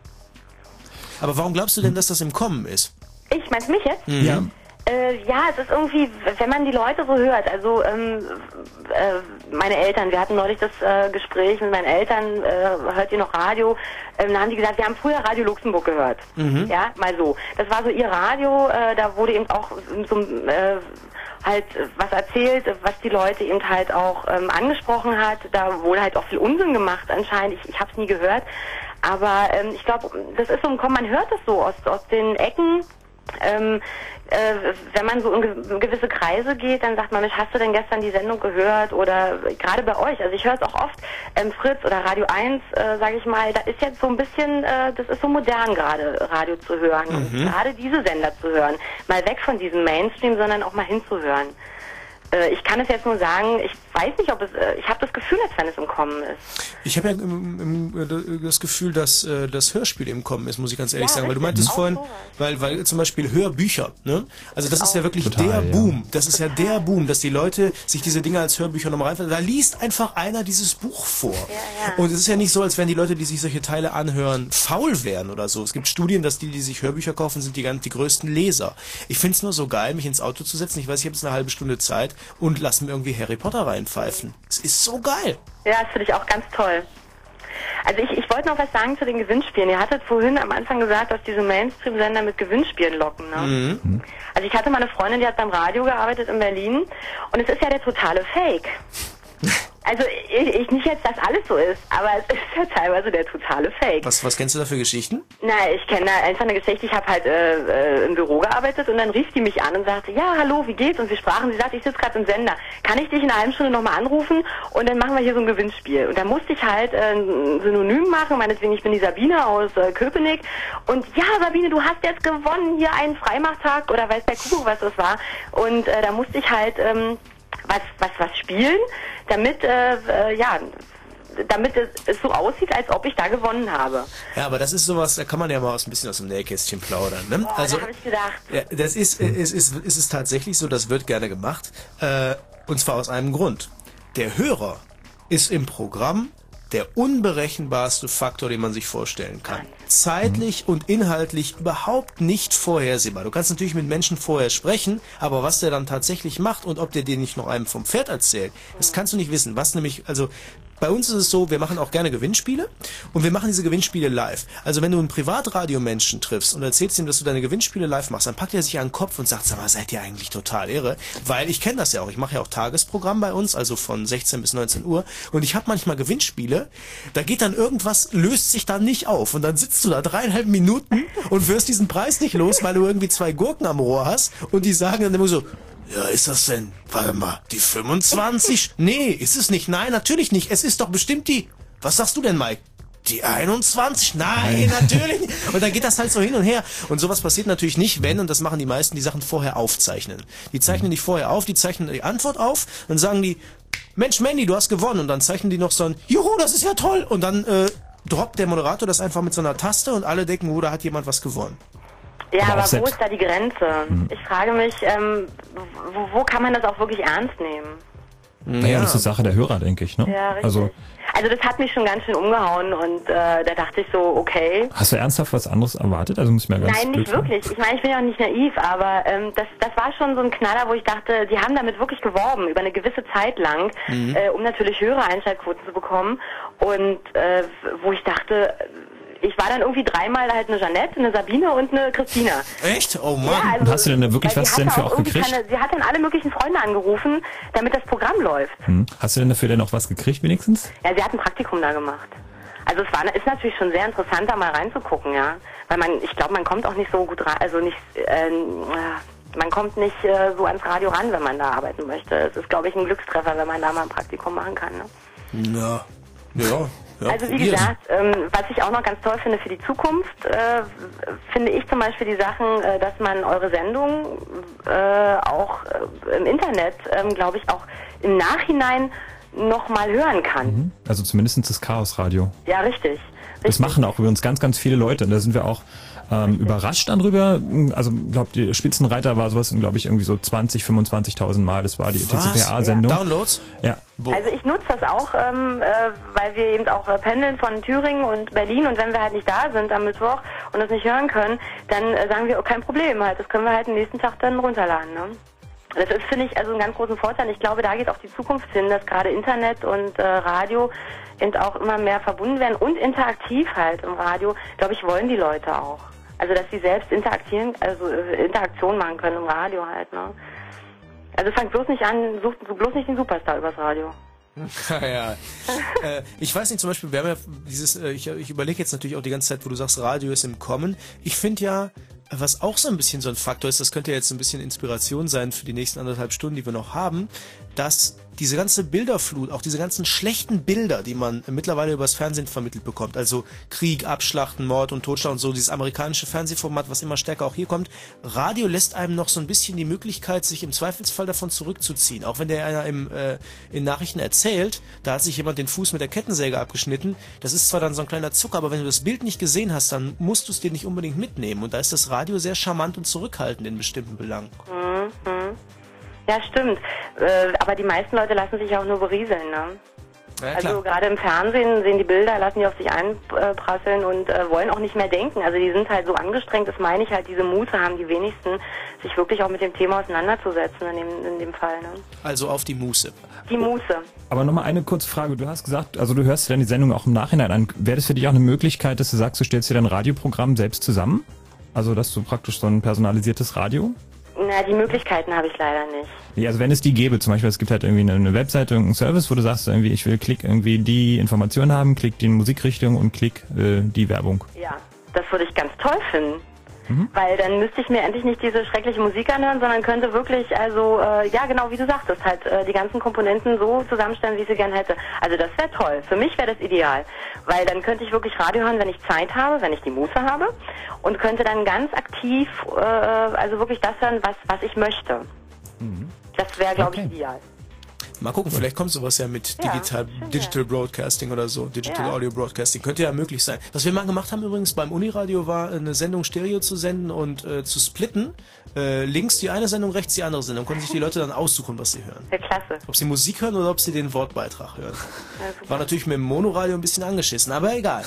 Aber warum glaubst du denn, dass das im Kommen ist? Ich, meinst du mich jetzt? Mhm. Ja. Äh, ja, es ist irgendwie, wenn man die Leute so hört, also ähm, äh, meine Eltern, wir hatten neulich das äh, Gespräch mit meinen Eltern, äh, hört ihr noch Radio? Ähm, da haben die gesagt, wir haben früher Radio Luxemburg gehört. Mhm. Ja, mal so. Das war so ihr Radio, äh, da wurde eben auch so äh, halt was erzählt, was die Leute eben halt auch ähm, angesprochen hat. Da wurde halt auch viel Unsinn gemacht anscheinend. Ich, ich habe es nie gehört. Aber ähm, ich glaube, das ist so ein Kommen, man hört das so aus, aus den Ecken. Ähm, äh, wenn man so in ge gewisse Kreise geht, dann sagt man, Mensch, hast du denn gestern die Sendung gehört? Oder gerade bei euch, also ich höre es auch oft, ähm, Fritz oder Radio eins, äh, sage ich mal, da ist jetzt so ein bisschen, äh, das ist so modern gerade, Radio zu hören. Mhm. Und gerade diese Sender zu hören. Mal weg von diesem Mainstream, sondern auch mal hinzuhören. Äh, ich kann es jetzt nur sagen, ich weiß nicht, ob es, äh, ich habe das Gefühl, als wenn es im Kommen ist. Ich habe ja im, im, das Gefühl, dass äh, das Hörspiel im Kommen ist, muss ich ganz ehrlich Ja, sagen. Weil du richtig. meintest Auch vorhin, sowas. weil, weil zum Beispiel Hörbücher, ne? Also das ist ja wirklich Total, der ja. Boom. Das ist ja der Boom, dass die Leute sich diese Dinge als Hörbücher nochmal reinfassen. Da liest einfach einer dieses Buch vor. Ja, ja. Und es ist ja nicht so, als wären die Leute, die sich solche Teile anhören, faul wären oder so. Es gibt Studien, dass die, die sich Hörbücher kaufen, sind die, ganz, die größten Leser. Ich find's nur so geil, mich ins Auto zu setzen. Ich weiß, ich habe jetzt eine halbe Stunde Zeit und lass mir irgendwie Harry Potter reinpfeifen. Es ist so geil. Ja, das finde ich auch ganz toll. Also ich, ich wollte noch was sagen zu den Gewinnspielen. Ihr hattet vorhin am Anfang gesagt, dass diese Mainstream-Sender mit Gewinnspielen locken, ne? Mhm. Also ich hatte mal eine Freundin, die hat beim Radio gearbeitet in Berlin und es ist ja der totale Fake. Also ich, ich nicht jetzt, dass alles so ist, aber es ist ja teilweise der totale Fake. Was, was kennst du da für Geschichten? Na, ich kenne da einfach eine Geschichte. Ich habe halt äh, äh, im Büro gearbeitet und dann rief die mich an und sagte, ja, hallo, wie geht's? Und wir sprachen, sie sagte, ich sitze gerade im Sender. Kann ich dich in einer halben Stunde nochmal anrufen und dann machen wir hier so ein Gewinnspiel. Und dann musste ich halt äh, ein Synonym machen, meinetwegen, ich bin die Sabine aus äh, Köpenick. Und ja, Sabine, du hast jetzt gewonnen, hier einen Freimachttag oder weiß der Kuckuck, was das war. Und äh, da musste ich halt ähm, was, was, was spielen, damit, äh, äh, ja, damit es, es so aussieht, als ob ich da gewonnen habe. Ja, aber das ist sowas, da kann man ja mal aus, ein bisschen aus dem Nähkästchen plaudern. Ne? Oh, also, da habe ich gedacht. Ja, das ist, es ist, es ist tatsächlich so, das wird gerne gemacht. Äh, und zwar aus einem Grund. Der Hörer ist im Programm der unberechenbarste Faktor, den man sich vorstellen kann. Zeitlich und inhaltlich überhaupt nicht vorhersehbar. Du kannst natürlich mit Menschen vorher sprechen, aber was der dann tatsächlich macht und ob der dir nicht noch einem vom Pferd erzählt, das kannst du nicht wissen. Was nämlich, also bei uns ist es so, wir machen auch gerne Gewinnspiele und wir machen diese Gewinnspiele live. Also wenn du einen Privatradiomenschen triffst und erzählst ihm, dass du deine Gewinnspiele live machst, dann packt er sich an den Kopf und sagt, sag mal, seid ihr eigentlich total irre? Weil ich kenne das ja auch, ich mache ja auch Tagesprogramm bei uns, also von sechzehn bis neunzehn Uhr und ich habe manchmal Gewinnspiele, da geht dann irgendwas, löst sich dann nicht auf und dann sitzt du da dreieinhalb Minuten und wirst diesen Preis nicht los, weil du irgendwie zwei Gurken am Rohr hast und die sagen dann immer so, ja, ist das denn? Warte mal, die fünfundzwanzig? Nee, ist es nicht. Nein, natürlich nicht. Es ist doch bestimmt die... Was sagst du denn, Mike? Die einundzwanzig? Nein, natürlich nicht. Und dann geht das halt so hin und her. Und sowas passiert natürlich nicht, wenn, und das machen die meisten, die Sachen vorher aufzeichnen. Die zeichnen die vorher auf, die zeichnen die Antwort auf, dann sagen die, Mensch, Mandy, du hast gewonnen. Und dann zeichnen die noch so ein, juhu, das ist ja toll. Und dann äh, droppt der Moderator das einfach mit so einer Taste und alle denken, oh, da hat jemand was gewonnen. Ja, Aber aber, auch wo selbst- ist da die Grenze? Mhm. Ich frage mich, ähm, wo, wo kann man das auch wirklich ernst nehmen? Naja, das ist Sache der Hörer, denke ich. Ne? Ja, richtig. Also, Also das hat mich schon ganz schön umgehauen und äh, da dachte ich so, okay. hast du ernsthaft was anderes erwartet? Also muss ich mir ganz Nein, blöd nicht wirklich. Ich meine, ich bin ja auch nicht naiv, aber ähm, das, das war schon so ein Knaller, wo ich dachte, die haben damit wirklich geworben, über eine gewisse Zeit lang, Mhm. äh, um natürlich höhere Einschaltquoten zu bekommen. Und äh, wo ich dachte, ich war dann irgendwie dreimal halt eine Jeanette, eine Sabine und eine Christina. Echt? Oh Mann. Ja, also, Und hast du denn da wirklich weil was sie denn hatte für auch irgendwie gekriegt? Keine, sie hat dann alle möglichen Freunde angerufen, damit das Programm läuft. Hm. Hast du denn dafür denn auch was gekriegt wenigstens? Ja, sie hat ein Praktikum da gemacht. Also es war, ist natürlich schon sehr interessant, da mal reinzugucken, ja. Weil man, ich glaube, man kommt auch nicht so gut rein, also nicht, äh, man kommt nicht äh, so ans Radio ran, wenn man da arbeiten möchte. Es ist, glaube ich, ein Glückstreffer, wenn man da mal ein Praktikum machen kann, ne? Ja. Ja. Ja, also wie probier's. gesagt, ähm, was ich auch noch ganz toll finde für die Zukunft, äh, finde ich zum Beispiel die Sachen, äh, dass man eure Sendung äh, auch äh, im Internet, ähm, glaube ich, auch im Nachhinein noch mal hören kann. Mhm. Also zumindest das Chaosradio. Ja, richtig. Das machen auch übrigens ganz, ganz viele Leute. Und da sind wir auch ähm, überrascht dann drüber. Also, glaube die Spitzenreiter war sowas, glaube ich, irgendwie so zwanzig, fünfundzwanzigtausend Mal. Das war die T C P A-Sendung. Ja. Downloads? Ja. Also ich nutze das auch, ähm, äh, weil wir eben auch äh, pendeln von Thüringen und Berlin und wenn wir halt nicht da sind am Mittwoch und das nicht hören können, dann äh, sagen wir, oh, kein Problem halt, das können wir halt am nächsten Tag dann runterladen, ne? Das ist, finde ich, also einen ganz großen Vorteil. Ich glaube, da geht auch die Zukunft hin, dass gerade Internet und äh, Radio eben auch immer mehr verbunden werden und interaktiv halt im Radio, glaube ich, wollen die Leute auch. Also dass sie selbst interagieren, also äh, Interaktion machen können im Radio halt, ne? Also fang bloß nicht an, such bloß nicht den Superstar übers Radio. ja. äh, ich weiß nicht, zum Beispiel, wir haben ja dieses, äh, ich, ich überlege jetzt natürlich auch die ganze Zeit, wo du sagst, Radio ist im Kommen. Ich finde ja, was auch so ein bisschen so ein Faktor ist, das könnte jetzt ein bisschen Inspiration sein für die nächsten anderthalb Stunden, die wir noch haben, dass diese ganze Bilderflut, auch diese ganzen schlechten Bilder, die man mittlerweile übers Fernsehen vermittelt bekommt, also Krieg, Abschlachten, Mord und Totschlag und so, dieses amerikanische Fernsehformat, was immer stärker auch hier kommt, Radio lässt einem noch so ein bisschen die Möglichkeit, sich im Zweifelsfall davon zurückzuziehen. Auch wenn der einer im, äh, in Nachrichten erzählt, da hat sich jemand den Fuß mit der Kettensäge abgeschnitten, das ist zwar dann so ein kleiner Zucker, aber wenn du das Bild nicht gesehen hast, dann musst du es dir nicht unbedingt mitnehmen. Und da ist das Radio sehr charmant und zurückhaltend in bestimmten Belangen. Mhm. Ja, stimmt. Äh, aber die meisten Leute lassen sich auch nur berieseln, ne? Ja, also gerade im Fernsehen sehen die Bilder, lassen die auf sich einprasseln und äh, wollen auch nicht mehr denken. Also die sind halt so angestrengt, das meine ich halt, diese Muße haben die wenigsten, sich wirklich auch mit dem Thema auseinanderzusetzen in dem, in dem Fall. Ne? Also auf die Muße. Die Muße. Aber nochmal eine kurze Frage. Du hast gesagt, also du hörst dir dann die Sendung auch im Nachhinein an. Wäre das für dich auch eine Möglichkeit, dass du sagst, du stellst dir dein Radioprogramm selbst zusammen? Also dass du praktisch so ein personalisiertes Radio? Na, die Möglichkeiten habe ich leider nicht. Ja, also wenn es die gäbe, zum Beispiel, es gibt halt irgendwie eine, eine Webseite, irgendeinen Service, wo du sagst, irgendwie, ich will klick irgendwie die Informationen haben, klick die Musikrichtung und klick äh, die Werbung. Ja, das würde ich ganz toll finden. Mhm. Weil dann müsste ich mir endlich nicht diese schreckliche Musik anhören, sondern könnte wirklich, also, äh, ja genau, wie du sagtest, halt äh, die ganzen Komponenten so zusammenstellen, wie ich sie gern hätte. Also das wäre toll. Für mich wäre das ideal. Weil dann könnte ich wirklich Radio hören, wenn ich Zeit habe, wenn ich die Muße habe und könnte dann ganz aktiv, äh, also wirklich das hören, was, was ich möchte. Mhm. Das wäre, glaube okay. ich, ideal. Mal gucken, vielleicht kommt sowas ja mit ja, Digital, Digital Broadcasting oder so, Digital ja. Audio Broadcasting, könnte ja möglich sein. Was wir mal gemacht haben übrigens beim Uniradio war, eine Sendung Stereo zu senden und äh, zu splitten. Äh, links die eine Sendung, rechts die andere Sendung. Konnten sich die Leute dann aussuchen, was sie hören. Ja, klasse. Ob sie Musik hören oder ob sie den Wortbeitrag hören. Ja, war natürlich mit dem Monoradio ein bisschen angeschissen, aber egal.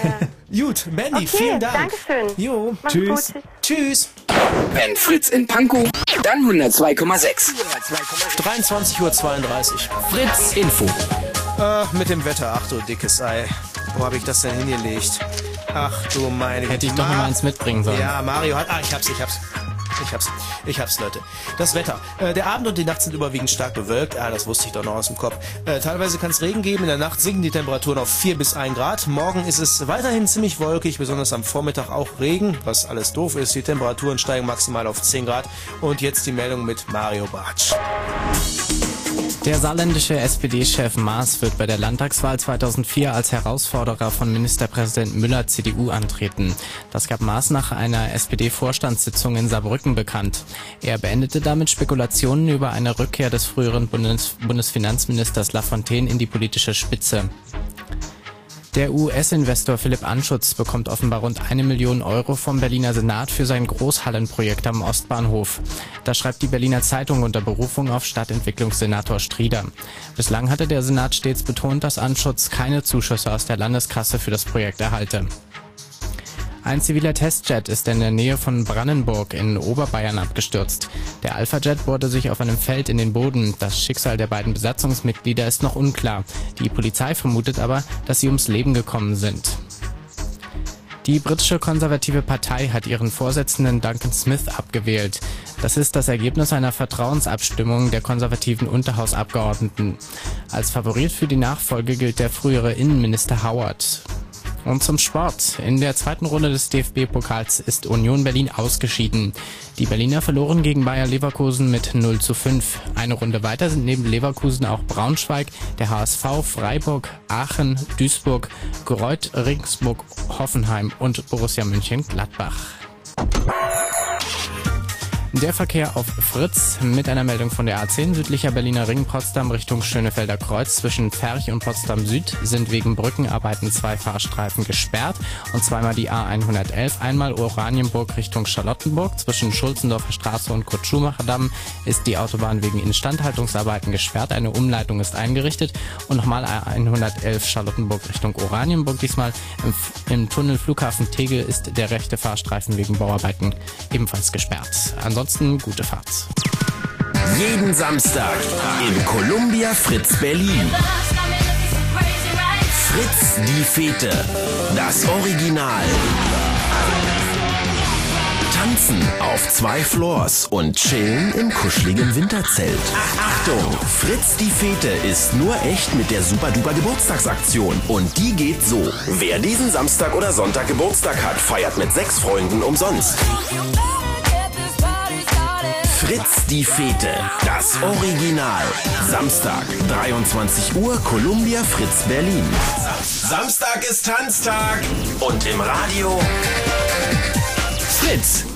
Ja. Gut, Mandy, okay, vielen Dank. Dankeschön. Jo, Mach's tschüss. Gut. Tschüss. Wenn Fritz in Pankow, dann hundertzwei Komma sechs. dreiundzwanzig Uhr zweiunddreißig. Fritz Info. Ach, mit dem Wetter, ach du dickes Ei. Wo habe ich das denn hingelegt? Ach du meine... Hätte ich doch mal eins mitbringen sollen. Ja, Mario hat... Ah, ich hab's, ich hab's. Ich hab's, ich hab's, Leute. Das Wetter. Äh, der Abend und die Nacht sind überwiegend stark bewölkt. Ah, das wusste ich doch noch aus dem Kopf. Äh, teilweise kann es Regen geben. In der Nacht sinken die Temperaturen auf vier bis ein Grad. Morgen ist es weiterhin ziemlich wolkig, besonders am Vormittag auch Regen, was alles doof ist. Die Temperaturen steigen maximal auf zehn Grad. Und jetzt die Meldung mit Mario Bartsch. Der saarländische S P D-Chef Maas wird bei der Landtagswahl zweitausendvier als Herausforderer von Ministerpräsident Müller C D U antreten. Das gab Maas nach einer S P D-Vorstandssitzung in Saarbrücken bekannt. Er beendete damit Spekulationen über eine Rückkehr des früheren Bundes- Bundesfinanzministers Lafontaine in die politische Spitze. Der U S-Investor Philipp Anschutz bekommt offenbar rund eine Million Euro vom Berliner Senat für sein Großhallenprojekt am Ostbahnhof. Das schreibt die Berliner Zeitung unter Berufung auf Stadtentwicklungssenator Strieder. Bislang hatte der Senat stets betont, dass Anschutz keine Zuschüsse aus der Landeskasse für das Projekt erhalte. Ein ziviler Testjet ist in der Nähe von Brannenburg in Oberbayern abgestürzt. Der Alpha-Jet bohrte sich auf einem Feld in den Boden. Das Schicksal der beiden Besatzungsmitglieder ist noch unklar. Die Polizei vermutet aber, dass sie ums Leben gekommen sind. Die britische konservative Partei hat ihren Vorsitzenden Duncan Smith abgewählt. Das ist das Ergebnis einer Vertrauensabstimmung der konservativen Unterhausabgeordneten. Als Favorit für die Nachfolge gilt der frühere Innenminister Howard. Und zum Sport. In der zweiten Runde des D F B-Pokals ist Union Berlin ausgeschieden. Die Berliner verloren gegen Bayer Leverkusen mit null zu fünf. Eine Runde weiter sind neben Leverkusen auch Braunschweig, der H S V, Freiburg, Aachen, Duisburg, Greuth, Regensburg, Hoffenheim und Borussia Mönchengladbach. Der Verkehr auf Fritz mit einer Meldung von der A zehn südlicher Berliner Ring Potsdam Richtung Schönefelder Kreuz zwischen Ferch und Potsdam Süd sind wegen Brückenarbeiten zwei Fahrstreifen gesperrt und zweimal die A hundertelf, einmal Oranienburg Richtung Charlottenburg zwischen Schulzendorfer Straße und Kurt-Schumacher-Damm ist die Autobahn wegen Instandhaltungsarbeiten gesperrt, eine Umleitung ist eingerichtet und nochmal A hundertelf Charlottenburg Richtung Oranienburg, diesmal im, im Tunnel Flughafen Tegel ist der rechte Fahrstreifen wegen Bauarbeiten ebenfalls gesperrt. Ansonsten Ansonsten gute Fahrt. Jeden Samstag im Columbia Fritz Berlin. Fritz die Fete. Das Original. Tanzen auf zwei Floors und chillen im kuscheligen Winterzelt. Achtung, Fritz die Fete ist nur echt mit der super-duper Geburtstagsaktion. Und die geht so. Wer diesen Samstag oder Sonntag Geburtstag hat, feiert mit sechs Freunden umsonst. Fritz die Fete, das Original. Samstag, dreiundzwanzig Uhr, Columbia Fritz Berlin. Samstag ist Tanztag und im Radio Fritz.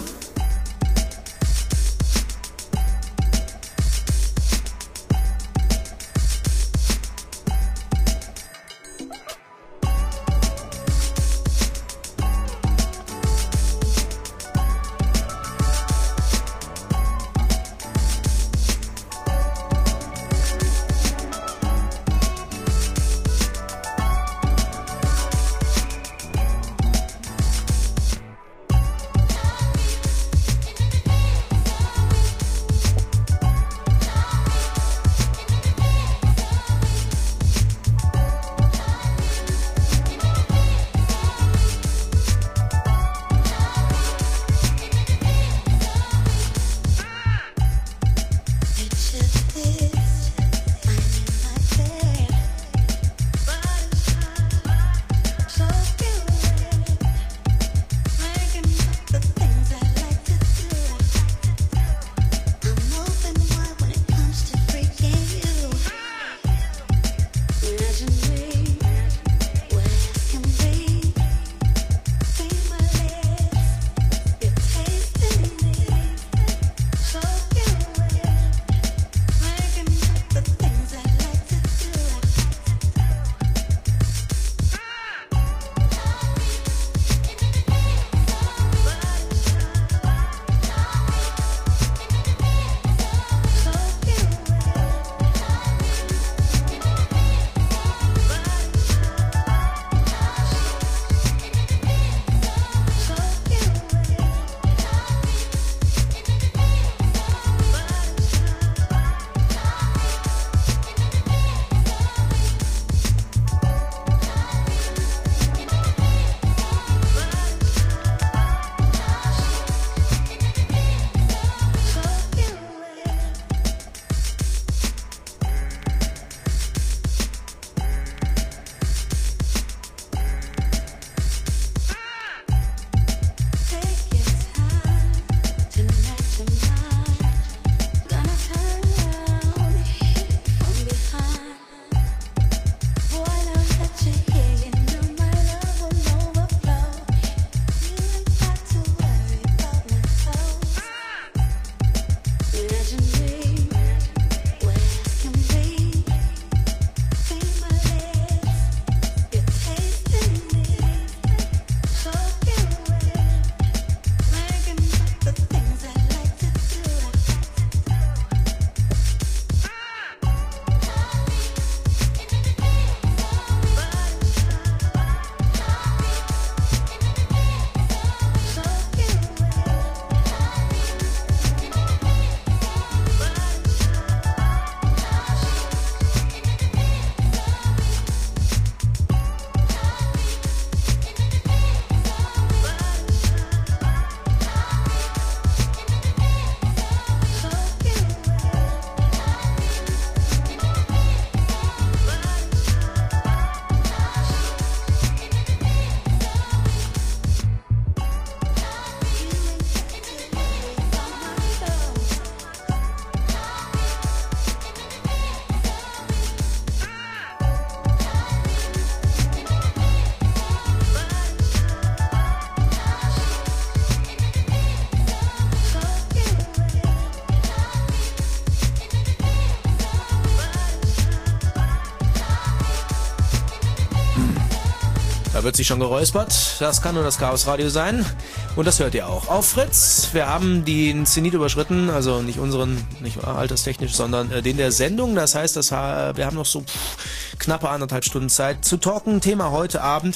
Da wird sich schon geräuspert. Das kann nur das Chaosradio sein. Und das hört ihr auch auf Fritz. Wir haben den Zenit überschritten, also nicht unseren, nicht alterstechnisch, sondern äh, den der Sendung. Das heißt, das, wir haben noch so pff, knappe anderthalb Stunden Zeit zu talken. Thema heute Abend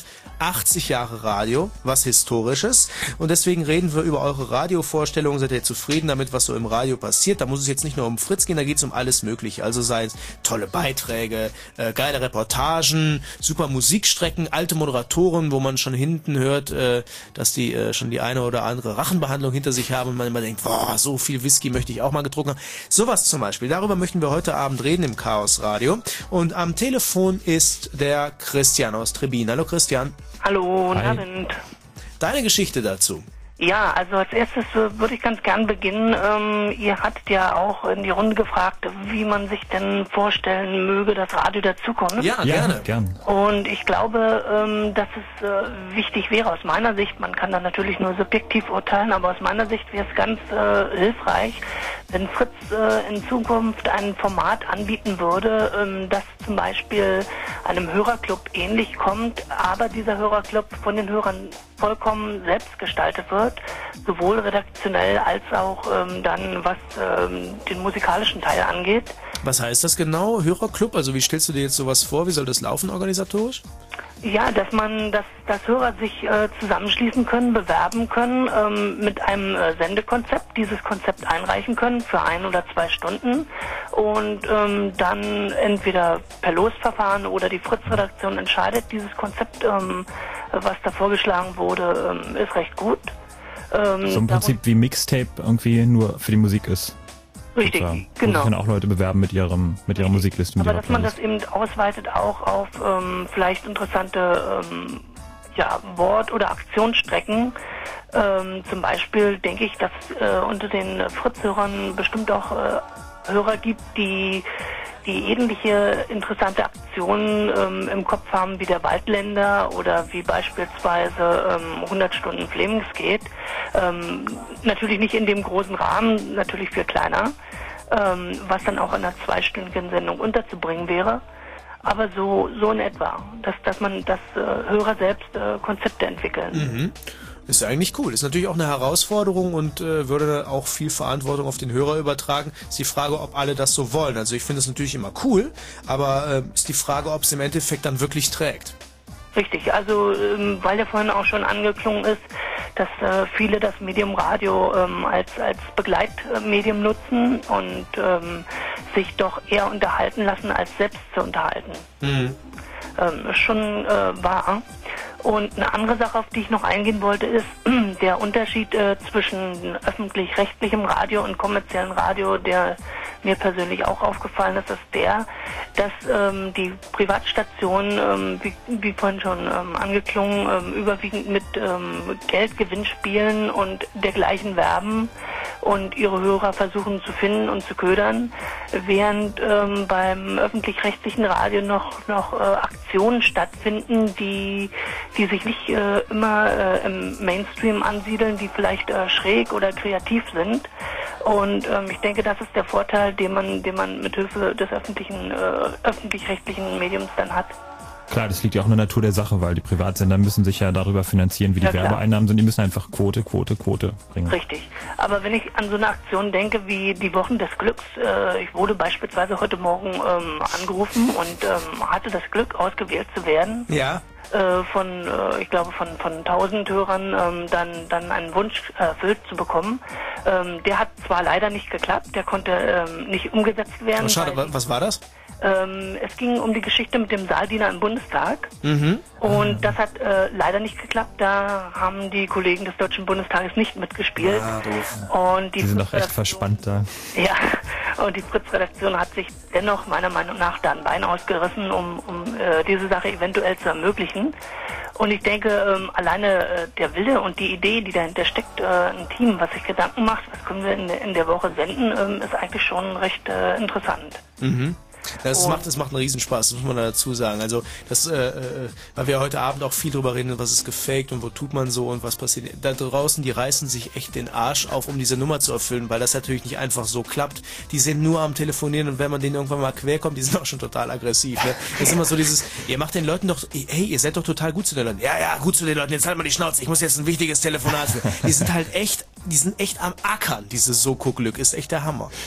achtzig Jahre Radio, was Historisches. Und deswegen reden wir über eure Radiovorstellungen. Seid ihr zufrieden damit, was so im Radio passiert? Da muss es jetzt nicht nur um Fritz gehen, da geht es um alles Mögliche. Also seien es tolle Beiträge, äh, geile Reportagen, super Musikstrecken, alte Moderatoren, wo man schon hinten hört, äh, dass die äh, schon die eine oder andere Rachenbehandlung hinter sich haben und man immer denkt, boah, so viel Whisky möchte ich auch mal getrunken haben. Sowas zum Beispiel. Darüber möchten wir heute Abend reden im Chaos Radio. Und am Telefon ist der Christian aus Trebin. Hallo Christian. Hallo, guten Hi. Abend. Deine Geschichte dazu. Ja, also als erstes äh, würde ich ganz gern beginnen. Ähm, ihr hattet ja auch in die Runde gefragt, wie man sich denn vorstellen möge, das Radio der Zukunft. Ja, gerne. Gern. Und ich glaube, ähm, dass es äh, wichtig wäre aus meiner Sicht, man kann da natürlich nur subjektiv urteilen, aber aus meiner Sicht wäre es ganz äh, hilfreich, wenn Fritz äh, in Zukunft ein Format anbieten würde, ähm, das zum Beispiel einem Hörerclub ähnlich kommt, aber dieser Hörerclub von den Hörern vollkommen selbst gestaltet wird, sowohl redaktionell als auch ähm, dann, was ähm, den musikalischen Teil angeht. Was heißt das genau, Hörerclub? Also wie stellst du dir jetzt sowas vor? Wie soll das laufen organisatorisch? Ja, dass man, dass, dass Hörer sich äh, zusammenschließen können, bewerben können, ähm, mit einem äh, Sendekonzept, dieses Konzept einreichen können für ein oder zwei Stunden und ähm, dann entweder per Losverfahren oder die Fritz-Redaktion entscheidet, dieses Konzept, ähm, was da vorgeschlagen wurde, ähm, ist recht gut. Ähm, So im Prinzip wie Mixtape irgendwie nur für die Musik ist. Richtig, sozusagen. genau. Und können auch Leute bewerben mit ihrem mit ihrer Musikliste. Mit Aber ihrer dass man das Playlist. eben ausweitet auch auf ähm, vielleicht interessante ähm, ja, Wort- oder Aktionsstrecken. Ähm, zum Beispiel denke ich, dass äh, unter den Fritz-Hörern bestimmt auch äh, Hörer gibt, die die ähnliche interessante Aktionen ähm, im Kopf haben wie der Waldländer oder wie beispielsweise ähm, hundert Stunden Flemings geht. Ähm, natürlich nicht in dem großen Rahmen, natürlich viel kleiner, ähm, was dann auch in einer zweistündigen Sendung unterzubringen wäre. Aber so so in etwa, dass dass man, dass äh, Hörer selbst äh, Konzepte entwickeln. Mhm. Ist eigentlich cool. Ist natürlich auch eine Herausforderung und äh, würde auch viel Verantwortung auf den Hörer übertragen. Ist die Frage, ob alle das so wollen. Also ich finde es natürlich immer cool, aber äh, ist die Frage, ob es im Endeffekt dann wirklich trägt. Richtig, also ähm, weil ja vorhin auch schon angeklungen ist, dass äh, viele das Medium Radio ähm, als, als Begleitmedium nutzen und ähm, sich doch eher unterhalten lassen, als selbst zu unterhalten. Mhm. Ähm, ist schon äh, wahr. Und eine andere Sache, auf die ich noch eingehen wollte, ist der Unterschied äh, zwischen öffentlich-rechtlichem Radio und kommerziellem Radio, der mir persönlich auch aufgefallen ist, ist der, dass ähm, die Privatstationen, ähm, wie, wie vorhin schon ähm, angeklungen, ähm, überwiegend mit ähm, Geldgewinnspielen und dergleichen werben und ihre Hörer versuchen zu finden und zu ködern, während ähm, beim öffentlich-rechtlichen Radio noch noch äh, Aktionen stattfinden, die die sich nicht äh, immer äh, im Mainstream ansiedeln, die vielleicht äh, schräg oder kreativ sind. Und ähm, ich denke, das ist der Vorteil, den man den man mit Hilfe des öffentlichen äh, öffentlich-rechtlichen Mediums dann hat. Klar, das liegt ja auch in der Natur der Sache, weil die Privatsender müssen sich ja darüber finanzieren, wie die Ja, klar. Werbeeinnahmen sind. Die müssen einfach Quote, Quote, Quote bringen. Richtig. Aber wenn ich an so eine Aktion denke wie die Wochen des Glücks, äh, ich wurde beispielsweise heute Morgen ähm, angerufen und ähm, hatte das Glück, ausgewählt zu werden. Ja. Äh, von, äh, ich glaube, von von tausend Hörern ähm, dann dann einen Wunsch erfüllt zu bekommen. Ähm, der hat zwar leider nicht geklappt, der konnte ähm, nicht umgesetzt werden. Oh, schade, weil- was war das? Ähm, es ging um die Geschichte mit dem Saaldiener im Bundestag. Mhm. Und das hat äh, leider nicht geklappt. Da haben die Kollegen des Deutschen Bundestages nicht mitgespielt. Ah, und die, Die sind doch echt Fritz- verspannt da. ja, und die Fritz-Redaktion hat sich dennoch meiner Meinung nach da ein Bein ausgerissen, um, um äh, diese Sache eventuell zu ermöglichen. Und ich denke, ähm, alleine äh, der Wille und die Idee, die dahinter steckt, äh, ein Team, was sich Gedanken macht, was können wir in, der- in der Woche senden, ähm, ist eigentlich schon recht äh, interessant. Mhm. Das Und- macht, das macht einen Riesenspaß, das muss man dazu sagen. Also, das, äh, äh, weil wir heute Abend auch viel drüber reden, was ist gefaked und wo tut man so und was passiert. Da draußen, die reißen sich echt den Arsch auf, um diese Nummer zu erfüllen, weil das natürlich nicht einfach so klappt. Die sind nur am Telefonieren und wenn man denen irgendwann mal quer kommt, die sind auch schon total aggressiv. Ne? Das ist immer so dieses, ihr macht den Leuten doch, hey, ihr seid doch total gut zu den Leuten. Ja, ja, gut zu den Leuten, jetzt halt mal die Schnauze, ich muss jetzt ein wichtiges Telefonat führen. Die sind halt echt, die sind echt am Ackern, dieses Soko-Glück, ist echt der Hammer.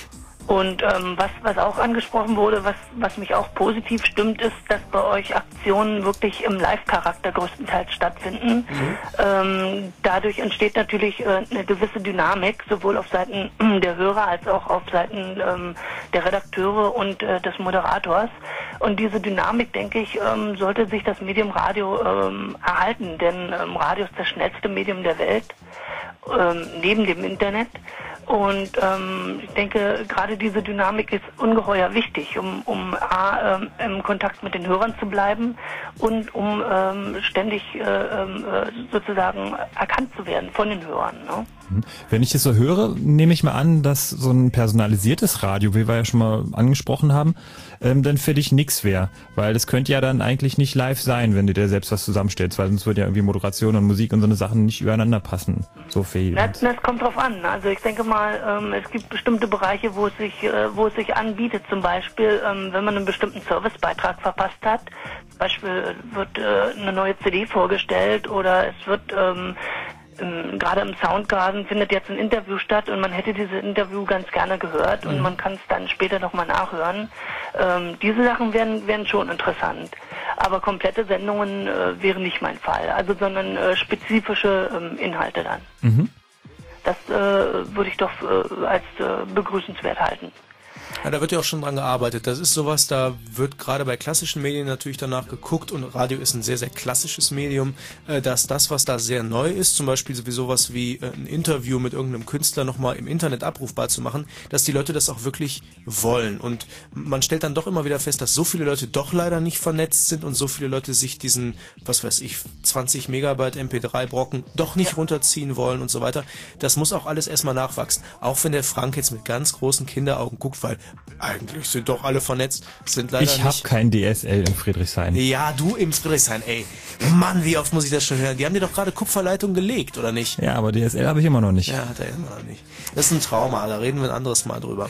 Und ähm, was, was auch angesprochen wurde, was, was mich auch positiv stimmt, ist, dass bei euch Aktionen wirklich im Live-Charakter größtenteils stattfinden. Mhm. Ähm, dadurch entsteht natürlich äh, eine gewisse Dynamik, sowohl auf Seiten der Hörer als auch auf Seiten ähm, der Redakteure und äh, des Moderators. Und diese Dynamik, denke ich, ähm, sollte sich das Medium Radio ähm, erhalten, denn ähm, Radio ist das schnellste Medium der Welt, ähm, neben dem Internet. Und ähm, ich denke, gerade diese Dynamik ist ungeheuer wichtig, um, um A, ähm, im Kontakt mit den Hörern zu bleiben und um ähm, ständig äh, äh, sozusagen erkannt zu werden von den Hörern. Ne? Wenn ich das so höre, nehme ich mal an, dass so ein personalisiertes Radio, wie wir ja schon mal angesprochen haben, ähm, dann für dich nix wäre. Weil das könnte ja dann eigentlich nicht live sein, wenn du dir selbst was zusammenstellst, weil sonst würde ja irgendwie Moderation und Musik und so eine Sachen nicht übereinander passen. So viel. Das, das kommt drauf an. Also ich denke mal, ähm, es gibt bestimmte Bereiche, wo es sich, äh, wo es sich anbietet. Zum Beispiel, ähm, wenn man einen bestimmten Servicebeitrag verpasst hat. Zum Beispiel wird äh, eine neue C D vorgestellt oder es wird ähm, Ähm, gerade im Soundgarden findet jetzt ein Interview statt und man hätte dieses Interview ganz gerne gehört mhm. und man kann es dann später nochmal nachhören. Ähm, diese Sachen wären, wären schon interessant. Aber komplette Sendungen äh, wären nicht mein Fall, also sondern äh, spezifische ähm, Inhalte dann. Mhm. Das äh, würde ich doch äh, als äh, begrüßenswert halten. Ja, da wird ja auch schon dran gearbeitet. Das ist sowas, da wird gerade bei klassischen Medien natürlich danach geguckt und Radio ist ein sehr, sehr klassisches Medium, dass das, was da sehr neu ist, zum Beispiel sowieso was wie ein Interview mit irgendeinem Künstler nochmal im Internet abrufbar zu machen, dass die Leute das auch wirklich wollen. Und man stellt dann doch immer wieder fest, dass so viele Leute doch leider nicht vernetzt sind und so viele Leute sich diesen, was weiß ich, zwanzig Megabyte M P drei Brocken doch nicht runterziehen wollen und so weiter. Das muss auch alles erstmal nachwachsen. Auch wenn der Frank jetzt mit ganz großen Kinderaugen guckt, weil eigentlich sind doch alle vernetzt, sind leider ich nicht. Ich habe kein D S L in Friedrichshain. Ja, du im Friedrichshain, ey. Mann, wie oft muss ich das schon hören? Die haben dir doch gerade Kupferleitung gelegt, oder nicht? Ja, aber D S L habe ich immer noch nicht. Ja, hat er immer noch nicht. Das ist ein Trauma, da reden wir ein anderes Mal drüber.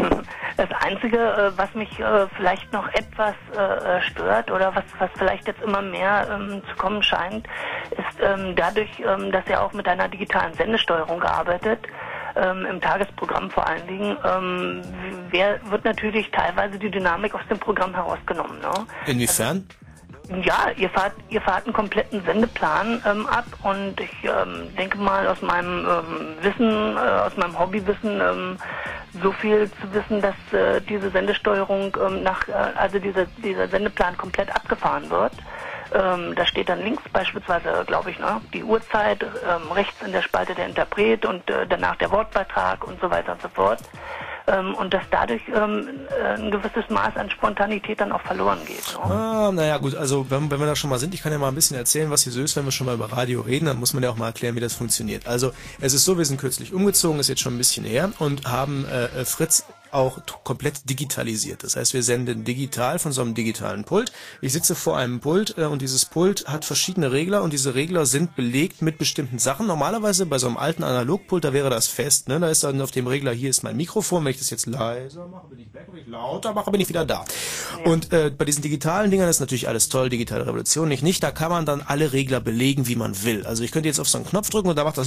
Das Einzige, was mich vielleicht noch etwas stört oder was, was vielleicht jetzt immer mehr ähm, zu kommen scheint, ist ähm, dadurch, ähm, dass er auch mit einer digitalen Sendesteuerung gearbeitet, ähm, im Tagesprogramm vor allen Dingen, ähm, wer, wird natürlich teilweise die Dynamik aus dem Programm herausgenommen. Ne? Inwiefern? Ja, ihr fahrt, ihr fahrt einen kompletten Sendeplan ähm, ab und ich ähm, denke mal aus meinem ähm, Wissen, äh, aus meinem Hobbywissen, ähm, so viel zu wissen, dass äh, diese Sendesteuerung ähm, nach, äh, also diese, dieser Sendeplan komplett abgefahren wird. Ähm, da steht dann links beispielsweise, glaube ich, ne, die Uhrzeit, ähm, rechts in der Spalte der Interpret und äh, danach der Wortbeitrag und so weiter und so fort. Ähm, und dass dadurch ähm, ein gewisses Maß an Spontanität dann auch verloren geht. Ne? Ah, naja gut, also wenn, wenn wir da schon mal sind, ich kann ja mal ein bisschen erzählen, was hier so ist, wenn wir schon mal über Radio reden, dann muss man ja auch mal erklären, wie das funktioniert. Also es ist so, wir sind kürzlich umgezogen, ist jetzt schon ein bisschen her und haben äh, Fritz auch komplett digitalisiert. Das heißt, wir senden digital von so einem digitalen Pult. Ich sitze vor einem Pult äh, und dieses Pult hat verschiedene Regler und diese Regler sind belegt mit bestimmten Sachen. Normalerweise bei so einem alten Analogpult, da wäre das fest. Ne? Da ist dann auf dem Regler, hier ist mein Mikrofon. Wenn ich das jetzt leiser mache, bin ich weg. Wenn ich lauter mache, bin ich wieder da. Ja. Und äh, bei diesen digitalen Dingern ist natürlich alles toll, digitale Revolution nicht. nicht. Da kann man dann alle Regler belegen, wie man will. Also ich könnte jetzt auf so einen Knopf drücken und da macht das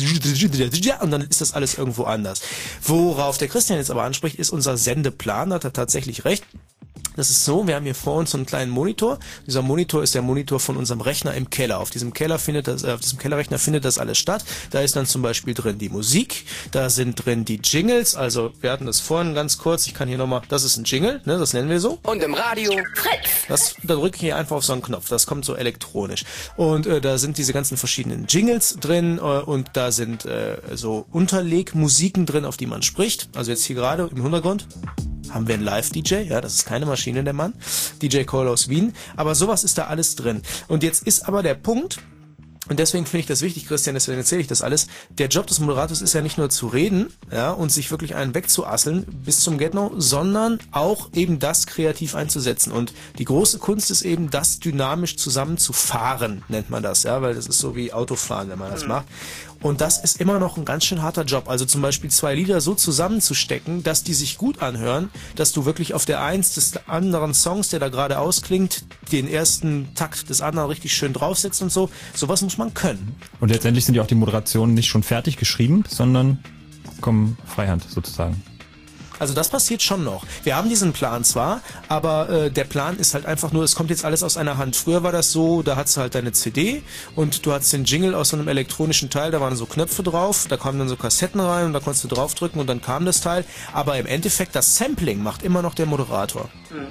und dann ist das alles irgendwo anders. Worauf der Christian jetzt aber anspricht, ist unser Sendeplan, hat er tatsächlich recht. Das ist so, wir haben hier vor uns so einen kleinen Monitor. Dieser Monitor ist der Monitor von unserem Rechner im Keller. Auf diesem Keller findet das, äh, auf diesem Kellerrechner findet das alles statt. Da ist dann zum Beispiel drin die Musik, da sind drin die Jingles, also wir hatten das vorhin ganz kurz, ich kann hier nochmal, das ist ein Jingle, ne, das nennen wir so. Und im Radio Fritz. Das, da drücke ich hier einfach auf so einen Knopf, das kommt so elektronisch. Und äh, da sind diese ganzen verschiedenen Jingles drin äh, und da sind äh, so Unterlegmusiken drin, auf die man spricht. Also jetzt hier gerade im Hintergrund haben wir einen Live-D J, ja, das ist keine Maschine, der Mann, D J Cole aus Wien, aber sowas ist da alles drin. Und jetzt ist aber der Punkt, und deswegen finde ich das wichtig, Christian, deswegen erzähle ich das alles, der Job des Moderators ist ja nicht nur zu reden, ja, und sich wirklich einen wegzuasseln bis zum Get-No, sondern auch eben das kreativ einzusetzen. Und die große Kunst ist eben, das dynamisch zusammenzufahren, nennt man das, ja, weil das ist so wie Autofahren, wenn man das macht. Und das ist immer noch ein ganz schön harter Job. Also zum Beispiel zwei Lieder so zusammenzustecken, dass die sich gut anhören, dass du wirklich auf der Eins des anderen Songs, der da gerade ausklingt, den ersten Takt des anderen richtig schön draufsetzt und so. Sowas muss man können. Und letztendlich sind ja auch die Moderationen nicht schon fertig geschrieben, sondern kommen Freihand sozusagen. Also das passiert schon noch. Wir haben diesen Plan zwar, aber äh, der Plan ist halt einfach nur, es kommt jetzt alles aus einer Hand. Früher war das so, da hattest du halt deine C D und du hattest den Jingle aus so einem elektronischen Teil, da waren so Knöpfe drauf, da kamen dann so Kassetten rein und da konntest du draufdrücken und dann kam das Teil. Aber im Endeffekt, das Sampling macht immer noch der Moderator. Mhm.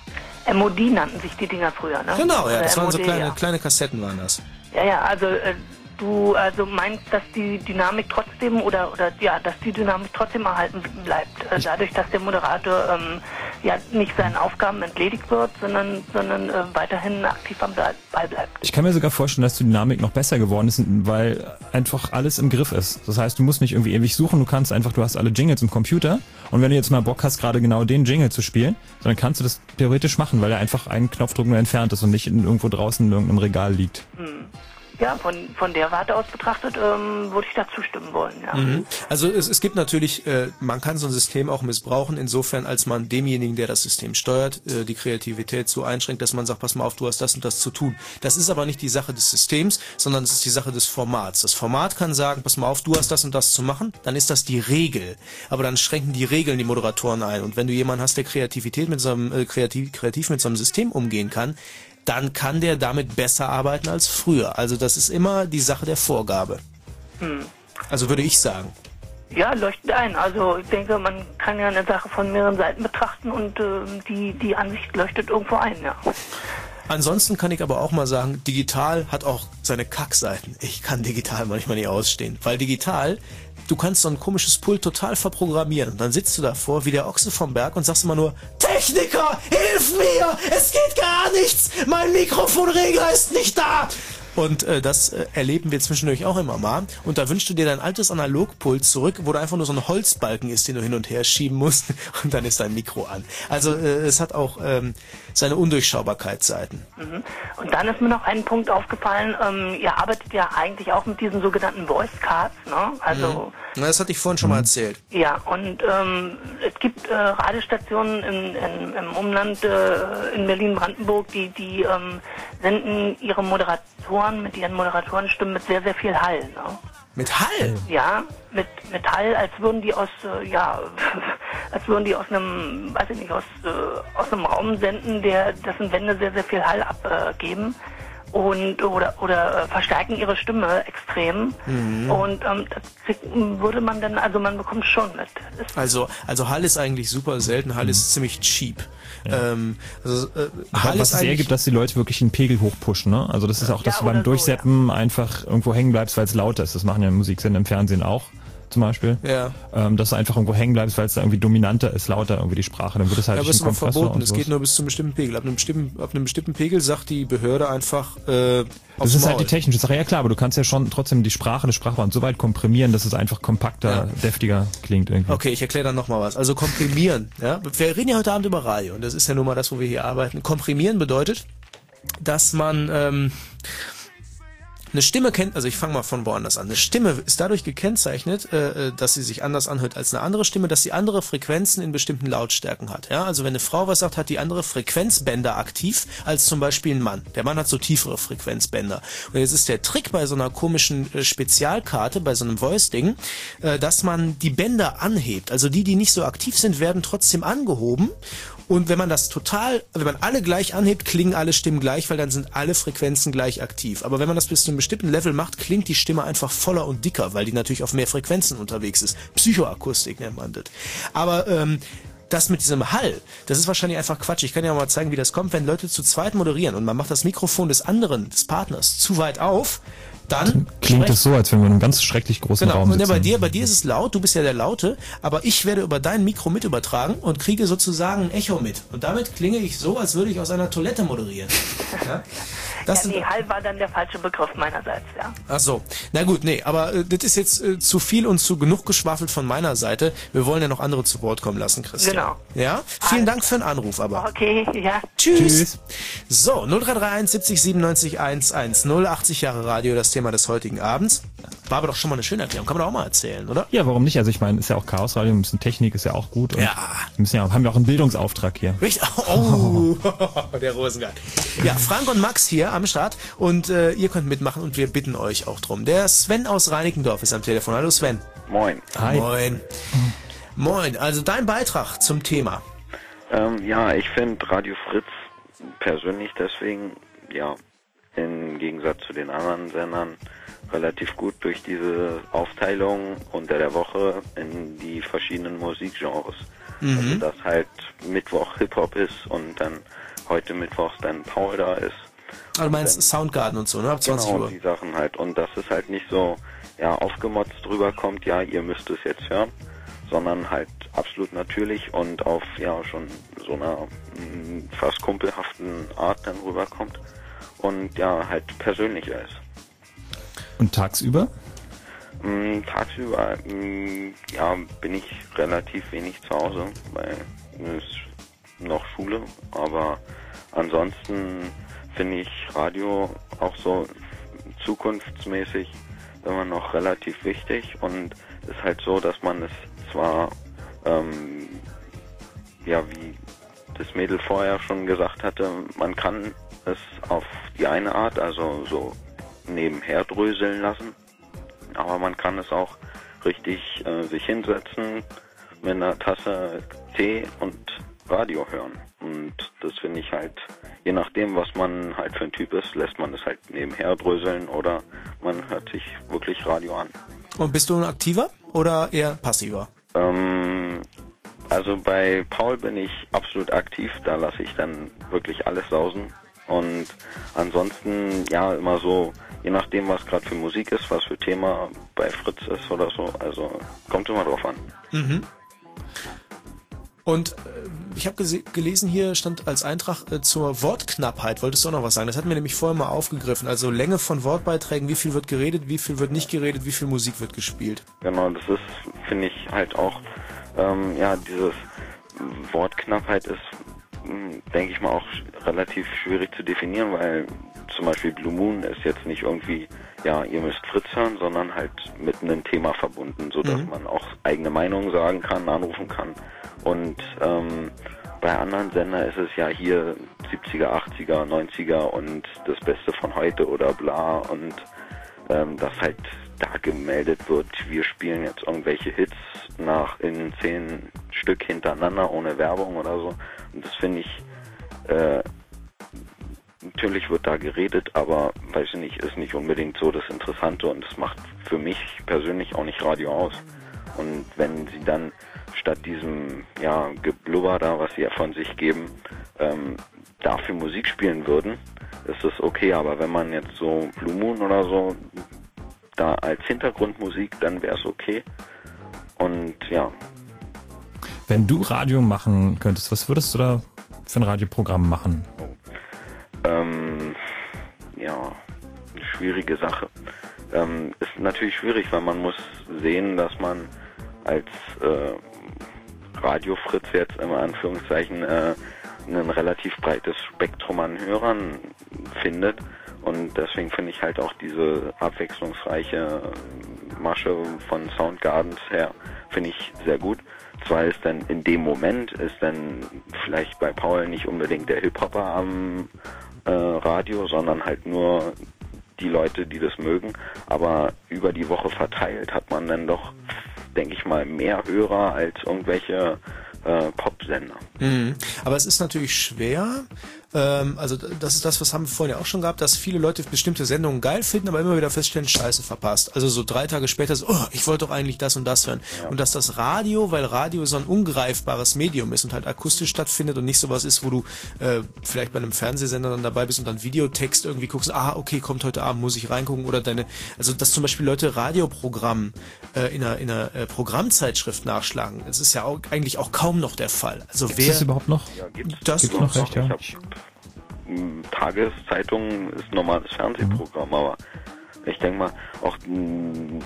M O D nannten sich die Dinger früher, ne? Genau, ja, das Oder waren so M O D, kleine, ja. kleine Kassetten waren das. Ja, ja, also äh, du also meinst, dass die Dynamik trotzdem oder oder ja, dass die Dynamik trotzdem erhalten bleibt, äh, dadurch, dass der Moderator ähm, ja nicht seinen Aufgaben entledigt wird, sondern sondern äh, weiterhin aktiv am Ball bleibt. Ich kann mir sogar vorstellen, dass die Dynamik noch besser geworden ist, weil einfach alles im Griff ist. Das heißt, du musst nicht irgendwie ewig suchen, du kannst einfach, du hast alle Jingles im Computer und wenn du jetzt mal Bock hast, gerade genau den Jingle zu spielen, dann kannst du das theoretisch machen, weil er einfach einen Knopfdruck nur entfernt ist und nicht in, irgendwo draußen in irgendeinem Regal liegt. Hm. Ja, von, von der Warte aus betrachtet ähm, würde ich da zustimmen wollen, ja. Mhm. Also es, es gibt natürlich, äh, man kann so ein System auch missbrauchen, insofern als man demjenigen, der das System steuert, äh, die Kreativität so einschränkt, dass man sagt, pass mal auf, du hast das und das zu tun. Das ist aber nicht die Sache des Systems, sondern es ist die Sache des Formats. Das Format kann sagen, pass mal auf, du hast das und das zu machen, dann ist das die Regel. Aber dann schränken die Regeln die Moderatoren ein. Und wenn du jemanden hast, der Kreativität mit so einem, äh, kreativ, kreativ mit so einem System umgehen kann, dann kann der damit besser arbeiten als früher. Also das ist immer die Sache der Vorgabe. Hm. Also würde ich sagen. Ja, leuchtet ein. Also ich denke, man kann ja eine Sache von mehreren Seiten betrachten und äh, die, die Ansicht leuchtet irgendwo ein, ja. Ansonsten kann ich aber auch mal sagen, digital hat auch seine Kackseiten. Ich kann digital manchmal nicht ausstehen. Weil digital, du kannst so ein komisches Pult total verprogrammieren. Und dann sitzt du davor wie der Ochse vom Berg und sagst immer nur, Techniker, hilf mir! Es geht gar nichts! Mein Mikrofonregler ist nicht da! Und äh, das äh, erleben wir zwischendurch auch immer mal. Und da wünschst du dir dein altes Analogpult zurück, wo da einfach nur so ein Holzbalken ist, den du hin und her schieben musst. Und dann ist dein Mikro an. Also äh, es hat auch ähm, seine Undurchschaubarkeitsseiten. Mhm. Und dann ist mir noch ein Punkt aufgefallen. Ähm, ihr arbeitet ja eigentlich auch mit diesen sogenannten Voice Cards, ne? Also Mhm. Na, das hatte ich vorhin schon mal erzählt. ja, und ähm, es gibt äh, Radiostationen in, in, im Umland äh, in Berlin-Brandenburg, die, die ähm, senden ihre Moderatoren mit ihren Moderatorensstimmen mit sehr, sehr viel Hall. Ne? Mit Hall? Ja, mit, mit Hall, als würden die aus, äh, ja, als würden die aus einem, weiß ich nicht, aus, äh, aus einem Raum senden, der, dessen Wände sehr, sehr viel Hall abgeben. Und oder oder äh, verstärken ihre Stimme extrem. Mhm. Und ähm, das kriegt, würde man dann, also man bekommt schon mit. Ist Also, also Hall ist eigentlich super selten, Hall ist ziemlich cheap. Ja. Ähm, also, äh, Hall was ist es eher eigentlich, gibt, dass die Leute wirklich einen Pegel hochpushen, ne? Also das ist auch, dass Ja, du beim oder so, Durchseppen einfach irgendwo hängen bleibst, weil es lauter ist. Das machen ja Musiksender im Fernsehen auch, zum Beispiel. Ja. Ähm, dass du einfach irgendwo hängen bleibst, weil es da irgendwie dominanter ist, lauter irgendwie die Sprache. Dann wird es halt ja, aber durch ist den immer Kompressor verboten. und Es sowas. geht nur bis zu einem bestimmten Pegel. Ab einem bestimmten, ab einem bestimmten Pegel sagt die Behörde einfach äh, Das aufs ist halt Maul. die technische Sache. Ja klar, aber du kannst ja schon trotzdem die Sprache, das Sprachband so weit komprimieren, dass es einfach kompakter, Ja. deftiger klingt irgendwie. Okay, ich erkläre dann nochmal was. Also komprimieren. Ja? Wir reden ja heute Abend über Radio und das ist ja nun mal das, wo wir hier arbeiten. Komprimieren bedeutet, dass man ähm, eine Stimme kennt, also ich fange mal von woanders an. Eine Stimme ist dadurch gekennzeichnet, äh, dass sie sich anders anhört als eine andere Stimme, dass sie andere Frequenzen in bestimmten Lautstärken hat. Ja, also wenn eine Frau was sagt, hat die andere Frequenzbänder aktiv als zum Beispiel ein Mann. Der Mann hat so tiefere Frequenzbänder. Und jetzt ist der Trick bei so einer komischen äh, Spezialkarte, bei so einem Voice-Ding, äh, dass man die Bänder anhebt. Also die, die nicht so aktiv sind, werden trotzdem angehoben. Und wenn man das total, wenn man alle gleich anhebt, klingen alle Stimmen gleich, weil dann sind alle Frequenzen gleich aktiv. Aber wenn man das bis zu einem bestimmten Level macht, klingt die Stimme einfach voller und dicker, weil die natürlich auf mehr Frequenzen unterwegs ist. Psychoakustik nennt man das. Aber ähm, das mit diesem Hall, das ist wahrscheinlich einfach Quatsch. Ich kann ja mal zeigen, wie das kommt, wenn Leute zu zweit moderieren und man macht das Mikrofon des anderen, des Partners, zu weit auf, dann Klingt es so, als wenn wir in einem ganz schrecklich großen Genau, Raum und ja, sitzen. bei dir, bei dir ist es laut, du bist ja der Laute, aber ich werde über dein Mikro mit übertragen und kriege sozusagen ein Echo mit. Und damit klinge ich so, als würde ich aus einer Toilette moderieren. Ja? Das ja, sind, nee, Hall war dann der falsche Begriff meinerseits, ja. ach so, na gut, nee, aber äh, das ist jetzt äh, zu viel und zu genug geschwafelt von meiner Seite. Wir wollen ja noch andere zu Wort kommen lassen, Christian. Genau. Ja, vielen Dank für den Anruf, aber. Okay, ja. Tschüss. Tschüss. So, null drei drei eins siebzig siebenundneunzig hundertzehn, null achtzig Jahre Radio, das Thema des heutigen Abends. War aber doch schon mal eine schöne Erklärung, kann man doch auch mal erzählen, oder? Ja, warum nicht? Also ich meine, ist ja auch Chaosradio, ein bisschen Technik ist ja auch gut. Und Ja. wir müssen ja, haben ja auch einen Bildungsauftrag hier. Richtig? Oh, der Rosengarten. Ja, Frank und Max hier am Start und äh, ihr könnt mitmachen und wir bitten euch auch drum. Der Sven aus Reinickendorf ist am Telefon. Hallo Sven. Moin. Hi. Moin. Moin, also dein Beitrag zum Thema. Ähm, ja, ich finde Radio Fritz persönlich deswegen, ja, im Gegensatz zu den anderen Sendern relativ gut durch diese Aufteilung unter der Woche in die verschiedenen Musikgenres. Mhm. Also dass halt Mittwoch Hip-Hop ist und dann heute Mittwochs dann Paul da ist. Also du meinst dann Soundgarden und so, ne? Ab zwanzig genau, Uhr. Die Sachen halt. Und dass es halt nicht so ja, aufgemotzt drüber kommt, ja, ihr müsst es jetzt hören, sondern halt absolut natürlich und auf ja schon so einer mh, fast kumpelhaften Art dann rüberkommt und ja, halt persönlicher ist. Und tagsüber? Mh, tagsüber mh, ja, bin ich relativ wenig zu Hause, weil es ist noch Schule, aber ansonsten finde ich Radio auch so zukunftsmäßig immer noch relativ wichtig und ist halt so, dass man es zwar, ähm, ja, wie das Mädel vorher schon gesagt hatte, man kann es auf die eine Art, also so nebenher dröseln lassen, aber man kann es auch richtig äh, sich hinsetzen mit einer Tasse Tee und Radio hören. Und das finde ich halt, je nachdem, was man halt für ein Typ ist, lässt man es halt nebenher dröseln oder man hört sich wirklich Radio an. Und bist du ein Aktiver oder eher passiver? Ähm, also bei Paul bin ich absolut aktiv, da lasse ich dann wirklich alles sausen. Und ansonsten, ja, immer so, je nachdem, was gerade für Musik ist, was für Thema bei Fritz ist oder so, also kommt immer drauf an. Mhm. Und äh, ich habe gelesen, hier stand als Eintrag äh, zur Wortknappheit, wolltest du auch noch was sagen? Das hatten wir nämlich vorher mal aufgegriffen. Also Länge von Wortbeiträgen, wie viel wird geredet, wie viel wird nicht geredet, wie viel Musik wird gespielt. Genau, das ist, finde ich, halt auch, ähm, ja, dieses Wortknappheit ist, denke ich mal, auch relativ schwierig zu definieren, weil zum Beispiel Blue Moon ist jetzt nicht irgendwie, ja, ihr müsst Fritz hören, sondern halt mit einem Thema verbunden, sodass mhm. man auch eigene Meinungen sagen kann, anrufen kann. Und ähm, bei anderen Sendern ist es ja hier siebziger, achtziger, neunziger und das Beste von heute oder bla und ähm, dass halt da gemeldet wird, wir spielen jetzt irgendwelche Hits nach in zehn Stück hintereinander ohne Werbung oder so. Und das finde ich, äh, natürlich wird da geredet, aber weiß ich nicht, ist nicht unbedingt so das Interessante und das macht für mich persönlich auch nicht Radio aus. Und wenn sie dann statt diesem ja, Geblubber da, was sie ja von sich geben, ähm, dafür Musik spielen würden, ist das okay. Aber wenn man jetzt so Blue Moon oder so da als Hintergrundmusik, dann wäre es okay. Und ja. Wenn du Radio machen könntest, was würdest du da für ein Radioprogramm machen? Oh. Ähm, ja, eine schwierige Sache. Ähm, ist natürlich schwierig, weil man muss sehen, dass man als äh, Radio Fritz jetzt in Anführungszeichen äh, ein relativ breites Spektrum an Hörern findet und deswegen finde ich halt auch diese abwechslungsreiche Masche von Soundgardens her finde ich sehr gut. Zwar ist dann in dem Moment ist dann vielleicht bei Paul nicht unbedingt der Hip-Hopper am äh, Radio, sondern halt nur die Leute, die das mögen, aber über die Woche verteilt hat man dann doch, denke ich mal, mehr Hörer als irgendwelche äh, Popsender. Mhm. Aber es ist natürlich schwer, ähm, also das ist das, was haben wir vorhin ja auch schon gehabt, dass viele Leute bestimmte Sendungen geil finden, aber immer wieder feststellen, Scheiße verpasst. Also so drei Tage später so, oh, ich wollte doch eigentlich das und das hören. Ja. Und dass das Radio, weil Radio so ein ungreifbares Medium ist und halt akustisch stattfindet und nicht sowas ist, wo du äh, vielleicht bei einem Fernsehsender dann dabei bist und dann Videotext irgendwie guckst, ah, okay, kommt heute Abend, muss ich reingucken oder deine, also dass zum Beispiel Leute Radioprogramm äh, in einer, in einer äh, Programmzeitschrift nachschlagen, das ist ja auch, eigentlich auch kaum noch der Fall. Also gibt's wer das überhaupt noch? Ja, gibt's, das gibt's noch recht, ja. Ich hab, Tageszeitung ist normales Fernsehprogramm, mhm. aber ich denke mal, auch m,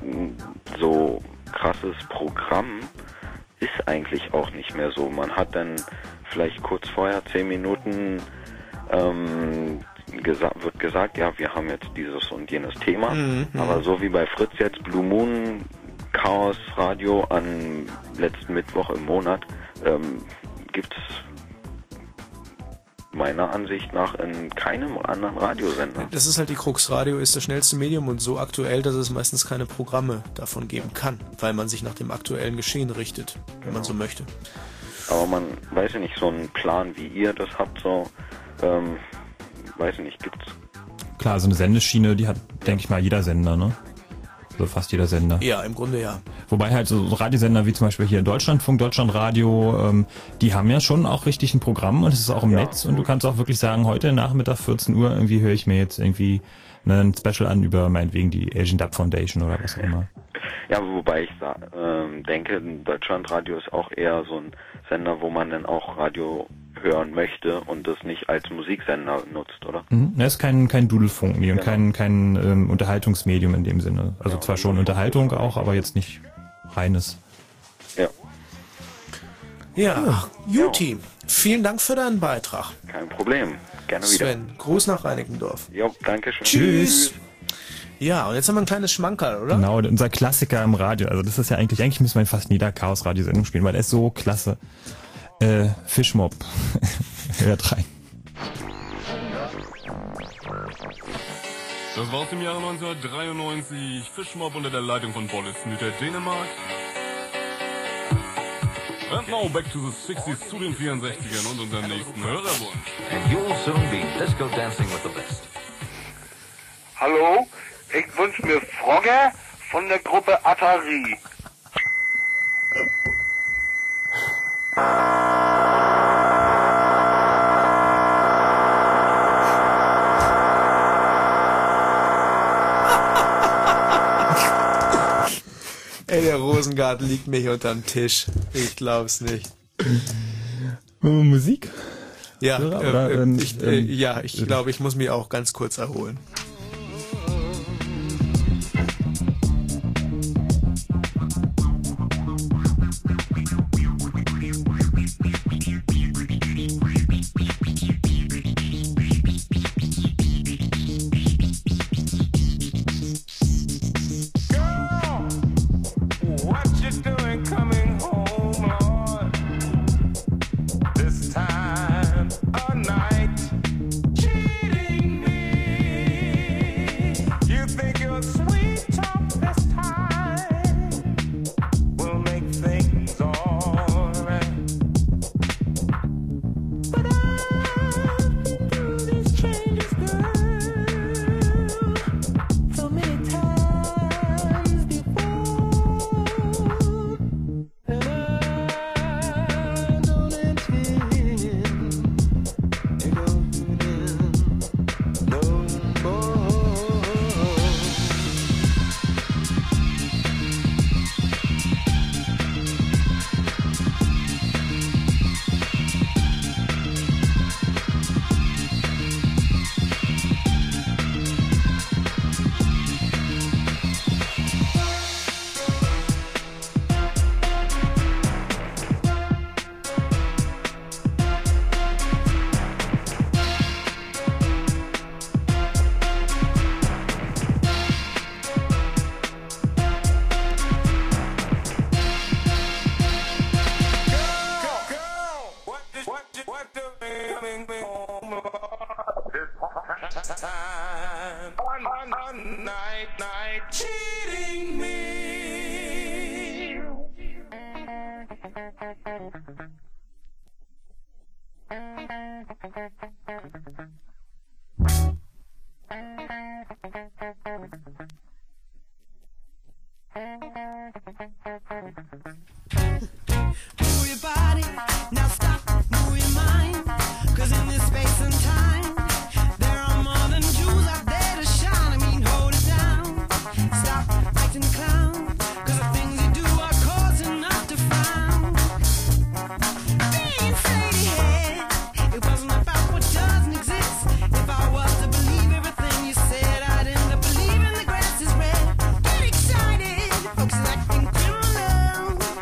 so krasses Programm ist eigentlich auch nicht mehr so. Man hat dann vielleicht kurz vorher zehn Minuten ähm, gesa- wird gesagt, ja, wir haben jetzt dieses und jenes Thema, mhm. aber so wie bei Fritz jetzt Blue Moon, Chaos Radio an letzten Mittwoch im Monat, ähm, gibt's meiner Ansicht nach in keinem anderen Radiosender. Das ist halt die Krux. Radio ist das schnellste Medium und so aktuell, dass es meistens keine Programme davon geben kann, weil man sich nach dem aktuellen Geschehen richtet, wenn genau. man so möchte. Aber man weiß ja nicht, so einen Plan, wie ihr das habt, so, ähm, weiß ich nicht, gibt's. Klar, so eine Sendeschiene, die hat, denke ich mal, jeder Sender, ne? So fast jeder Sender. Ja, im Grunde ja. Wobei halt so Radiosender wie zum Beispiel hier Deutschlandfunk, Deutschlandradio, ähm, die haben ja schon auch richtig ein Programm und es ist auch im ja, Netz und du kannst auch wirklich sagen, heute Nachmittag vierzehn Uhr irgendwie höre ich mir jetzt irgendwie ein Special an über meinetwegen die Asian Dub Foundation oder was auch immer. Ja, wobei ich ähm, denke, Deutschlandradio ist auch eher so ein Sender, wo man dann auch Radio hören möchte und das nicht als Musiksender nutzt, oder? Mhm. Das ist kein, kein Dudelfunk nee, und genau. kein, kein ähm, Unterhaltungsmedium in dem Sinne. Also ja, zwar schon Unterhaltung auch, aber jetzt nicht reines. Ja. Ja, Juti, vielen Dank für deinen Beitrag. Kein Problem, gerne wieder. Sven, Gruß nach Reinickendorf. Jo, danke schön. Tschüss. Ja, und jetzt haben wir ein kleines Schmankerl, oder? Genau, unser Klassiker im Radio. Also das ist ja eigentlich, eigentlich müssen wir in fast jeder Chaos-Radiosendung spielen, weil er ist so klasse. Äh, Fischmob. Hört rein. Das war's im Jahre neunzehnhundertdreiundneunzig. Fischmob unter der Leitung von Boris Nüter, Dänemark. And now back to the sixties, zu den vierundsechzigern und unserem nächsten Hörerwunsch. And you'll soon be disco dancing with the best. Hallo, ich wünsche mir Frogger von der Gruppe Atari. Ey, der Rosengarten liegt mir hier unterm Tisch. Ich glaub's nicht. Musik? Ja, oder, äh, oder, äh, ähm, ich, äh, ähm, ja, ich glaube, ich muss mich auch ganz kurz erholen. Folks acting criminal.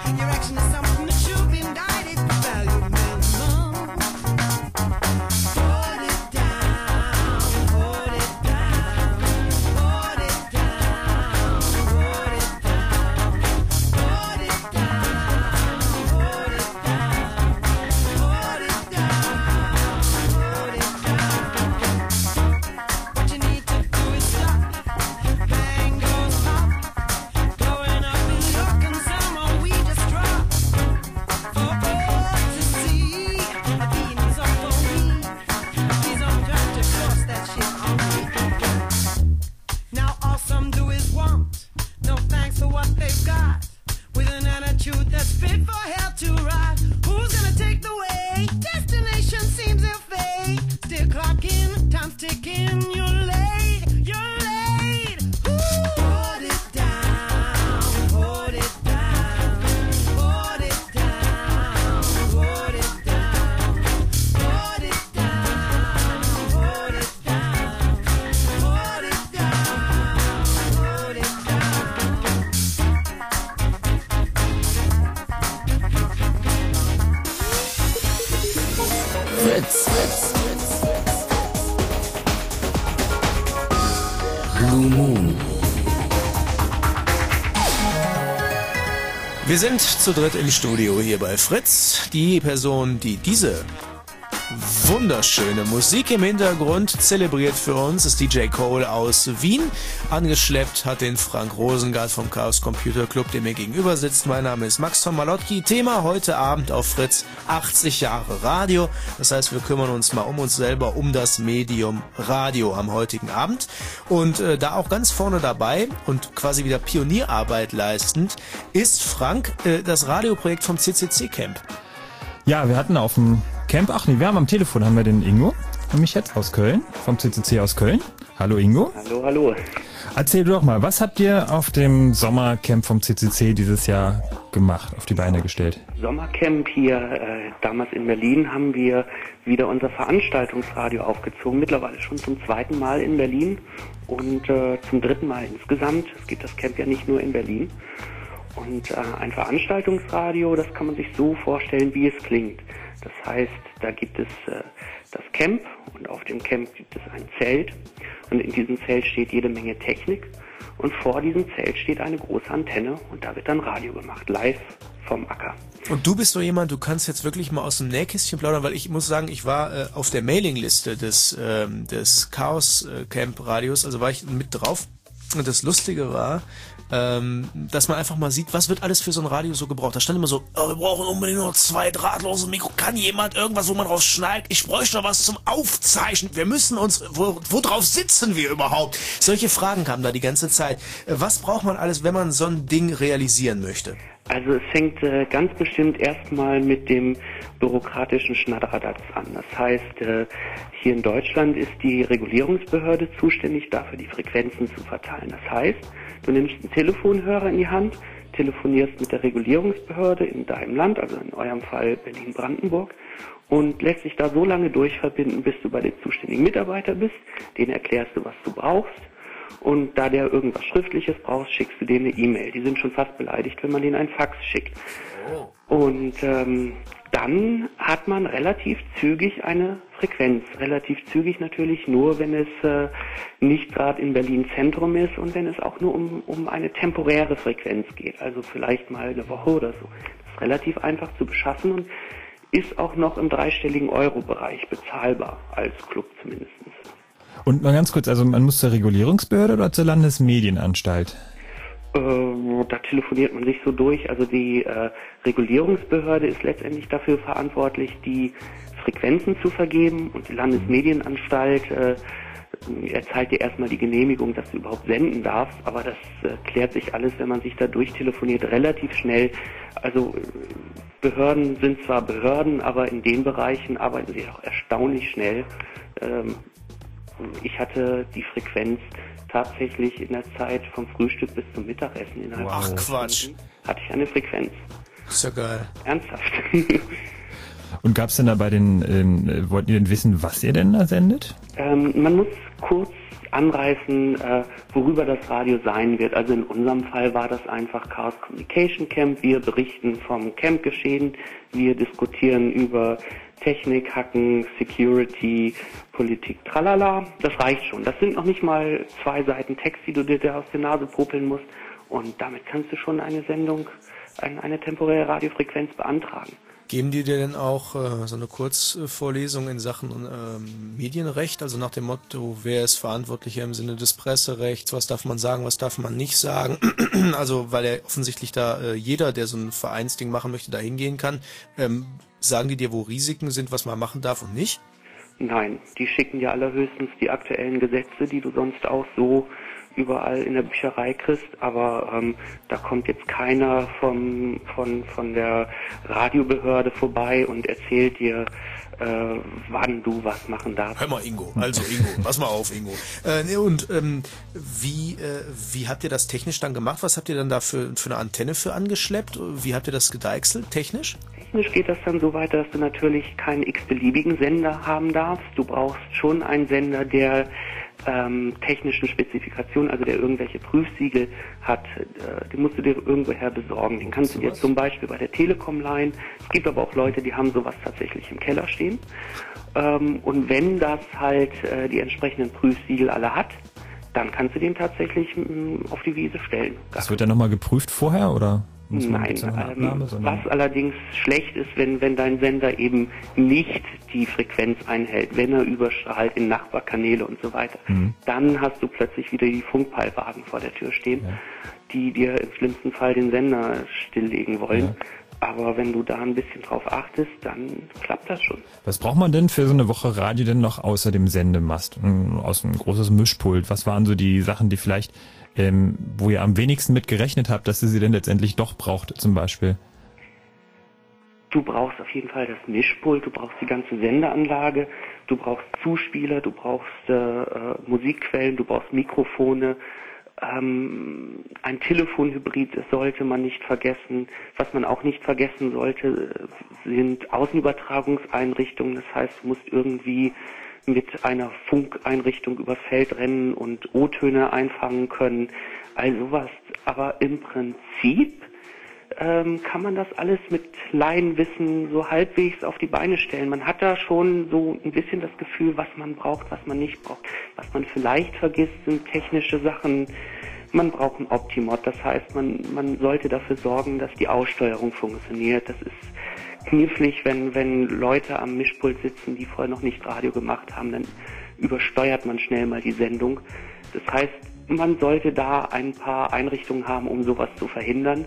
Fritz. Blue Moon. Wir sind zu dritt im Studio hier bei Fritz. Die Person, die diese wunderschöne Musik im Hintergrund zelebriert für uns, ist D J Cole aus Wien. Angeschleppt hat den Frank Rosengart vom Chaos Computer Club, der mir gegenüber sitzt. Mein Name ist Max von Malotki. Thema heute Abend auf Fritz, achtzig Jahre Radio. Das heißt, wir kümmern uns mal um uns selber, um das Medium Radio am heutigen Abend. Und äh, da auch ganz vorne dabei und quasi wieder Pionierarbeit leistend, ist Frank, äh, das Radioprojekt vom C C C Camp. Ja, wir hatten auf dem Camp, ach nee, wir haben am Telefon, haben wir den Ingo, nämlich jetzt aus Köln, vom C C C aus Köln. Hallo Ingo. Hallo, hallo. Erzähl doch mal, was habt ihr auf dem Sommercamp vom C C C dieses Jahr gemacht, auf die Beine gestellt? Sommercamp hier, äh, damals in Berlin, haben wir wieder unser Veranstaltungsradio aufgezogen, mittlerweile schon zum zweiten Mal in Berlin und äh, zum dritten Mal insgesamt. Es gibt das Camp ja nicht nur in Berlin. Und äh, ein Veranstaltungsradio, das kann man sich so vorstellen, wie es klingt. Das heißt, da gibt es äh, das Camp und auf dem Camp gibt es ein Zelt und in diesem Zelt steht jede Menge Technik und vor diesem Zelt steht eine große Antenne und da wird dann Radio gemacht, live vom Acker. Und du bist so jemand, du kannst jetzt wirklich mal aus dem Nähkästchen plaudern, weil ich muss sagen, ich war äh, auf der Mailingliste des, ähm, des Chaos Camp Radios, also war ich mit drauf. Und das Lustige war, ähm, dass man einfach mal sieht, was wird alles für so ein Radio so gebraucht. Da stand immer so, oh, wir brauchen unbedingt noch zwei drahtlose Mikro. Kann jemand irgendwas, wo man drauf schnallt? Ich bräuchte noch was zum Aufzeichnen. Wir müssen uns, wo, wo drauf sitzen wir überhaupt? Solche Fragen kamen da die ganze Zeit. Was braucht man alles, wenn man so ein Ding realisieren möchte? Also es fängt äh, ganz bestimmt erstmal mit dem bürokratischen Schnatteradatz an. Das heißt, äh, hier in Deutschland ist die Regulierungsbehörde zuständig dafür, die Frequenzen zu verteilen. Das heißt, du nimmst einen Telefonhörer in die Hand, telefonierst mit der Regulierungsbehörde in deinem Land, also in eurem Fall Berlin-Brandenburg, und lässt dich da so lange durchverbinden, bis du bei dem zuständigen Mitarbeiter bist, den erklärst du, was du brauchst. Und da der irgendwas Schriftliches braucht, schickst du denen eine E-Mail. Die sind schon fast beleidigt, wenn man denen einen Fax schickt. Oh. Und ähm, dann hat man relativ zügig eine Frequenz. Relativ zügig natürlich nur, wenn es äh, nicht gerade in Berlin Zentrum ist und wenn es auch nur um, um eine temporäre Frequenz geht. Also vielleicht mal eine Woche oder so. Das ist relativ einfach zu beschaffen und ist auch noch im dreistelligen Euro-Bereich bezahlbar, als Club zumindest. Und mal ganz kurz, also man muss zur Regulierungsbehörde oder zur Landesmedienanstalt? Äh, da telefoniert man sich so durch. Also die äh, Regulierungsbehörde ist letztendlich dafür verantwortlich, die Frequenzen zu vergeben und die Landesmedienanstalt äh, erteilt dir erstmal die Genehmigung, dass du überhaupt senden darfst, aber das äh, klärt sich alles, wenn man sich da durchtelefoniert, relativ schnell. Also Behörden sind zwar Behörden, aber in den Bereichen arbeiten sie auch erstaunlich schnell. Ähm, Ich hatte die Frequenz tatsächlich in der Zeit vom Frühstück bis zum Mittagessen. Innerhalb Ach, von Quatsch. Stunden hatte ich eine Frequenz. Ist ja geil. Ernsthaft. Und gab es denn da bei den, ähm, wollten ihr denn wissen, was ihr denn da sendet? Ähm, man muss kurz anreißen, äh, worüber das Radio sein wird. Also in unserem Fall war das einfach Chaos Communication Camp. Wir berichten vom Campgeschehen. Wir diskutieren über Technik, Hacken, Security, Politik, tralala. Das reicht schon. Das sind noch nicht mal zwei Seiten Text, die du dir da aus der Nase popeln musst. Und damit kannst du schon eine Sendung, eine, eine temporäre Radiofrequenz beantragen. Geben die dir denn auch äh, so eine Kurzvorlesung in Sachen ähm, Medienrecht, also nach dem Motto, wer ist verantwortlicher im Sinne des Presserechts, was darf man sagen, was darf man nicht sagen? Also weil ja offensichtlich da äh, jeder, der so ein Vereinsding machen möchte, da hingehen kann. Ähm, sagen die dir, wo Risiken sind, was man machen darf und nicht? Nein, die schicken dir allerhöchstens die aktuellen Gesetze, die du sonst auch so überall in der Bücherei kriegst, aber ähm, da kommt jetzt keiner vom, von, von der Radiobehörde vorbei und erzählt dir, äh, wann du was machen darfst. Hör mal, Ingo, also Ingo, pass mal auf, Ingo. Äh, nee, und ähm, wie, äh, wie habt ihr das technisch dann gemacht? Was habt ihr dann da für, für eine Antenne für angeschleppt? Wie habt ihr das gedeichselt, technisch? Technisch geht das dann so weiter, dass du natürlich keinen x-beliebigen Sender haben darfst. Du brauchst schon einen Sender, der ähm, technischen Spezifikationen, also der irgendwelche Prüfsiegel hat, äh, den musst du dir irgendwoher besorgen. Den kannst so du dir zum Beispiel bei der Telekom leihen. Es gibt aber auch Leute, die haben sowas tatsächlich im Keller stehen. Ähm, und wenn das halt äh, die entsprechenden Prüfsiegel alle hat, dann kannst du den tatsächlich mh, auf die Wiese stellen. Das wird dann nochmal geprüft vorher, oder? Muss man Nein, eine ähm, Abnahme, was allerdings schlecht ist, wenn, wenn dein Sender eben nicht die Frequenz einhält, wenn er überstrahlt in Nachbarkanäle und so weiter, mhm. dann hast du plötzlich wieder die Funkpeilwagen vor der Tür stehen, Ja. die dir im schlimmsten Fall den Sender stilllegen wollen. Ja. Aber wenn du da ein bisschen drauf achtest, dann klappt das schon. Was braucht man denn für so eine Woche Radio denn noch außer dem Sendemast? Ein, aus ein großes Mischpult. Was waren so die Sachen, die vielleicht, ähm, wo ihr am wenigsten mit gerechnet habt, dass ihr sie denn letztendlich doch braucht, zum Beispiel? Du brauchst auf jeden Fall das Mischpult, du brauchst die ganze Sendeanlage, du brauchst Zuspieler, du brauchst äh, äh, Musikquellen, du brauchst Mikrofone. Ähm, ein Telefonhybrid sollte man nicht vergessen. Was man auch nicht vergessen sollte, sind Außenübertragungseinrichtungen. Das heißt, du musst irgendwie mit einer Funkeinrichtung übers Feld rennen und O-Töne einfangen können. All sowas. Aber im Prinzip ähm, kann man das alles mit Laienwissen so halbwegs auf die Beine stellen. Man hat da schon so ein bisschen das Gefühl, was man braucht, was man nicht braucht. Was man vielleicht vergisst, sind technische Sachen. Man braucht ein Optimod, das heißt, man, man sollte dafür sorgen, dass die Aussteuerung funktioniert. Das ist knifflig, wenn, wenn Leute am Mischpult sitzen, die vorher noch nicht Radio gemacht haben, dann übersteuert man schnell mal die Sendung. Das heißt, man sollte da ein paar Einrichtungen haben, um sowas zu verhindern.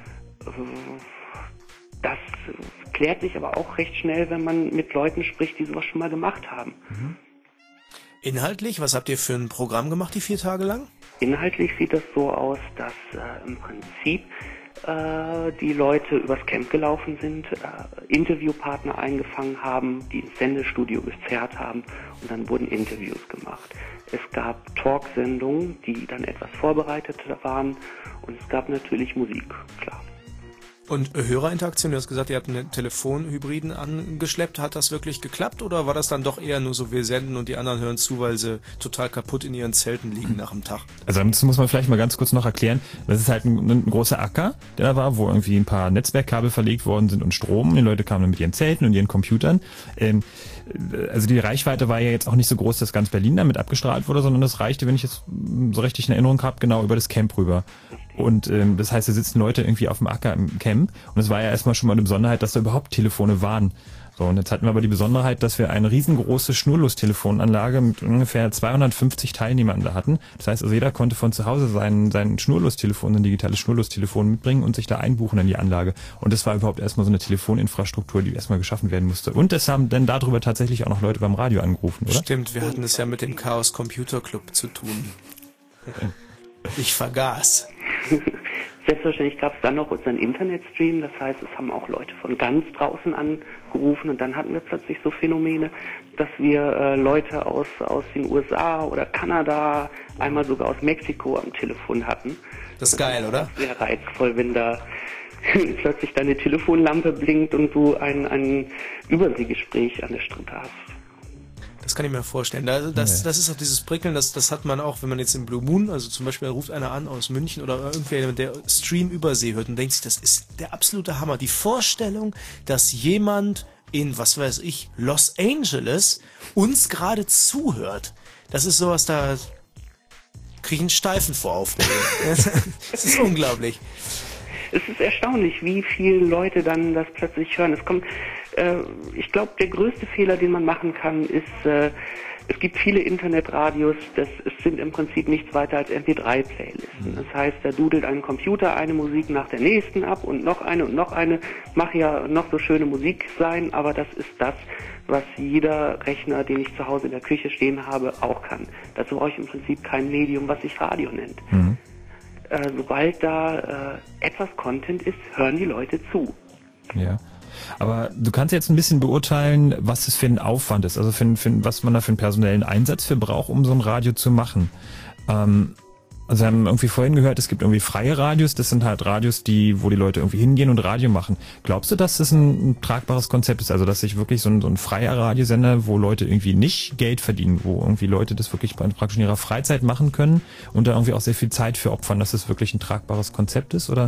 Das klärt sich aber auch recht schnell, wenn man mit Leuten spricht, die sowas schon mal gemacht haben. Inhaltlich, was habt ihr für ein Programm gemacht, die vier Tage lang? Inhaltlich sieht das so aus, dass äh, im Prinzip äh, die Leute übers Camp gelaufen sind, äh, Interviewpartner eingefangen haben, die ins Sendestudio gezerrt haben und dann wurden Interviews gemacht. Es gab Talksendungen, die dann etwas vorbereiteter waren und es gab natürlich Musik, klar. Und Hörerinteraktion, du hast gesagt, ihr habt einen Telefonhybriden angeschleppt. Hat das wirklich geklappt oder war das dann doch eher nur so, wir senden und die anderen hören zu, weil sie total kaputt in ihren Zelten liegen nach dem Tag? Also das muss man vielleicht mal ganz kurz noch erklären. Das ist halt ein, ein großer Acker, der da war, wo irgendwie ein paar Netzwerkkabel verlegt worden sind und Strom. Die Leute kamen dann mit ihren Zelten und ihren Computern. Ähm, also die Reichweite war ja jetzt auch nicht so groß, dass ganz Berlin damit abgestrahlt wurde, sondern das reichte, wenn ich es so richtig in Erinnerung habe, genau über das Camp rüber. Und ähm, das heißt, da sitzen Leute irgendwie auf dem Acker im Camp und es war ja erstmal schon mal eine Besonderheit, dass da überhaupt Telefone waren. So, und jetzt hatten wir aber die Besonderheit, dass wir eine riesengroße Schnurlustelefonanlage mit ungefähr zweihundertfünfzig Teilnehmern da hatten. Das heißt, also jeder konnte von zu Hause sein, sein Schnurlusttelefon, ein digitales Schnurlusttelefon mitbringen und sich da einbuchen in die Anlage. Und das war überhaupt erstmal so eine Telefoninfrastruktur, die erstmal geschaffen werden musste. Und es haben dann darüber tatsächlich auch noch Leute beim Radio angerufen, oder? Stimmt, wir hatten es ja mit dem Chaos Computer Club zu tun. Ich vergaß. Selbstverständlich gab es dann noch unseren Internetstream, das heißt, es haben auch Leute von ganz draußen angerufen und dann hatten wir plötzlich so Phänomene, dass wir äh, Leute aus, aus den U S A oder Kanada, einmal sogar aus Mexiko am Telefon hatten. Das ist geil, oder? Sehr reizvoll, wenn da plötzlich deine Telefonlampe blinkt und du ein, ein Überseegespräch an der Strippe hast. Das kann ich mir vorstellen. Das, das, das ist auch dieses Prickeln, das, das hat man auch, wenn man jetzt im Blue Moon, also zum Beispiel ruft einer an aus München oder irgendwer, der Stream Übersee hört und denkt sich, das ist der absolute Hammer. Die Vorstellung, dass jemand in, was weiß ich, Los Angeles uns gerade zuhört, das ist sowas, da kriege ich einen Steifen vor Aufregung. Das ist unglaublich. Es ist erstaunlich, wie viele Leute dann das plötzlich hören. Es kommt, äh, ich glaube, der größte Fehler, den man machen kann, ist, äh, es gibt viele Internetradios, das es sind im Prinzip nichts weiter als M P drei Playlisten. Das heißt, da dudelt ein Computer eine Musik nach der nächsten ab und noch eine und noch eine. Mag ja noch so schöne Musik sein, aber das ist das, was jeder Rechner, den ich zu Hause in der Küche stehen habe, auch kann. Dazu brauche ich im Prinzip kein Medium, was sich Radio nennt. Mhm. Äh, sobald da äh, etwas Content ist, hören die Leute zu. Ja. Aber du kannst jetzt ein bisschen beurteilen, was es für ein Aufwand ist, also für, für, was man da für einen personellen Einsatz für braucht, um so ein Radio zu machen. Ähm, also wir haben irgendwie vorhin gehört, es gibt irgendwie freie Radios, das sind halt Radios, die, wo die Leute irgendwie hingehen und Radio machen. Glaubst du, dass das ein, ein tragbares Konzept ist, also dass sich wirklich so ein, so ein freier Radiosender, wo Leute irgendwie nicht Geld verdienen, wo irgendwie Leute das wirklich praktisch in ihrer Freizeit machen können und da irgendwie auch sehr viel Zeit für opfern, dass das wirklich ein tragbares Konzept ist, oder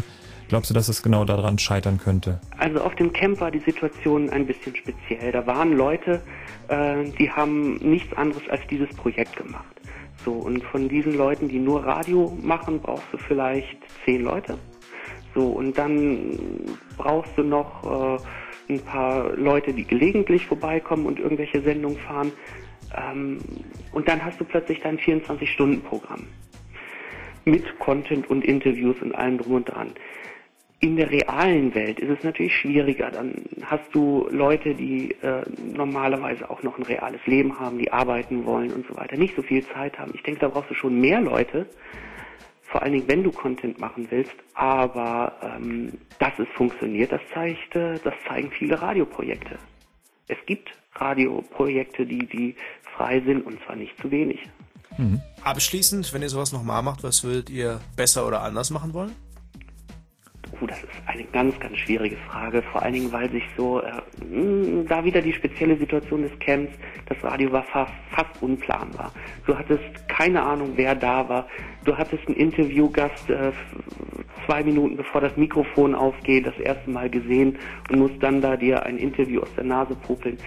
glaubst du, dass es genau daran scheitern könnte? Also auf dem Camp war die Situation ein bisschen speziell. Da waren Leute, äh, die haben nichts anderes als dieses Projekt gemacht. So, und von diesen Leuten, die nur Radio machen, brauchst du vielleicht zehn Leute. So, und dann brauchst du noch äh, ein paar Leute, die gelegentlich vorbeikommen und irgendwelche Sendungen fahren. Ähm, und dann hast du plötzlich dein vierundzwanzig-Stunden-Programm. Mit Content und Interviews und allem drum und dran. In der realen Welt ist es natürlich schwieriger. Dann hast du Leute, die äh, normalerweise auch noch ein reales Leben haben, die arbeiten wollen und so weiter, nicht so viel Zeit haben. Ich denke, da brauchst du schon mehr Leute, vor allen Dingen, wenn du Content machen willst. Aber ähm, dass es funktioniert, das zeigt, äh, das zeigen viele Radioprojekte. Es gibt Radioprojekte, die, die frei sind, und zwar nicht zu wenig. Mhm. Abschließend, wenn ihr sowas nochmal macht, was würdet ihr besser oder anders machen wollen? Oh, das ist eine ganz, ganz schwierige Frage, vor allen Dingen, weil sich so, äh, mh, da wieder die spezielle Situation des Camps, das Radio war fast, fast unplanbar. Du hattest keine Ahnung, wer da war. Du hattest einen Interviewgast äh, zwei Minuten bevor das Mikrofon aufgeht, das erste Mal gesehen und musst dann da dir ein Interview aus der Nase popeln.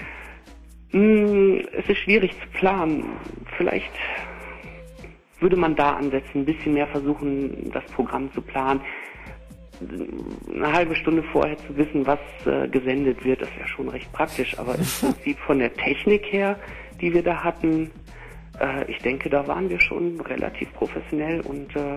Mh, es ist schwierig zu planen. Vielleicht würde man da ansetzen, ein bisschen mehr versuchen, das Programm zu planen. Eine halbe Stunde vorher zu wissen, was äh, gesendet wird, ist ja schon recht praktisch. Aber im Prinzip von der Technik her, die wir da hatten, äh, ich denke, da waren wir schon relativ professionell und äh,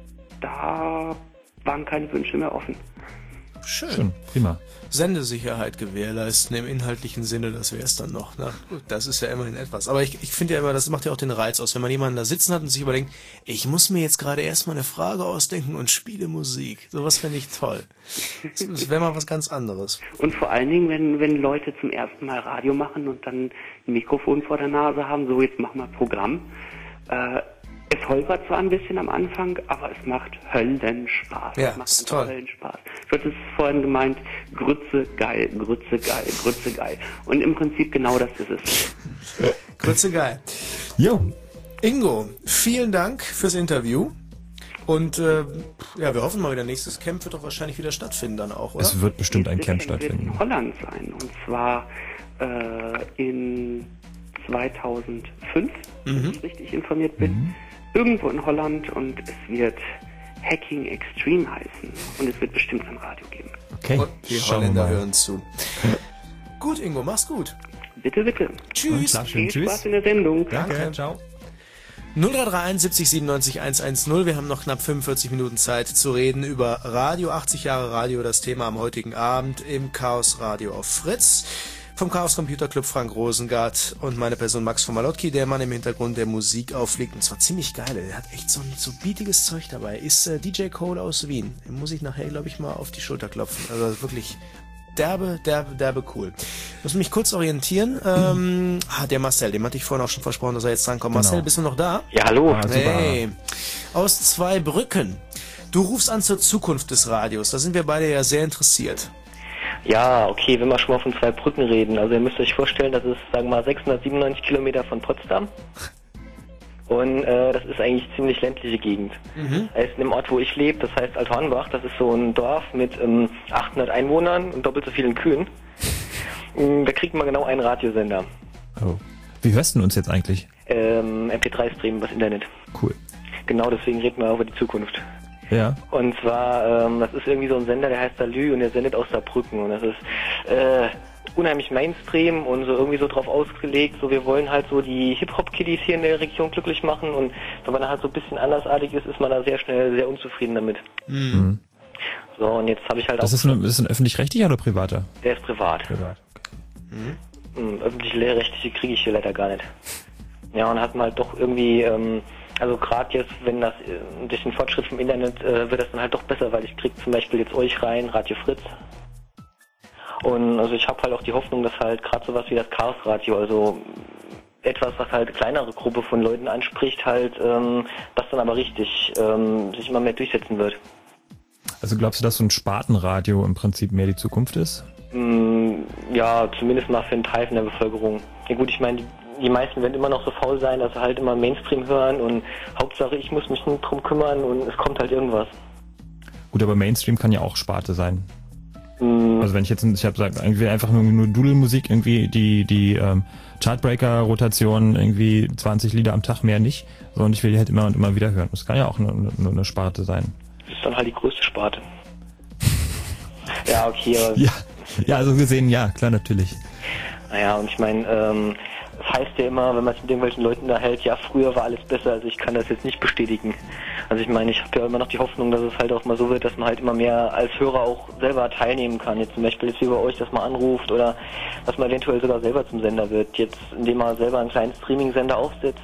da waren keine Wünsche mehr offen. Schön. Schön, prima. Sendesicherheit gewährleisten im inhaltlichen Sinne, das wäre es dann noch. Na gut, das ist ja immerhin etwas. Aber ich, ich finde ja immer, das macht ja auch den Reiz aus, wenn man jemanden da sitzen hat und sich überdenkt, ich muss mir jetzt gerade erstmal eine Frage ausdenken und spiele Musik. Sowas finde ich toll. Das, das wäre mal was ganz anderes. Und vor allen Dingen, wenn, wenn Leute zum ersten Mal Radio machen und dann ein Mikrofon vor der Nase haben, so jetzt mach mal Programm. Äh, Es holpert zwar ein bisschen am Anfang, aber es macht Höllenspaß. Ja, es macht ist toll. Höllenspaß. Du hattest vorhin gemeint, Grütze geil, Grütze geil, Grütze geil. Und im Prinzip genau das ist es. Grütze geil. Jo. Ingo, vielen Dank fürs Interview. Und äh, ja, wir hoffen mal wieder, nächstes Camp wird doch wahrscheinlich wieder stattfinden dann auch, oder? Es wird bestimmt ein Camp stattfinden. In Holland sein. Und zwar äh, in zweitausendfünf, Mhm. wenn ich richtig informiert bin. Mhm. Irgendwo in Holland, und es wird Hacking Extreme heißen. Und es wird bestimmt ein Radio geben. Okay, und die schauen Holländer wir mal. hören zu. Gut, Ingo, mach's gut. Bitte, bitte. Tschüss. Klar, schön, Viel tschüss. Spaß in der Sendung. Danke, Danke. ciao. null drei drei eins siebzig siebenundneunzig hundertzehn. Wir haben noch knapp fünfundvierzig Minuten Zeit zu reden über Radio, achtzig Jahre Radio, das Thema am heutigen Abend im Chaos Radio auf Fritz. Vom Chaos Computer Club Frank Rosengart und meine Person Max von Malotki, der Mann im Hintergrund, der Musik auflegt. Und zwar ziemlich geil. Der hat echt so ein so beatiges Zeug dabei. Ist äh, D J Cole aus Wien. Den muss ich nachher, glaube ich, mal auf die Schulter klopfen. Also wirklich derbe, derbe, derbe cool. Ich muss mich kurz orientieren. Ähm, ah, der Marcel, dem hatte ich vorhin auch schon versprochen, dass er jetzt drankommt. Genau. Marcel, bist du noch da? Ja, hallo. Ah, super. Hey. Aus Zweibrücken. Du rufst an zur Zukunft des Radios. Da sind wir beide ja sehr interessiert. Ja, okay, wenn wir schon mal von zwei Brücken reden. Also ihr müsst euch vorstellen, das ist, sagen wir mal, sechshundertsiebenundneunzig Kilometer von Potsdam. Und äh, das ist eigentlich ziemlich ländliche Gegend. Mhm. Er ist in dem Ort, wo ich lebe, das heißt Althornbach. Das ist so ein Dorf mit ähm, achthundert Einwohnern und doppelt so vielen Kühen. Ähm, da kriegt man genau einen Radiosender. Oh. Wie hörst du uns jetzt eigentlich? Ähm, M P drei Streamen übers Internet. Cool. Genau, deswegen reden wir auch über die Zukunft. Ja. Und zwar, ähm, das ist irgendwie so ein Sender, der heißt Salü und der sendet aus Saarbrücken. Und das ist äh, unheimlich Mainstream und so irgendwie so drauf ausgelegt, so wir wollen halt so die Hip-Hop-Kiddies hier in der Region glücklich machen. Und wenn man da halt so ein bisschen andersartig ist, ist man da sehr schnell sehr unzufrieden damit. Mhm. So, und jetzt habe ich halt Das auch... ist ein, ist ein öffentlich-rechtlicher oder privater? Der ist privat. Privat. Mhm. Mhm, öffentlich-rechtliche kriege ich hier leider gar nicht. Ja, und hat man halt doch irgendwie... Ähm, Also gerade jetzt, wenn das äh, durch den Fortschritt vom Internet äh, wird das dann halt doch besser, weil ich krieg zum Beispiel jetzt euch rein, Radio Fritz. Und also ich habe halt auch die Hoffnung, dass halt gerade sowas wie das Chaos Radio, also etwas, was halt eine kleinere Gruppe von Leuten anspricht, halt, ähm, das dann aber richtig ähm, sich immer mehr durchsetzen wird. Also glaubst du, dass so ein Spartenradio im Prinzip mehr die Zukunft ist? Mm, ja, zumindest mal für einen Teil von der Bevölkerung. Ja gut, ich meine, die Die meisten werden immer noch so faul sein, dass sie halt immer Mainstream hören und Hauptsache ich muss mich nicht drum kümmern und es kommt halt irgendwas. Gut, aber Mainstream kann ja auch Sparte sein. Also wenn ich jetzt, ich habe gesagt, irgendwie einfach nur, nur Dudelmusik, irgendwie die die ähm, Chartbreaker-Rotation, irgendwie zwanzig Lieder am Tag, mehr nicht, so, und ich will die halt immer und immer wieder hören. Das kann ja auch nur, nur eine Sparte sein. Das ist dann halt die größte Sparte. Ja, okay. Aber ja, ja, also gesehen, ja, klar, natürlich. Naja, und ich meine, ähm, das heißt ja immer, wenn man es mit irgendwelchen Leuten da hält, ja, früher war alles besser, also ich kann das jetzt nicht bestätigen. Also ich meine, ich habe ja immer noch die Hoffnung, dass es halt auch mal so wird, dass man halt immer mehr als Hörer auch selber teilnehmen kann. Jetzt zum Beispiel jetzt wie bei euch, dass man anruft oder dass man eventuell sogar selber zum Sender wird, jetzt indem man selber einen kleinen Streaming-Sender aufsetzt.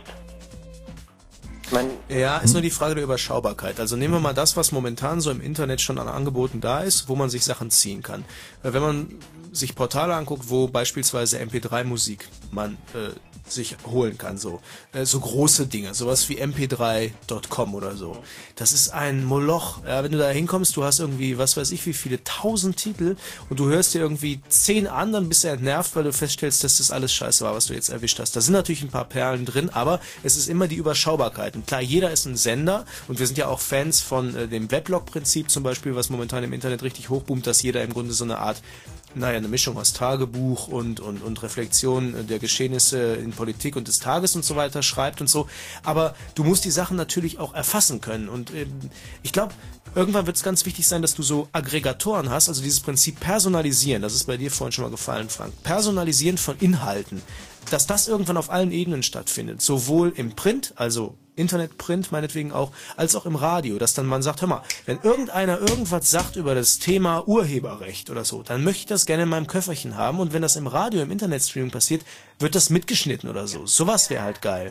Ich mein, ja, ist nur die Frage der Überschaubarkeit. Also nehmen wir mal das, was momentan so im Internet schon an Angeboten da ist, wo man sich Sachen ziehen kann. Wenn man sich Portale anguckt, wo beispielsweise M P drei Musik man äh, sich holen kann, so äh, so große Dinge, sowas wie M P drei Punkt com oder so. Das ist ein Moloch. Ja, wenn du da hinkommst, du hast irgendwie, was weiß ich, wie viele tausend Titel und du hörst dir irgendwie zehn an, dann bist du entnervt, weil du feststellst, dass das alles scheiße war, was du jetzt erwischt hast. Da sind natürlich ein paar Perlen drin, aber es ist immer die Überschaubarkeit. Und klar, jeder ist ein Sender und wir sind ja auch Fans von äh, dem Weblog-Prinzip zum Beispiel, was momentan im Internet richtig hochboomt, dass jeder im Grunde so eine Art, naja, eine Mischung aus Tagebuch und, und, und Reflexion der Geschehnisse in Politik und des Tages und so weiter schreibt und so. Aber du musst die Sachen natürlich auch erfassen können. Und ähm, ich glaube, irgendwann wird es ganz wichtig sein, dass du so Aggregatoren hast, also dieses Prinzip Personalisieren, das ist bei dir vorhin schon mal gefallen, Frank. Personalisieren von Inhalten, dass das irgendwann auf allen Ebenen stattfindet. Sowohl im Print, also Internetprint meinetwegen auch, als auch im Radio, dass dann man sagt, hör mal, wenn irgendeiner irgendwas sagt über das Thema Urheberrecht oder so, dann möchte ich das gerne in meinem Köfferchen haben, und wenn das im Radio, im Internetstreaming passiert, wird das mitgeschnitten oder so. Sowas wäre halt geil.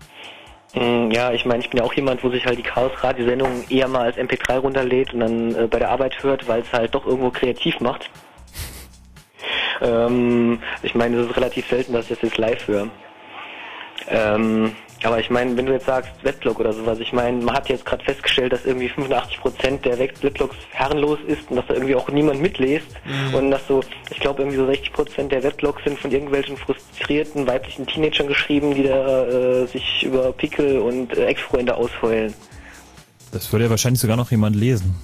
Ja, ich meine, ich bin ja auch jemand, wo sich halt die Chaos-Radiosendung eher mal als M P drei runterlädt und dann äh, bei der Arbeit hört, weil es halt doch irgendwo kreativ macht. ähm, ich meine, es ist relativ selten, dass ich das jetzt live höre. Ähm, aber ich meine, wenn du jetzt sagst Weblog oder sowas, ich meine, man hat jetzt gerade festgestellt, dass irgendwie fünfundachtzig Prozent der Weblogs herrenlos ist und dass da irgendwie auch niemand mitliest, mhm. und dass so, ich glaube irgendwie so sechzig Prozent der Weblogs sind von irgendwelchen frustrierten weiblichen Teenagern geschrieben, die da äh, sich über Pickel und äh, Ex-Freunde ausheulen. Das würde ja wahrscheinlich sogar noch jemand lesen.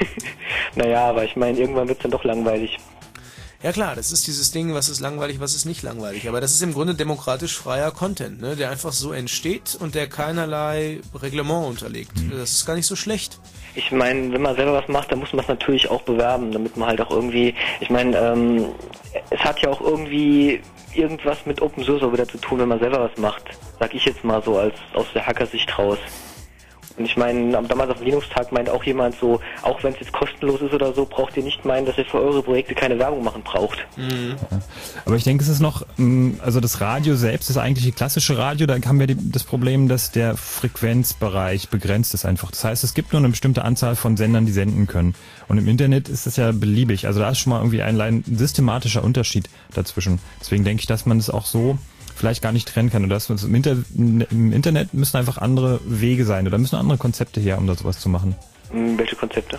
Naja, aber ich meine, irgendwann wird es dann doch langweilig. Ja klar, das ist dieses Ding, was ist langweilig, was ist nicht langweilig. Aber das ist im Grunde demokratisch freier Content, ne, der einfach so entsteht und der keinerlei Reglement unterliegt. Mhm. Das ist gar nicht so schlecht. Ich meine, wenn man selber was macht, dann muss man es natürlich auch bewerben, damit man halt auch irgendwie, ich meine, ähm, es hat ja auch irgendwie irgendwas mit Open Source auch wieder zu tun, wenn man selber was macht. Sag ich jetzt mal so als aus der Hackersicht raus. Und ich meine, damals auf dem Linux-Tag meinte auch jemand so, auch wenn es jetzt kostenlos ist oder so, braucht ihr nicht meinen, dass ihr für eure Projekte keine Werbung machen braucht. Mhm. Aber ich denke, es ist noch, also das Radio selbst, das eigentliche klassische Radio, da haben wir die, das Problem, dass der Frequenzbereich begrenzt ist einfach. Das heißt, es gibt nur eine bestimmte Anzahl von Sendern, die senden können. Und im Internet ist es ja beliebig. Also da ist schon mal irgendwie ein, ein systematischer Unterschied dazwischen. Deswegen denke ich, dass man es auch so vielleicht gar nicht trennen kann. Und das im, Inter im Internet müssen einfach andere Wege sein oder müssen andere Konzepte her, um da sowas zu machen. Welche Konzepte?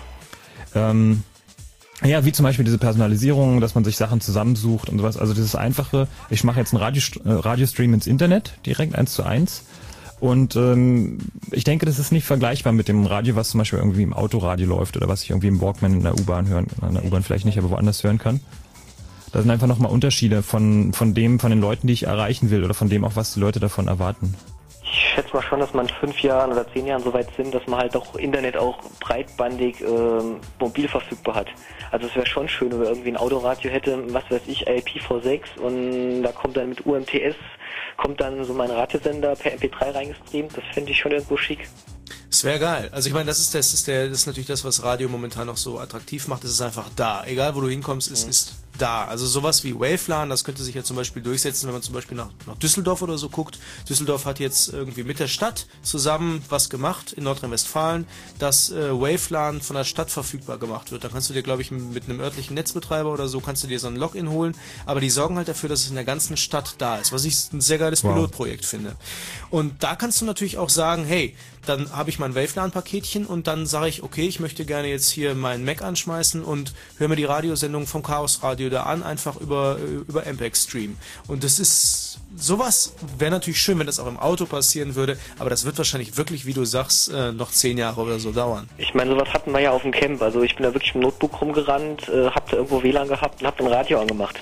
Ähm, ja, wie zum Beispiel diese Personalisierung, dass man sich Sachen zusammensucht und sowas. Also dieses einfache, ich mache jetzt einen Radio, äh, Radiostream ins Internet, direkt eins zu eins. Und ähm, ich denke, das ist nicht vergleichbar mit dem Radio, was zum Beispiel irgendwie im Autoradio läuft oder was ich irgendwie im Walkman in der U-Bahn hören kann. In der U-Bahn vielleicht nicht, aber woanders hören kann. Da sind einfach nochmal Unterschiede von von dem, von den Leuten, die ich erreichen will oder von dem auch, was die Leute davon erwarten. Ich schätze mal schon, dass man in fünf Jahren oder zehn Jahren so weit sind, dass man halt auch Internet auch breitbandig äh, mobil verfügbar hat. Also es wäre schon schön, wenn wir irgendwie ein Autoradio hätte, was weiß ich, I P v sechs, und da kommt dann mit U M T S, kommt dann so mein Radiosender per M P drei reingestreamt. Das fände ich schon irgendwo schick. Das wäre geil. Also ich meine, das ist das ist der das ist natürlich das, was Radio momentan noch so attraktiv macht. Es ist einfach da. Egal wo du hinkommst, es mhm. ist da. Also sowas wie Wavelan, das könnte sich ja zum Beispiel durchsetzen, wenn man zum Beispiel nach, nach Düsseldorf oder so guckt. Düsseldorf hat jetzt irgendwie mit der Stadt zusammen was gemacht in Nordrhein-Westfalen, dass äh, Wavelan von der Stadt verfügbar gemacht wird. Da kannst du dir, glaube ich, mit einem örtlichen Netzbetreiber oder so, kannst du dir so ein Login holen, aber die sorgen halt dafür, dass es in der ganzen Stadt da ist, was ich ein sehr geiles wow. Pilotprojekt finde. Und da kannst du natürlich auch sagen, hey, dann habe ich mein Wavelan-Paketchen und dann sage ich, okay, ich möchte gerne jetzt hier meinen Mac anschmeißen und höre mir die Radiosendung vom Chaos Radio Bilder an, einfach über, über M P E G-Stream. Und das ist, sowas wäre natürlich schön, wenn das auch im Auto passieren würde, aber das wird wahrscheinlich wirklich, wie du sagst, äh, noch zehn Jahre oder so dauern. Ich meine, sowas hatten wir ja auf dem Camp. Also ich bin da wirklich im Notebook rumgerannt, äh, hab da irgendwo W L A N gehabt und hab dann Radio angemacht.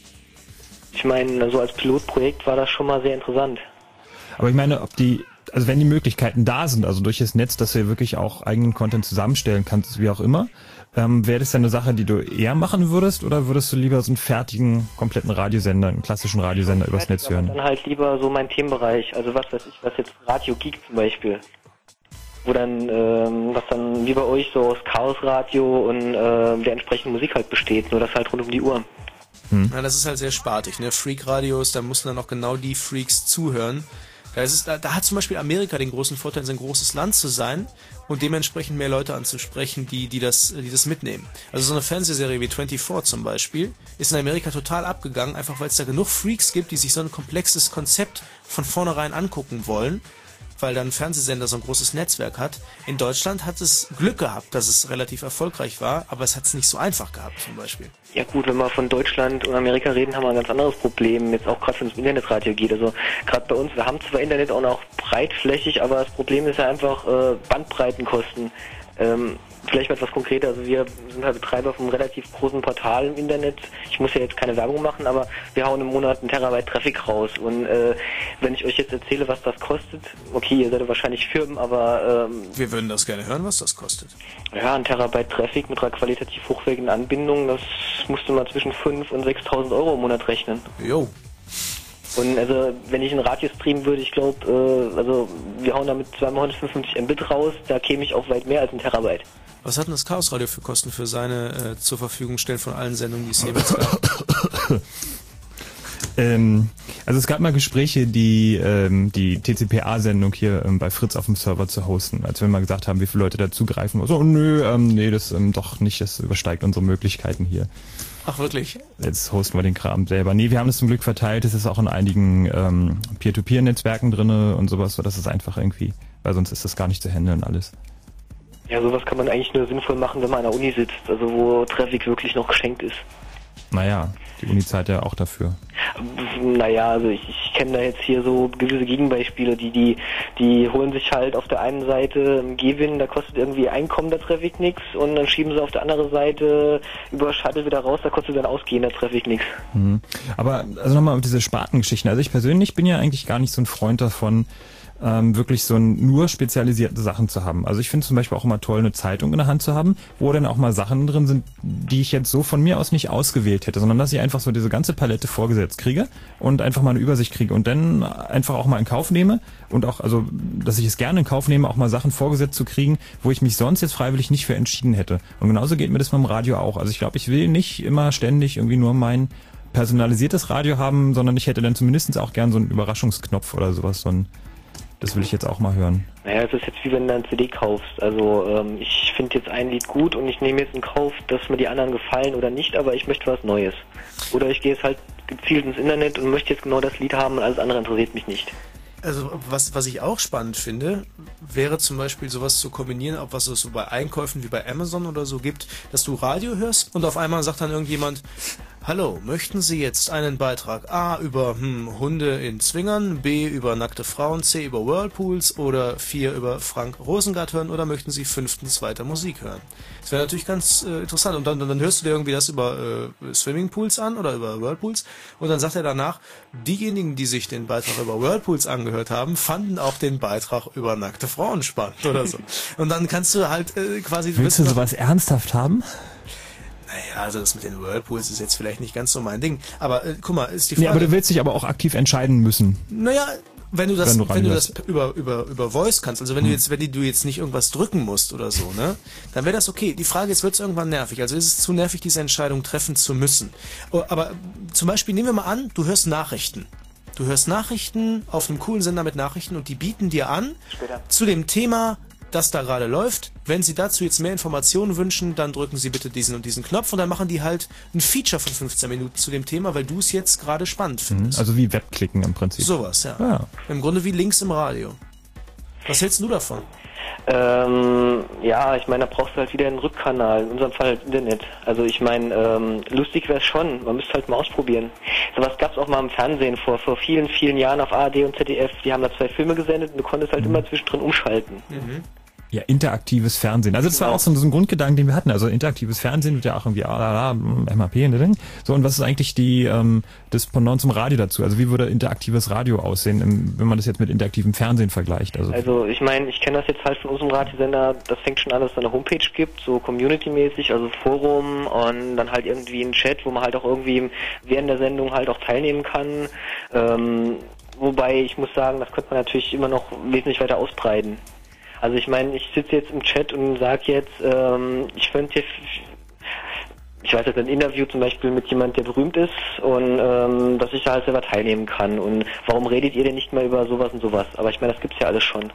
Ich meine, so als Pilotprojekt war das schon mal sehr interessant. Aber ich meine, ob die, also wenn die Möglichkeiten da sind, also durch das Netz, dass du wirklich auch eigenen Content zusammenstellen kannst, wie auch immer, ähm, wäre das dann eine Sache, die du eher machen würdest, oder würdest du lieber so einen fertigen, kompletten Radiosender, einen klassischen Radiosender übers Netz hören? Dann halt lieber so mein Themenbereich, also was weiß ich, was jetzt Radio Geek zum Beispiel. Wo dann, ähm, was dann wie bei euch so aus Chaos-Radio und äh, der entsprechenden Musik halt besteht, nur das halt rund um die Uhr. Hm. Ja, das ist halt sehr spartig, ne? Freak-Radios, da mussten dann auch genau die Freaks zuhören. Da, ist es, da, da hat zum Beispiel Amerika den großen Vorteil, sein großes Land zu sein und dementsprechend mehr Leute anzusprechen, die, die, das, die das mitnehmen. Also so eine Fernsehserie wie vierundzwanzig zum Beispiel ist in Amerika total abgegangen, einfach weil es da genug Freaks gibt, die sich so ein komplexes Konzept von vornherein angucken wollen, weil dann ein Fernsehsender so ein großes Netzwerk hat. In Deutschland hat es Glück gehabt, dass es relativ erfolgreich war, aber es hat es nicht so einfach gehabt zum Beispiel. Ja gut, wenn wir von Deutschland und Amerika reden, haben wir ein ganz anderes Problem, jetzt auch gerade wenn es um Internetradio geht. Also gerade bei uns, wir haben zwar Internet auch noch breitflächig, aber das Problem ist ja einfach äh, Bandbreitenkosten. Ähm, vielleicht mal etwas konkreter, also wir sind halt Betreiber von einem relativ großen Portal im Internet. Ich muss ja jetzt keine Werbung machen, aber wir hauen im Monat einen Terabyte Traffic raus. Und äh, wenn ich euch jetzt erzähle, was das kostet, okay, ihr seid wahrscheinlich Firmen, aber... Ähm, wir würden das gerne hören, was das kostet. Ja, ein Terabyte Traffic mit einer qualitativ hochwertigen Anbindung, das musste man zwischen fünftausend und sechstausend Euro im Monat rechnen. Jo. Und also, wenn ich einen Radio streamen würde, ich glaube, äh, also wir hauen damit zweihundertfünfundfünfzig Mbit raus, da käme ich auch weit mehr als ein Terabyte. Was hat denn das Chaos Radio für Kosten für seine äh, zur Verfügung stellen von allen Sendungen, die es jeweils gab? ähm, also es gab mal Gespräche, die ähm, die T C P A-Sendung hier ähm, bei Fritz auf dem Server zu hosten, als wir mal gesagt haben, wie viele Leute da zugreifen. So, nö, ähm, nee, das ähm, doch nicht, das übersteigt unsere Möglichkeiten hier. Ach, wirklich? Jetzt hosten wir den Kram selber. Nee, wir haben es zum Glück verteilt, es ist auch in einigen ähm, Peer-to-Peer-Netzwerken drinne und sowas, so dass es einfach irgendwie, weil sonst ist das gar nicht zu handeln alles. Ja, sowas kann man eigentlich nur sinnvoll machen, wenn man an der Uni sitzt, also wo Traffic wirklich noch geschenkt ist. Naja, die Uni zahlt ja auch dafür. Naja, also ich, ich kenne da jetzt hier so gewisse Gegenbeispiele, die, die, die holen sich halt auf der einen Seite einen Gewinn, da kostet irgendwie einkommender Traffic nichts und dann schieben sie auf der anderen Seite über Shuttle wieder raus, da kostet dann ausgehender Traffic nichts. Mhm. Aber also nochmal auf diese Spartengeschichten, also ich persönlich bin ja eigentlich gar nicht so ein Freund davon, Ähm, wirklich so ein, nur spezialisierte Sachen zu haben. Also ich finde zum Beispiel auch immer toll, eine Zeitung in der Hand zu haben, wo dann auch mal Sachen drin sind, die ich jetzt so von mir aus nicht ausgewählt hätte, sondern dass ich einfach so diese ganze Palette vorgesetzt kriege und einfach mal eine Übersicht kriege und dann einfach auch mal in Kauf nehme und auch, also, dass ich es gerne in Kauf nehme, auch mal Sachen vorgesetzt zu kriegen, wo ich mich sonst jetzt freiwillig nicht für entschieden hätte. Und genauso geht mir das beim Radio auch. Also ich glaube, ich will nicht immer ständig irgendwie nur mein personalisiertes Radio haben, sondern ich hätte dann zumindest auch gern so einen Überraschungsknopf oder sowas, so ein Das will ich jetzt auch mal hören. Naja, es ist jetzt wie wenn du eine C D kaufst. Also ähm, ich finde jetzt ein Lied gut und ich nehme jetzt in Kauf, dass mir die anderen gefallen oder nicht, aber ich möchte was Neues. Oder ich gehe jetzt halt gezielt ins Internet und möchte jetzt genau das Lied haben und alles andere interessiert mich nicht. Also was, was ich auch spannend finde, wäre zum Beispiel sowas zu kombinieren, auch was es so bei Einkäufen wie bei Amazon oder so gibt, dass du Radio hörst und auf einmal sagt dann irgendjemand: Hallo, möchten Sie jetzt einen Beitrag A über hm, Hunde in Zwingern, B über nackte Frauen, C über Whirlpools oder vier über Frank Rosengart hören oder möchten Sie fünftens weiter Musik hören? Das wäre natürlich ganz äh, interessant und dann, dann hörst du dir irgendwie das über äh, Swimmingpools an oder über Whirlpools und dann sagt er danach, diejenigen, die sich den Beitrag über Whirlpools angehört haben, fanden auch den Beitrag über nackte Frauen spannend oder so. Und dann kannst du halt äh, quasi... Willst du sowas ernsthaft haben? Naja, also das mit den Whirlpools ist jetzt vielleicht nicht ganz so mein Ding. Aber äh, guck mal, ist die Frage... Nee, aber du willst dich aber auch aktiv entscheiden müssen. Naja, wenn du das, wenn du, wenn du das über, über, über Voice kannst, also wenn hm. du jetzt, wenn du jetzt nicht irgendwas drücken musst oder so, ne, dann wäre das okay. Die Frage ist, wird es irgendwann nervig? Also ist es zu nervig, diese Entscheidung treffen zu müssen? Aber zum Beispiel nehmen wir mal an, du hörst Nachrichten. Du hörst Nachrichten auf einem coolen Sender mit Nachrichten und die bieten dir an, Später. zu dem Thema, das da gerade läuft. Wenn Sie dazu jetzt mehr Informationen wünschen, dann drücken Sie bitte diesen und diesen Knopf und dann machen die halt ein Feature von fünfzehn Minuten zu dem Thema, weil du es jetzt gerade spannend findest. Also wie Webklicken im Prinzip. Sowas, ja. ja. Im Grunde wie Links im Radio. Was hältst du davon? Ähm, ja, ich meine, da brauchst du halt wieder einen Rückkanal, in unserem Fall halt Internet. Also ich meine, ähm, lustig wäre es schon, man müsste halt mal ausprobieren. Sowas gab es auch mal im Fernsehen vor, vor vielen, vielen Jahren auf A R D und Z D F. Die haben da zwei Filme gesendet und du konntest halt mhm. immer zwischendrin umschalten. Mhm. Ja, interaktives Fernsehen. Also das war auch so, so ein Grundgedanke, den wir hatten. Also interaktives Fernsehen wird ja auch irgendwie ah, M A P in der Ding. So, und was ist eigentlich die ähm, das Pendant zum Radio dazu? Also wie würde interaktives Radio aussehen, im, wenn man das jetzt mit interaktivem Fernsehen vergleicht? Also, also ich meine, ich kenne das jetzt halt von unserem Radiosender, das fängt schon an, dass es eine Homepage gibt, so Community-mäßig, also Forum und dann halt irgendwie ein Chat, wo man halt auch irgendwie während der Sendung halt auch teilnehmen kann. Ähm, wobei ich muss sagen, das könnte man natürlich immer noch wesentlich weiter ausbreiten. Also ich meine, ich sitze jetzt im Chat und sage jetzt, ähm, ich könnte jetzt, ich weiß jetzt ein Interview zum Beispiel mit jemand, der berühmt ist und ähm, dass ich da halt selber teilnehmen kann. Und warum redet ihr denn nicht mal über sowas und sowas? Aber ich meine, das gibt's ja alles schon.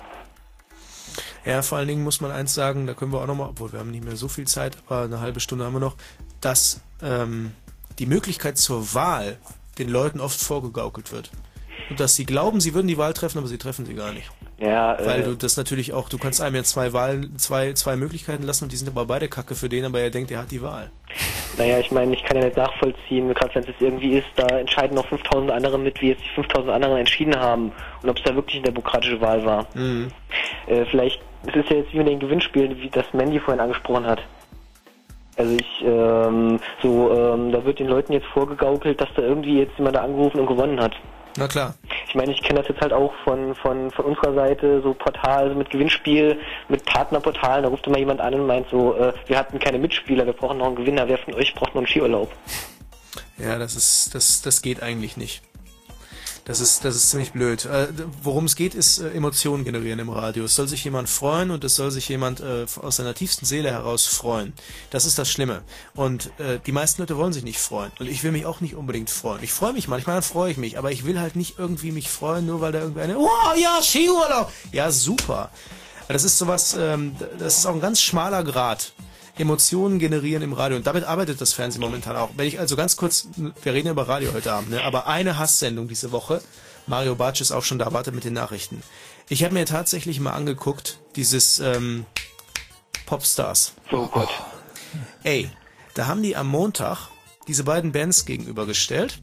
Ja, vor allen Dingen muss man eins sagen, da können wir auch nochmal, obwohl wir haben nicht mehr so viel Zeit, aber eine halbe Stunde haben wir noch, dass ähm, die Möglichkeit zur Wahl den Leuten oft vorgegaukelt wird. Und dass sie glauben, sie würden die Wahl treffen, aber sie treffen sie gar nicht. Ja, Weil äh, du das natürlich auch, du kannst einem ja zwei Wahlen, zwei, zwei Möglichkeiten lassen und die sind aber beide Kacke für den, aber er denkt, er hat die Wahl. Naja, ich meine, ich kann ja nicht nachvollziehen, gerade wenn es jetzt irgendwie ist, da entscheiden noch fünftausend andere mit, wie jetzt die fünftausend anderen entschieden haben und ob es da wirklich eine demokratische Wahl war. Mhm. Äh, vielleicht, es ist ja jetzt wie mit den Gewinnspielen, wie das Mandy vorhin angesprochen hat. Also ich, ähm, so, ähm, da wird den Leuten jetzt vorgegaukelt, dass da irgendwie jetzt jemand da angerufen und gewonnen hat. Na klar. Ich meine, ich kenne das jetzt halt auch von, von, von unserer Seite, so Portal, so mit Gewinnspiel, mit Partnerportalen, da ruft immer jemand an und meint so, äh, wir hatten keine Mitspieler, wir brauchen noch einen Gewinner, wer von euch braucht noch einen Skiurlaub? Ja, das ist, das, das geht eigentlich nicht. Das ist, das ist ziemlich blöd. Äh, worum es geht, ist äh, Emotionen generieren im Radio. Es soll sich jemand freuen und es soll sich jemand äh, aus seiner tiefsten Seele heraus freuen. Das ist das Schlimme. Und äh, die meisten Leute wollen sich nicht freuen. Und ich will mich auch nicht unbedingt freuen. Ich freue mich manchmal, dann freue ich mich. Aber ich will halt nicht irgendwie mich freuen, nur weil da irgendwie eine, oh ja, Skiurlaub. Ja, super. Das ist sowas, ähm, das ist auch ein ganz schmaler Grat. Emotionen generieren im Radio. Und damit arbeitet das Fernsehen momentan auch. Wenn ich also ganz kurz, wir reden ja über Radio heute Abend, ne? Aber eine Hasssendung diese Woche, Mario Bartsch ist auch schon da, wartet mit den Nachrichten. Ich habe mir tatsächlich mal angeguckt, dieses ähm, Popstars. Oh Gott. Ey, da haben die am Montag diese beiden Bands gegenübergestellt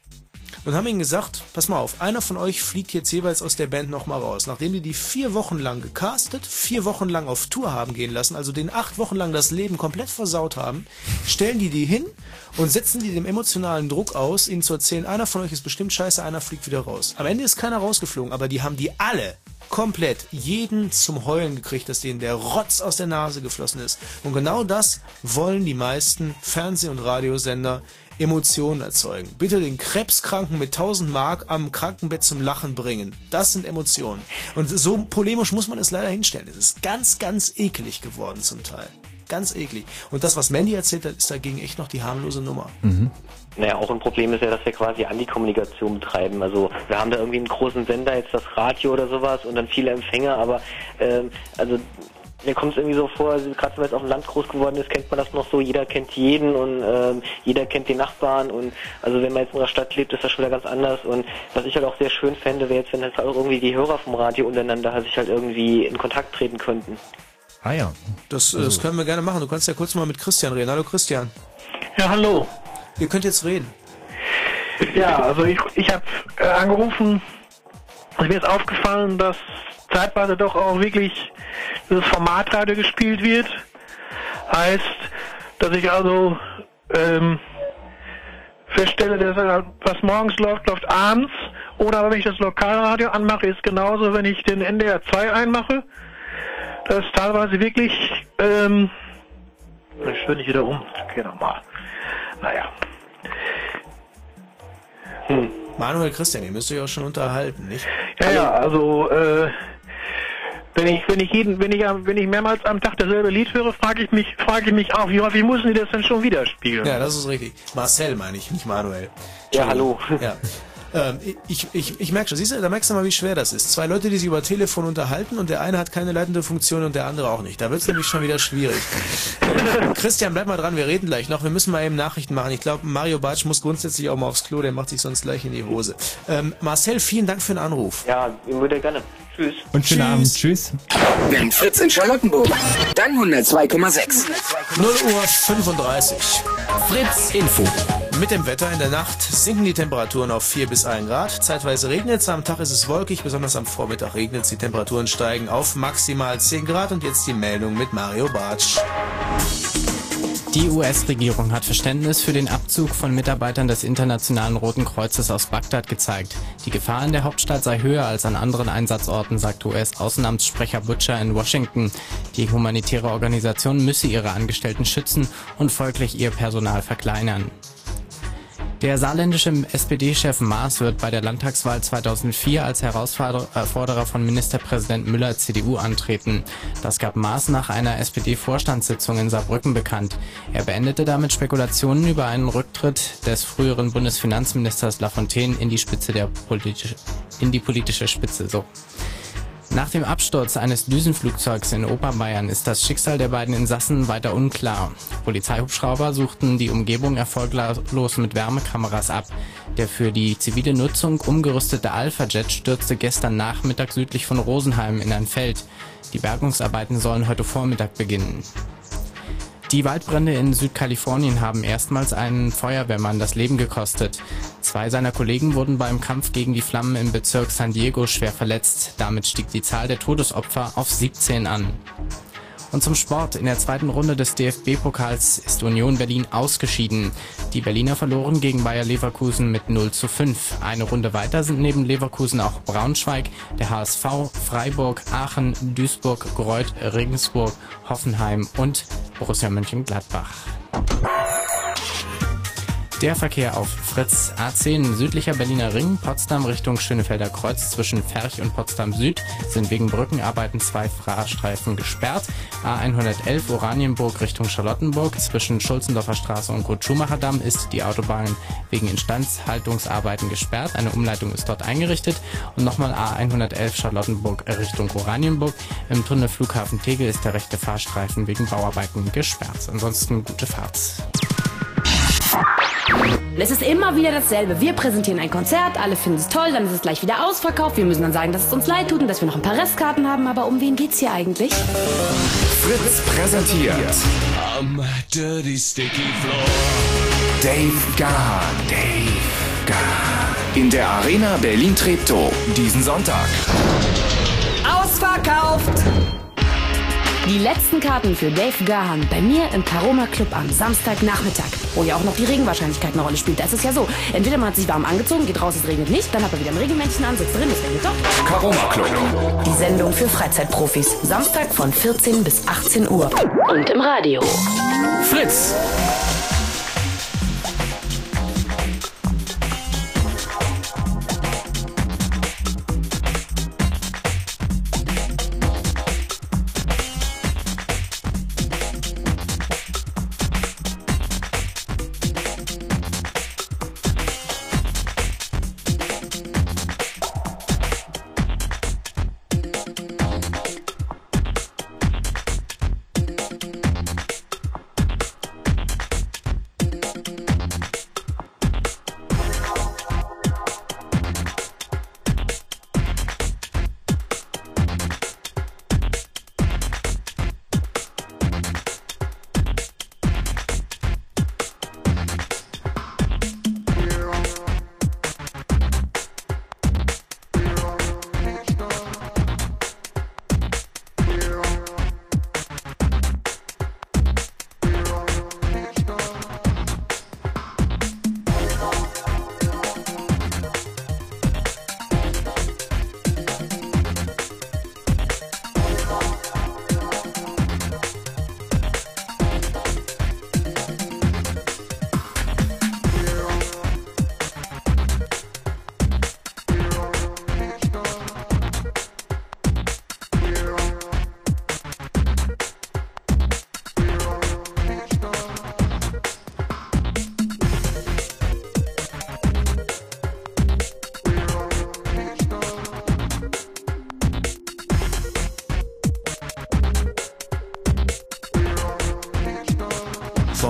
und haben ihnen gesagt, pass mal auf, einer von euch fliegt jetzt jeweils aus der Band nochmal raus. Nachdem die die vier Wochen lang gecastet, vier Wochen lang auf Tour haben gehen lassen, also den acht Wochen lang das Leben komplett versaut haben, stellen die die hin und setzen die dem emotionalen Druck aus, ihnen zu erzählen, einer von euch ist bestimmt scheiße, einer fliegt wieder raus. Am Ende ist keiner rausgeflogen, aber die haben die alle komplett jeden zum Heulen gekriegt, dass denen der Rotz aus der Nase geflossen ist. Und genau das wollen die meisten Fernseh- und Radiosender Emotionen erzeugen. Bitte den Krebskranken mit tausend Mark am Krankenbett zum Lachen bringen. Das sind Emotionen. Und so polemisch muss man es leider hinstellen. Es ist ganz, ganz eklig geworden zum Teil. Ganz eklig. Und das, was Mandy erzählt hat, ist dagegen echt noch die harmlose Nummer. Mhm. Naja, auch ein Problem ist ja, dass wir quasi Antikommunikation betreiben. Also wir haben da irgendwie einen großen Sender, jetzt das Radio oder sowas und dann viele Empfänger, aber ähm, also mir kommt es irgendwie so vor, also, gerade wenn man jetzt auf dem Land groß geworden ist, kennt man das noch so, jeder kennt jeden und ähm, jeder kennt den Nachbarn und also wenn man jetzt in einer Stadt lebt, ist das schon wieder ganz anders und was ich halt auch sehr schön fände, wäre jetzt, wenn jetzt auch irgendwie die Hörer vom Radio untereinander halt sich halt irgendwie in Kontakt treten könnten. Ah ja. Das, also. das können wir gerne machen. Du kannst ja kurz mal mit Christian reden. Hallo Christian. Ja, hallo. Ihr könnt jetzt reden. Ja, also ich, ich habe äh, angerufen, mir ist aufgefallen, dass zeitweise doch auch wirklich dieses Formatradio gespielt wird. Heißt, dass ich also ähm, feststelle, dass was morgens läuft, läuft abends. Oder wenn ich das Lokalradio anmache, ist genauso, wenn ich den N D R zwei einmache. Das ist teilweise wirklich, ähm, ich will nicht wieder um, okay, nochmal. Naja. Hm. Manuel, Christian, ihr müsst euch auch schon unterhalten, nicht? Ja, ja, also, äh, wenn ich, wenn ich jeden, wenn ich, wenn ich mehrmals am Tag dasselbe Lied höre, frage ich mich, frage ich mich auch, wie häufig müssen die das denn schon wieder spielen? Ja, das ist richtig. Marcel meine ich, nicht Manuel. Ja, hallo. Ja. Ähm, ich ich, ich merke schon, siehst du, da merkst du mal, wie schwer das ist. Zwei Leute, die sich über Telefon unterhalten und der eine hat keine leitende Funktion und der andere auch nicht. Da wird es nämlich schon wieder schwierig. Christian, bleib mal dran, wir reden gleich noch. Wir müssen mal eben Nachrichten machen. Ich glaube, Mario Bartsch muss grundsätzlich auch mal aufs Klo, der macht sich sonst gleich in die Hose. Ähm, Marcel, vielen Dank für den Anruf. Ja, würde gerne. Tschüss. Und schönen Abend. Tschüss. Wenn Fritz in Charlottenburg, dann hundertzwei Komma sechs. null Uhr fünfunddreißig. Fritz Info. Mit dem Wetter in der Nacht sinken die Temperaturen auf vier bis ein Grad. Zeitweise regnet es, am Tag ist es wolkig, besonders am Vormittag regnet es. Die Temperaturen steigen auf maximal zehn Grad und jetzt die Meldung mit Mario Bartsch. Die U S-Regierung hat Verständnis für den Abzug von Mitarbeitern des Internationalen Roten Kreuzes aus Bagdad gezeigt. Die Gefahr in der Hauptstadt sei höher als an anderen Einsatzorten, sagt U S-Außenamtssprecher Butcher in Washington. Die humanitäre Organisation müsse ihre Angestellten schützen und folglich ihr Personal verkleinern. Der saarländische S P D-Chef Maas wird bei der Landtagswahl zweitausendvier als Herausforderer von Ministerpräsident Müller C D U antreten. Das gab Maas nach einer S P D-Vorstandssitzung in Saarbrücken bekannt. Er beendete damit Spekulationen über einen Rücktritt des früheren Bundesfinanzministers Lafontaine in die Spitze der politische, in die politische Spitze. So. Nach dem Absturz eines Düsenflugzeugs in Oberbayern ist das Schicksal der beiden Insassen weiter unklar. Polizeihubschrauber suchten die Umgebung erfolglos mit Wärmekameras ab. Der für die zivile Nutzung umgerüstete Alpha-Jet stürzte gestern Nachmittag südlich von Rosenheim in ein Feld. Die Bergungsarbeiten sollen heute Vormittag beginnen. Die Waldbrände in Südkalifornien haben erstmals einen Feuerwehrmann das Leben gekostet. Zwei seiner Kollegen wurden beim Kampf gegen die Flammen im Bezirk San Diego schwer verletzt. Damit stieg die Zahl der Todesopfer auf siebzehn an. Und zum Sport. In der zweiten Runde des D F B-Pokals ist Union Berlin ausgeschieden. Die Berliner verloren gegen Bayer Leverkusen mit null zu fünf. Eine Runde weiter sind neben Leverkusen auch Braunschweig, der H S V, Freiburg, Aachen, Duisburg, Greuth, Regensburg, Hoffenheim und Borussia Mönchengladbach. Der Verkehr auf Fritz. A zehn südlicher Berliner Ring, Potsdam Richtung Schönefelder Kreuz zwischen Ferch und Potsdam Süd sind wegen Brückenarbeiten zwei Fahrstreifen gesperrt. A hundertelf Oranienburg Richtung Charlottenburg zwischen Schulzendorfer Straße und Kurt-Schumacher-Damm ist die Autobahn wegen Instandhaltungsarbeiten gesperrt. Eine Umleitung ist dort eingerichtet. Und nochmal A hundertelf Charlottenburg Richtung Oranienburg. Im Tunnel Flughafen Tegel ist der rechte Fahrstreifen wegen Bauarbeiten gesperrt. Ansonsten gute Fahrt. Es ist immer wieder dasselbe. Wir präsentieren ein Konzert, alle finden es toll, dann ist es gleich wieder ausverkauft. Wir müssen dann sagen, dass es uns leid tut und dass wir noch ein paar Restkarten haben. Aber um wen geht's hier eigentlich? Fritz präsentiert I'm dirty sticky floor. Dave Gahan. Dave Gahan. In der Arena Berlin Treptow. Diesen Sonntag. Ausverkauft! Die letzten Karten für Dave Gahan bei mir im Caroma Club am Samstagnachmittag, wo ja auch noch die Regenwahrscheinlichkeit eine Rolle spielt. Da ist es ja so, entweder man hat sich warm angezogen, geht raus, es regnet nicht, dann hat man wieder ein Regenmännchen an, sitzt drin, es regnet doch. Caroma Club. Die Sendung für Freizeitprofis. Samstag von vierzehn bis achtzehn Uhr. Und im Radio. Fritz.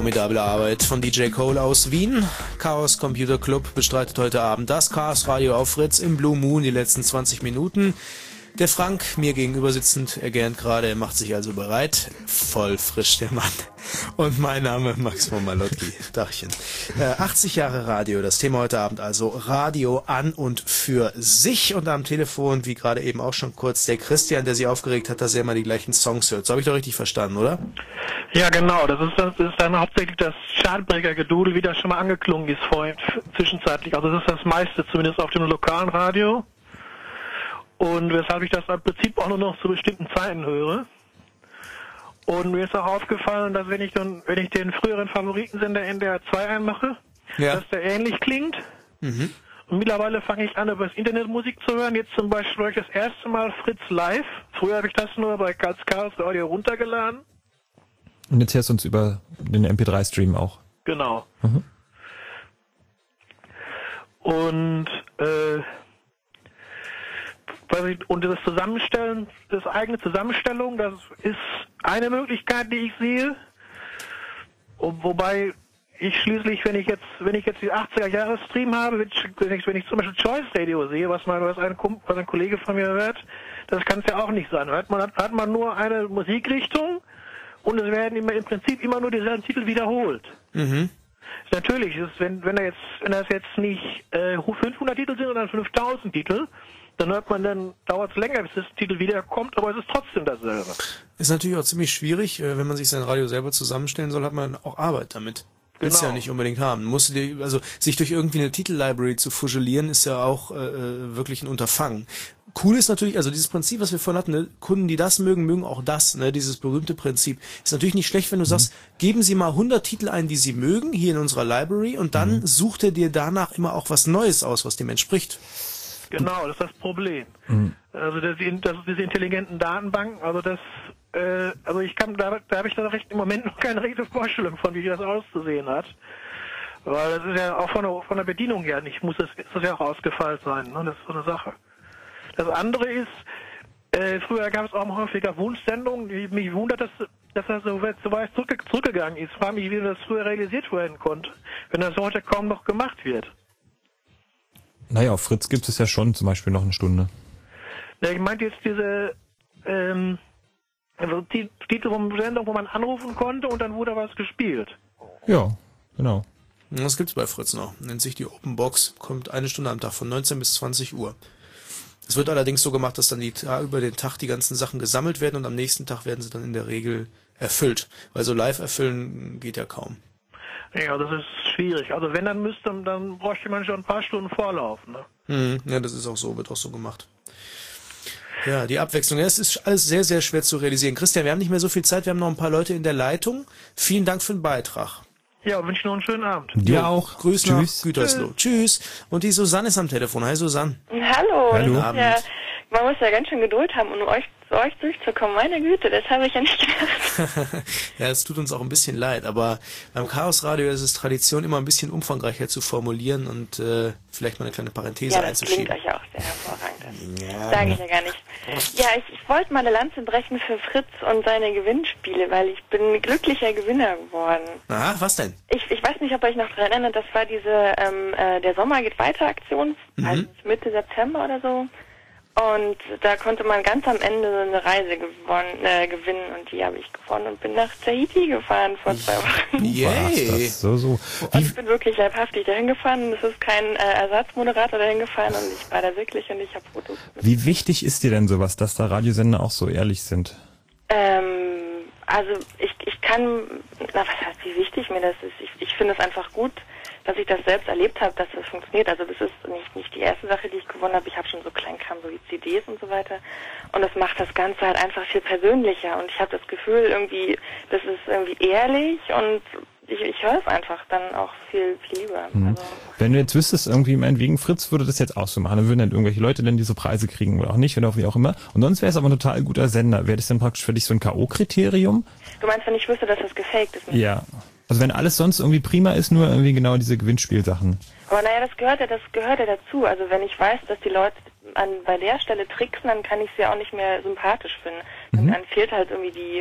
Formidable Arbeit von D J Cole aus Wien. Chaos Computer Club bestreitet heute Abend das Chaos Radio auf Fritz im Blue Moon die letzten zwanzig Minuten. Der Frank, mir gegenüber sitzend, er gähnt gerade, er macht sich also bereit. Voll frisch, der Mann. Und mein Name Max von Malotki. Dachchen. Äh, achtzig Jahre Radio, das Thema heute Abend also Radio an und für sich. Und am Telefon, wie gerade eben auch schon kurz, der Christian, der sich aufgeregt hat, dass er immer die gleichen Songs hört. So habe ich doch richtig verstanden, oder? Ja, genau. Das ist, das ist dann hauptsächlich das Chartbreaker-Gedudel, wie das schon mal angeklungen ist vorhin, zwischenzeitlich. Also das ist das meiste, zumindest auf dem lokalen Radio. Und weshalb ich das im Prinzip auch nur noch zu bestimmten Zeiten höre. Und mir ist auch aufgefallen, dass wenn ich dann, wenn ich den früheren Favoritensender N D R zwei einmache, ja. dass der ähnlich klingt. Mhm. Und mittlerweile fange ich an, über das Internet Musik zu hören. Jetzt zum Beispiel höre ich das erste Mal Fritz Live. Früher habe ich das nur bei Karls Chaos Radio runtergeladen. Und jetzt hörst du uns über den M P drei Stream auch. Genau. Mhm. Und äh, Und das Zusammenstellen, das eigene Zusammenstellung, das ist eine Möglichkeit, die ich sehe. Und wobei ich schließlich, wenn ich jetzt, wenn ich jetzt die achtziger Jahre Stream habe, wenn ich, wenn ich zum Beispiel Choice Radio sehe, was man, was ein, was ein Kollege von mir hört, das kann es ja auch nicht sein. Hört man, hat man nur eine Musikrichtung und es werden immer, im Prinzip immer nur dieselben Titel wiederholt. Mhm. Natürlich ist, wenn, wenn er jetzt, wenn das jetzt nicht äh, fünfhundert Titel sind, sondern fünftausend Titel, dann hört man, dann dauert es länger, bis das Titel wiederkommt, aber es ist trotzdem dasselbe. Ist natürlich auch ziemlich schwierig, wenn man sich sein Radio selber zusammenstellen soll, hat man auch Arbeit damit. Willst Genau. ja nicht unbedingt haben. Musst du dir, also sich durch irgendwie eine Titellibrary zu fusionieren, ist ja auch äh, wirklich ein Unterfangen. Cool ist natürlich, also dieses Prinzip, was wir vorhin hatten, ne? Kunden, die das mögen, mögen auch das, ne? Dieses berühmte Prinzip. Ist natürlich nicht schlecht, wenn du mhm. sagst, geben Sie mal hundert Titel ein, die Sie mögen, hier in unserer Library, und dann mhm. sucht er dir danach immer auch was Neues aus, was dem entspricht. Genau, das ist das Problem. Mhm. Also das, das, diese intelligenten Datenbanken, also das, äh, also ich kann, da, da habe ich da recht im Moment noch keine richtige Vorstellung von, wie das auszusehen hat. Weil das ist ja auch von der, von der Bedienung her nicht, muss das, ist das ja auch ausgefeilt sein, ne? Das ist so eine Sache. Das andere ist, äh, früher gab es auch häufiger Wunschsendungen, die mich wundert, dass, dass das so weit, so weit zurück, zurückgegangen ist. Ich frage mich, wie das früher realisiert werden konnte, wenn das heute kaum noch gemacht wird. Naja, auf Fritz gibt es ja schon zum Beispiel noch eine Stunde. Ja, ich meinte jetzt diese ähm, also Titel von Sendung, wo man anrufen konnte und dann wurde was gespielt. Ja, genau. Das gibt's bei Fritz noch. Nennt sich die Open Box, kommt eine Stunde am Tag von neunzehn bis zwanzig Uhr. Es wird allerdings so gemacht, dass dann die, über den Tag die ganzen Sachen gesammelt werden und am nächsten Tag werden sie dann in der Regel erfüllt. Weil so live erfüllen geht ja kaum. Ja, das ist schwierig. Also wenn, dann müsste, dann bräuchte man schon ein paar Stunden Vorlauf, ne? Mhm, ja, das ist auch so, wird auch so gemacht. Ja, die Abwechslung. Ja, es ist alles sehr, sehr schwer zu realisieren. Christian, wir haben nicht mehr so viel Zeit, wir haben noch ein paar Leute in der Leitung. Vielen Dank für den Beitrag. Ja, wünsche noch einen schönen Abend. Dir auch. Grüß Tschüss. nach Gütersloh. Tschüss. Und die Susanne ist am Telefon. Hi, Susanne. Hallo. Hallo. Das ist ja, man muss ja ganz schön Geduld haben, um euch, zu euch durchzukommen. Meine Güte, das habe ich ja nicht gedacht. Ja, es tut uns auch ein bisschen leid, aber beim Chaos Radio ist es Tradition, immer ein bisschen umfangreicher zu formulieren und äh, vielleicht mal eine kleine Parenthese ja, das einzuschieben. klingt euch auch sehr hervorragend. Ja, Sage ich ja gar nicht. Ja, ich, ich wollte mal eine Lanze brechen für Fritz und seine Gewinnspiele, weil ich bin ein glücklicher Gewinner geworden. Aha, was denn? Ich, ich weiß nicht, ob ihr euch noch daran erinnert, das war diese ähm, äh, der Sommer geht weiter Aktion, Mhm. also Mitte September oder so. Und da konnte man ganz am Ende so eine Reise gewonnen, äh, gewinnen und die habe ich gewonnen und bin nach Tahiti gefahren vor zwei Wochen. Yay! Das so, so. Und ich bin wirklich leibhaftig dahin gefahren. Es ist kein äh, Ersatzmoderator dahin gefahren und ich war da wirklich und ich habe Fotos. Wie wichtig ist dir denn sowas, dass da Radiosender auch so ehrlich sind? Ähm, also ich, ich kann, na was heißt, wie wichtig mir das ist? Ich, ich finde es einfach gut, dass ich das selbst erlebt habe, dass das funktioniert. Also das ist nicht, nicht die erste Sache, die ich gewonnen habe. Ich habe schon so Kleinkram, so wie C Ds und so weiter. Und das macht das Ganze halt einfach viel persönlicher. Und ich habe das Gefühl, irgendwie, das ist irgendwie ehrlich und ich, ich höre es einfach dann auch viel, viel lieber. Mhm. Also, Wenn du jetzt wüsstest, irgendwie meinetwegen Fritz würde das jetzt auch so machen, dann würden dann irgendwelche Leute dann diese Preise kriegen oder auch nicht oder wie auch immer. Und sonst wäre es aber ein total guter Sender. Wäre das dann praktisch für dich so ein K O-Kriterium? du meinst, wenn ich wüsste, dass das gefaked ist? Ja. Also wenn alles sonst irgendwie prima ist, nur irgendwie genau diese Gewinnspielsachen. Aber naja, das gehört ja, das gehört ja dazu. Also wenn ich weiß, dass die Leute an, bei der Stelle tricksen, dann kann ich sie ja auch nicht mehr sympathisch finden. Mhm. Dann fehlt halt irgendwie die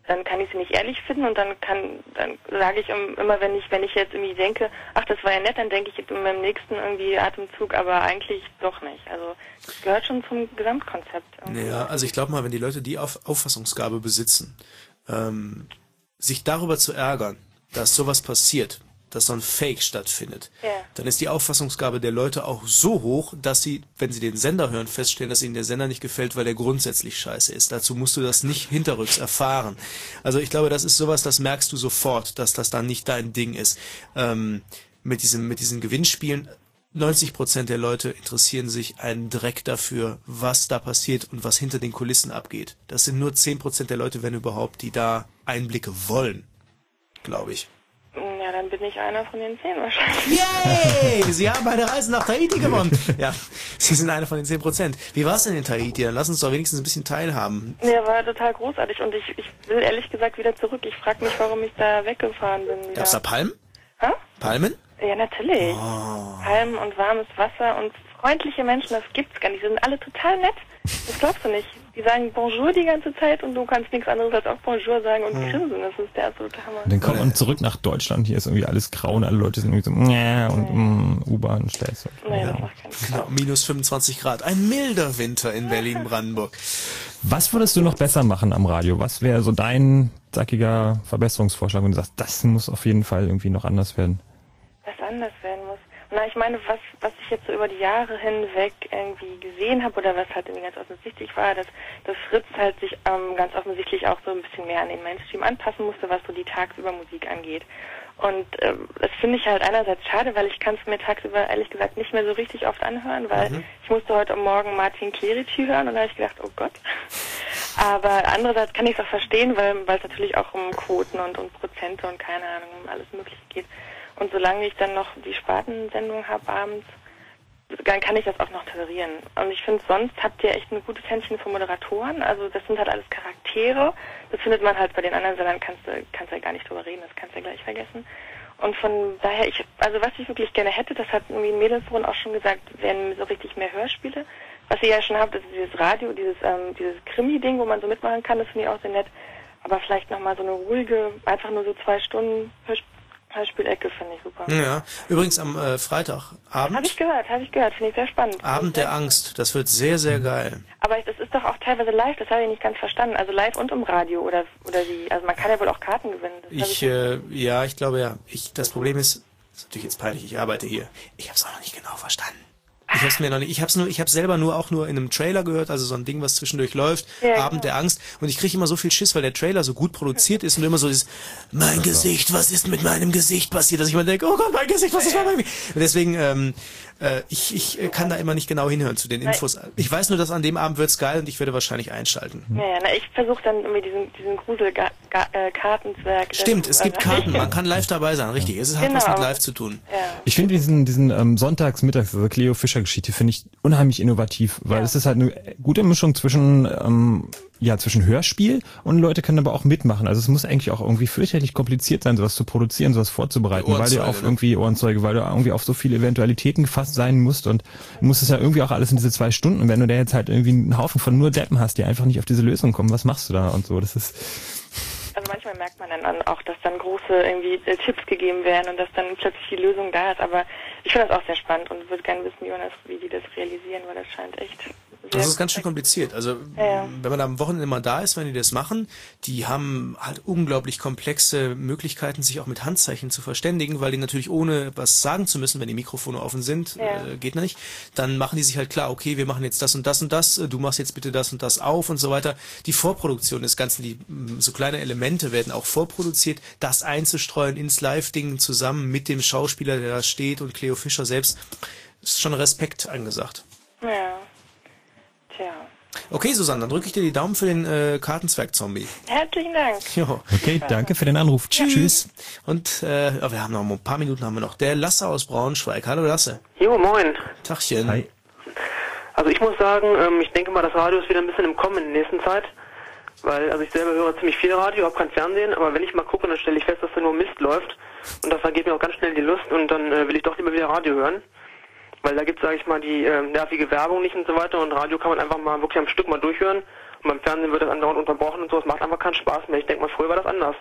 dann kann ich sie nicht ehrlich finden und dann kann, dann sage ich immer, wenn ich, wenn ich jetzt irgendwie denke, ach, das war ja nett, dann denke ich in meinem nächsten irgendwie Atemzug, aber eigentlich doch nicht. Also das gehört schon zum Gesamtkonzept. Irgendwie. Ja, also ich glaube mal, wenn die Leute die Auf- Auffassungsgabe besitzen, ähm, sich darüber zu ärgern, dass sowas passiert, dass so ein Fake stattfindet, ja. dann ist die Auffassungsgabe der Leute auch so hoch, dass sie, wenn sie den Sender hören, feststellen, dass ihnen der Sender nicht gefällt, weil der grundsätzlich scheiße ist. Dazu musst du das nicht hinterrücks erfahren. Also ich glaube, das ist sowas, das merkst du sofort, dass das dann nicht dein Ding ist. Ähm, mit diesem, mit diesen Gewinnspielen, neunzig Prozent der Leute interessieren sich einen Dreck dafür, was da passiert und was hinter den Kulissen abgeht. Das sind nur zehn Prozent der Leute, wenn überhaupt, die da Einblicke wollen, glaube ich. Ja, dann bin ich einer von den zehn wahrscheinlich. Yay! Sie haben eine Reise nach Tahiti gewonnen. Ja, Sie sind einer von den zehn Prozent. Wie war es denn in Tahiti? Dann lass uns doch wenigstens ein bisschen teilhaben. Ja, war total großartig und ich, ich will ehrlich gesagt wieder zurück. Ich frage mich, warum ich da weggefahren bin. Gab's da Palmen? Hä? Palmen? Ja, natürlich. Oh. Palmen und warmes Wasser und freundliche Menschen, das gibt's gar nicht. Die sind alle total nett. Das glaubst du nicht. Die sagen Bonjour die ganze Zeit und du kannst nichts anderes als auch Bonjour sagen und Hm. grinsen. Das ist der absolute Hammer. Und dann kommt man zurück nach Deutschland, hier ist irgendwie alles grau und alle Leute sind irgendwie so, nee, und mm, U-Bahn, stellst du. Nee, das macht keinen Spaß. Genau, minus fünfundzwanzig Grad. Ein milder Winter in Berlin-Brandenburg. Was würdest du noch besser machen am Radio? Was wäre so dein zackiger Verbesserungsvorschlag, wenn du sagst, das muss auf jeden Fall irgendwie noch anders werden? Was anders werden muss. Na, ich meine, was was ich jetzt so über die Jahre hinweg irgendwie gesehen habe oder was halt irgendwie ganz offensichtlich war, dass, dass Fritz halt sich ähm, ganz offensichtlich auch so ein bisschen mehr an den Mainstream anpassen musste, was so die tagsüber Musik angeht. Und ähm, das finde ich halt einerseits schade, weil ich kann es mir tagsüber ehrlich gesagt nicht mehr so richtig oft anhören, weil Mhm. ich musste heute Morgen Martin Clerici hören und da habe ich gedacht, oh Gott. Aber andererseits kann ich es auch verstehen, weil weil es natürlich auch um Quoten und um Prozente und keine Ahnung, um alles Mögliche geht. Und solange ich dann noch die Spartensendung habe abends, dann kann ich das auch noch tolerieren. Und ich finde, sonst habt ihr echt ein gutes Händchen für Moderatoren. Also das sind halt alles Charaktere. Das findet man halt bei den anderen Sendern, kannst du kannst ja gar nicht drüber reden, das kannst du ja gleich vergessen. Und von daher, ich also was ich wirklich gerne hätte, das hat irgendwie ein Mädelsforum auch schon gesagt, wären so richtig mehr Hörspiele. Was ihr ja schon habt, ist dieses Radio, dieses ähm, dieses Krimi-Ding, wo man so mitmachen kann, das finde ich auch sehr nett. Aber vielleicht nochmal so eine ruhige, einfach nur so zwei Stunden Hörspiel. Hörspielecke finde ich super. Ja, übrigens am äh, Freitagabend. Habe ich gehört, habe ich gehört, finde ich sehr spannend. Abend der Angst, das wird sehr, sehr geil. Aber das ist doch auch teilweise live, das habe ich nicht ganz verstanden. Also live und im Radio oder oder wie? Also man kann ja wohl auch Karten gewinnen. Das Ich, äh, ja, ich glaube ja. Ich, das Problem ist, das ist natürlich jetzt peinlich, ich arbeite hier. Ich habe es auch noch nicht genau verstanden. Ich hab's mir noch nicht, ich hab's nur, ich hab's selber nur auch nur in einem Trailer gehört, also so ein Ding, was zwischendurch läuft, Ja, Abend der Angst, und ich kriege immer so viel Schiss, weil der Trailer so gut produziert ist und immer so dieses, mein Gesicht, was ist mit meinem Gesicht passiert, dass ich mir denke, oh Gott, mein Gesicht, was ist mit meinem Gesicht? Und deswegen, ähm, äh, ich, ich kann da immer nicht genau hinhören zu den Infos. Ich weiß nur, dass an dem Abend wird's geil und ich werde wahrscheinlich einschalten. Ja, ja, na, ich versuche dann irgendwie diesen, diesen Grusel-Kartenzwerg. Stimmt, es gibt Karten, man kann live dabei sein, richtig. Es hat Genau. was mit live zu tun. Ich finde diesen, diesen ähm, Sonntagsmittags, also Cleo Fischer-Geschichte, finde ich unheimlich innovativ, weil es ist halt eine gute Mischung zwischen ähm, ja zwischen Hörspiel und Leute können aber auch mitmachen. Also es muss eigentlich auch irgendwie fürchterlich kompliziert sein, sowas zu produzieren, sowas vorzubereiten, weil du Ohrenzeuge, auf ne? irgendwie Ohrenzeuge, weil du irgendwie auf so viele Eventualitäten gefasst sein musst und du musst es ja irgendwie auch alles in diese zwei Stunden. Und wenn du da jetzt halt irgendwie einen Haufen von nur Deppen hast, die einfach nicht auf diese Lösung kommen, was machst du da und so? Das ist Also manchmal merkt man dann auch, dass dann große irgendwie äh, Tipps gegeben werden und dass dann plötzlich die Lösung da ist. Aber ich finde das auch sehr spannend und würde gerne wissen, wie, man das, wie die das realisieren, weil das scheint echt sehr... Das ist ganz schön kompliziert. Also Ja. wenn man am Wochenende mal da ist, wenn die das machen, die haben halt unglaublich komplexe Möglichkeiten, sich auch mit Handzeichen zu verständigen, weil die natürlich ohne was sagen zu müssen, wenn die Mikrofone offen sind, Ja. äh, geht nicht, dann machen die sich halt klar, okay, wir machen jetzt das und das und das, äh, du machst jetzt bitte das und das auf und so weiter. Die Vorproduktion des Ganzen, die mh, so kleine Elemente werden auch vorproduziert, das einzustreuen ins Live-Ding zusammen mit dem Schauspieler, der da steht, und Cleo Fischer selbst, ist schon Respekt angesagt. Ja. Tja. Okay, Susanne, dann drücke ich dir die Daumen für den äh, Kartenzwerg-Zombie. Herzlichen Dank. Jo. okay. Danke für den Anruf. Tschüss. Tschüss. Und äh, ja, wir haben noch ein paar Minuten haben wir noch. Der Lasse aus Braunschweig. Hallo Lasse. Jo, moin. Tachchen. Hi. Also ich muss sagen, ähm, ich denke mal, das Radio ist wieder ein bisschen im Kommen in der nächsten Zeit. Weil, also ich selber höre ziemlich viel Radio, habe kein Fernsehen, aber wenn ich mal gucke, dann stelle ich fest, dass da nur Mist läuft. Und das vergeht mir auch ganz schnell die Lust und dann äh, will ich doch lieber wieder Radio hören. Weil da gibt es, sage ich mal, die äh, nervige Werbung nicht und so weiter und Radio kann man einfach mal wirklich am Stück mal durchhören Und beim Fernsehen wird das andauernd unterbrochen und so. Es macht einfach keinen Spaß mehr. Ich denke mal, früher war das anders.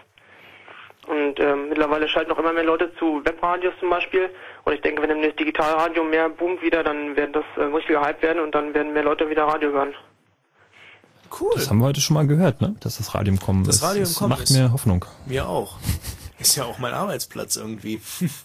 Und ähm, mittlerweile schalten auch immer mehr Leute zu Webradios zum Beispiel. Und ich denke, wenn demnächst Digitalradio mehr boomt wieder, dann wird das äh, ein richtiger Hype werden und dann werden mehr Leute wieder Radio hören. Cool. Das haben wir heute schon mal gehört, ne? Dass das Radio im Kommen das ist. Radio im das Kommen macht ist. mir Hoffnung. Mir auch. Ist ja auch mein Arbeitsplatz irgendwie.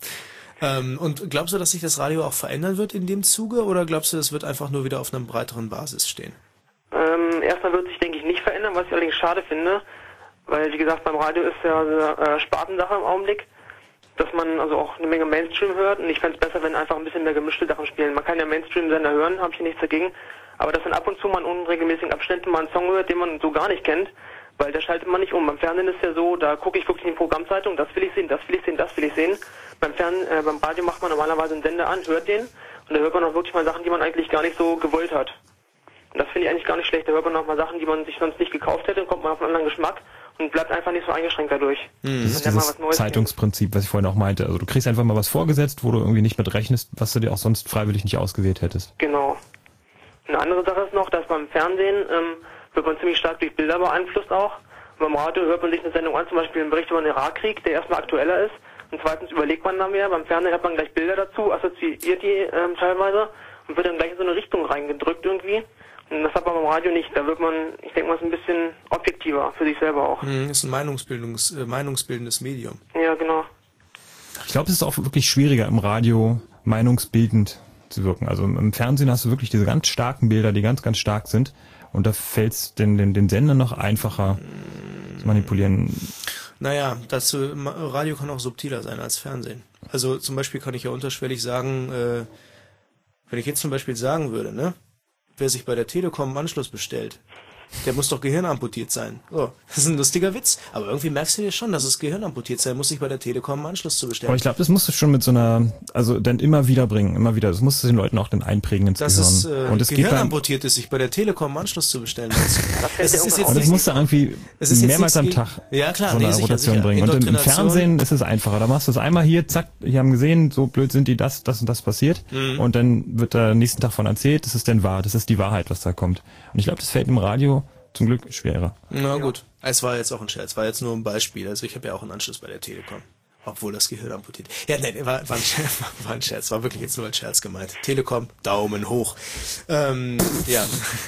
ähm, und glaubst du, dass sich das Radio auch verändern wird in dem Zuge oder glaubst du, das wird einfach nur wieder auf einer breiteren Basis stehen? Ähm, erstmal wird sich, denke ich, nicht verändern, was ich allerdings schade finde. Weil, wie gesagt, beim Radio ist ja eine äh, Spartensache im Augenblick, dass man also auch eine Menge Mainstream hört. Und ich fände es besser, wenn einfach ein bisschen mehr gemischte Sachen spielen. Man kann ja Mainstream-Sender hören, habe ich hier nichts dagegen. Aber dass man ab und zu mal in unregelmäßigen Abständen mal einen Song hört, den man so gar nicht kennt, weil da schaltet man nicht um. Beim Fernsehen ist ja so, da gucke ich wirklich in die Programmzeitung, das will ich sehen, das will ich sehen, das will ich sehen. Beim Fern äh, beim Radio macht man normalerweise einen Sender an, hört den und da hört man auch wirklich mal Sachen, die man eigentlich gar nicht so gewollt hat. Und das finde ich eigentlich gar nicht schlecht. Da hört man auch mal Sachen, die man sich sonst nicht gekauft hätte, kommt man auf einen anderen Geschmack und bleibt einfach nicht so eingeschränkt dadurch. Das ist dieses Zeitungsprinzip, was ich vorhin auch meinte. Also du kriegst einfach mal was vorgesetzt, wo du irgendwie nicht mit rechnest, was du dir auch sonst freiwillig nicht ausgewählt hättest. Genau. Eine andere Sache ist noch, dass beim Fernsehen ähm, wird man ziemlich stark durch Bilder beeinflusst auch. Und beim Radio hört man sich eine Sendung an, zum Beispiel einen Bericht über den Irakkrieg, der erstmal aktueller ist. Und zweitens überlegt man da mehr. Beim Fernsehen hat man gleich Bilder dazu, assoziiert die ähm, teilweise und wird dann gleich in so eine Richtung reingedrückt irgendwie. Und das hat man beim Radio nicht. Da wird man, ich denke mal, ist ein bisschen objektiver für sich selber auch. Mhm, ist ein Meinungsbildungs, äh, meinungsbildendes Medium. Ja, genau. Ich glaube, es ist auch wirklich schwieriger im Radio meinungsbildend zu wirken. Also im Fernsehen hast du wirklich diese ganz starken Bilder, die ganz, ganz stark sind. Und da fällt es den, den, den Sender noch einfacher zu manipulieren. Naja, das äh, Radio kann auch subtiler sein als Fernsehen. Also zum Beispiel kann ich ja unterschwellig sagen, äh, wenn ich jetzt zum Beispiel sagen würde, ne, wer sich bei der Telekom einen Anschluss bestellt, der muss doch gehirnamputiert sein. Oh, das ist ein lustiger Witz, aber irgendwie merkst du dir schon, dass es gehirnamputiert sein muss, sich bei der Telekom einen Anschluss zu bestellen. Aber ich glaube, das musst du schon mit so einer, also dann immer wieder bringen, immer wieder. Das musst du den Leuten auch dann einprägen ins dass Gehirn. es äh, und es gehirnamputiert ist, sich bei der Telekom einen Anschluss zu bestellen. Das, das ist jetzt und das musst du irgendwie mehrmals am Tag ja, klar, so eine nee, sicher, Rotation sicher. bringen. Und im, im Fernsehen ist es einfacher. Da machst du es einmal hier, zack, die haben gesehen, so blöd sind die, das, das und das passiert. Mhm. Und dann wird da nächsten Tag von erzählt, das ist dann wahr, das ist die Wahrheit, was da kommt. Und ich glaube, das fällt im Radio zum Glück schwerer. Na gut, es war jetzt auch ein Scherz, war jetzt nur ein Beispiel. Also ich habe ja auch einen Anschluss bei der Telekom, obwohl das Gehirn amputiert. Ja, nein, war, war, ein Scherz, war ein Scherz, war wirklich jetzt nur als Scherz gemeint. Telekom, Daumen hoch. Ähm, ja.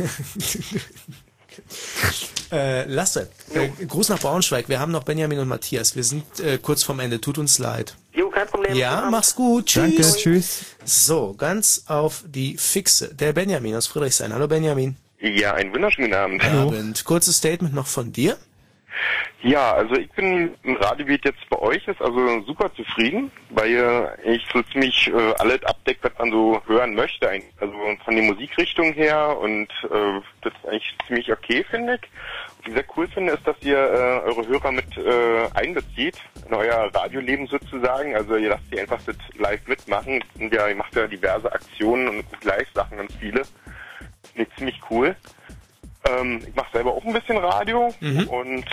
äh, Lasse, äh, Gruß nach Braunschweig. Wir haben noch Benjamin und Matthias. Wir sind äh, kurz vorm Ende. Tut uns leid. Jo, kein Problem. Ja, mach's gut. Tschüss. Danke, tschüss. So, ganz auf die Fixe. Der Benjamin aus Friedrichshain. Hallo Benjamin. Ja, einen wunderschönen Abend. Hallo. Abend. Kurzes Statement noch von dir. Ja, also ich bin im Radiogebiet jetzt bei euch, ist also super zufrieden, weil ich so ziemlich äh, alles abdeckt, was man so hören möchte. Also von der Musikrichtung her und äh, das ist eigentlich ziemlich okay, finde ich. Was ich sehr cool finde, ist, dass ihr äh, eure Hörer mit äh, einbezieht in euer Radioleben sozusagen. Also ihr lasst sie einfach das live mitmachen. Und ja, ihr macht ja diverse Aktionen und Live-Sachen, ganz viele. Finde ich ziemlich cool. Ähm, ich mache selber auch ein bisschen Radio mhm. und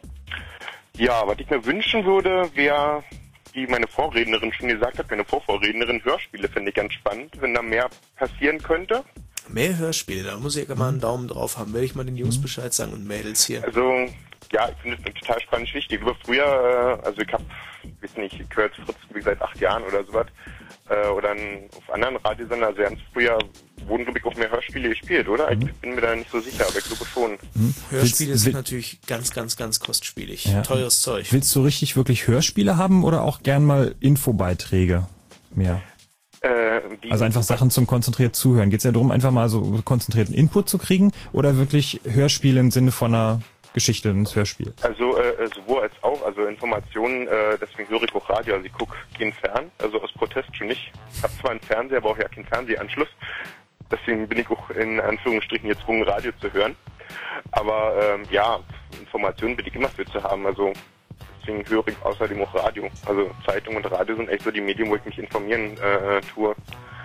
ja, was ich mir wünschen würde, wäre, wie meine Vorrednerin schon gesagt hat, meine Vorvorrednerin, Hörspiele finde ich ganz spannend, wenn da mehr passieren könnte. Mehr Hörspiele, da muss ich ja mal einen Daumen drauf haben, werde ich mal den Jungs Bescheid sagen und Mädels hier. Also, ja, ich finde es total spannend wichtig. Über früher, äh, also ich habe, ich weiß nicht, ich höre jetzt Fritz wie seit acht Jahren oder sowas, äh, oder auf anderen Radiosendern, also ganz früher wurden, glaube ich, auch mehr Hörspiele gespielt, oder? Ich bin mir da nicht so sicher, aber ich glaube schon. Mhm. Hörspiele willst, sind natürlich ganz, ganz, ganz kostspielig. Ja. Teures Zeug. Willst du richtig wirklich Hörspiele haben oder auch gern mal Infobeiträge mehr? Äh, also einfach Sachen zum konzentriert zuhören. Geht es ja darum, einfach mal so konzentrierten Input zu kriegen oder wirklich Hörspiele im Sinne von einer Geschichte ins Hörspiel? Also äh, sowohl als auch, also Informationen, äh, deswegen höre ich auch Radio, also ich gucke keinen Fern, also aus Protest schon nicht. Ich habe zwar einen Fernseher, aber auch ja keinen Fernsehanschluss. Deswegen bin ich auch in Anführungsstrichen gezwungen, Radio zu hören. Aber ähm, ja, Informationen bin ich immer für zu haben, also deswegen höre ich außerdem auch Radio. Also Zeitung und Radio sind echt so die Medien, wo ich mich informieren äh, tue.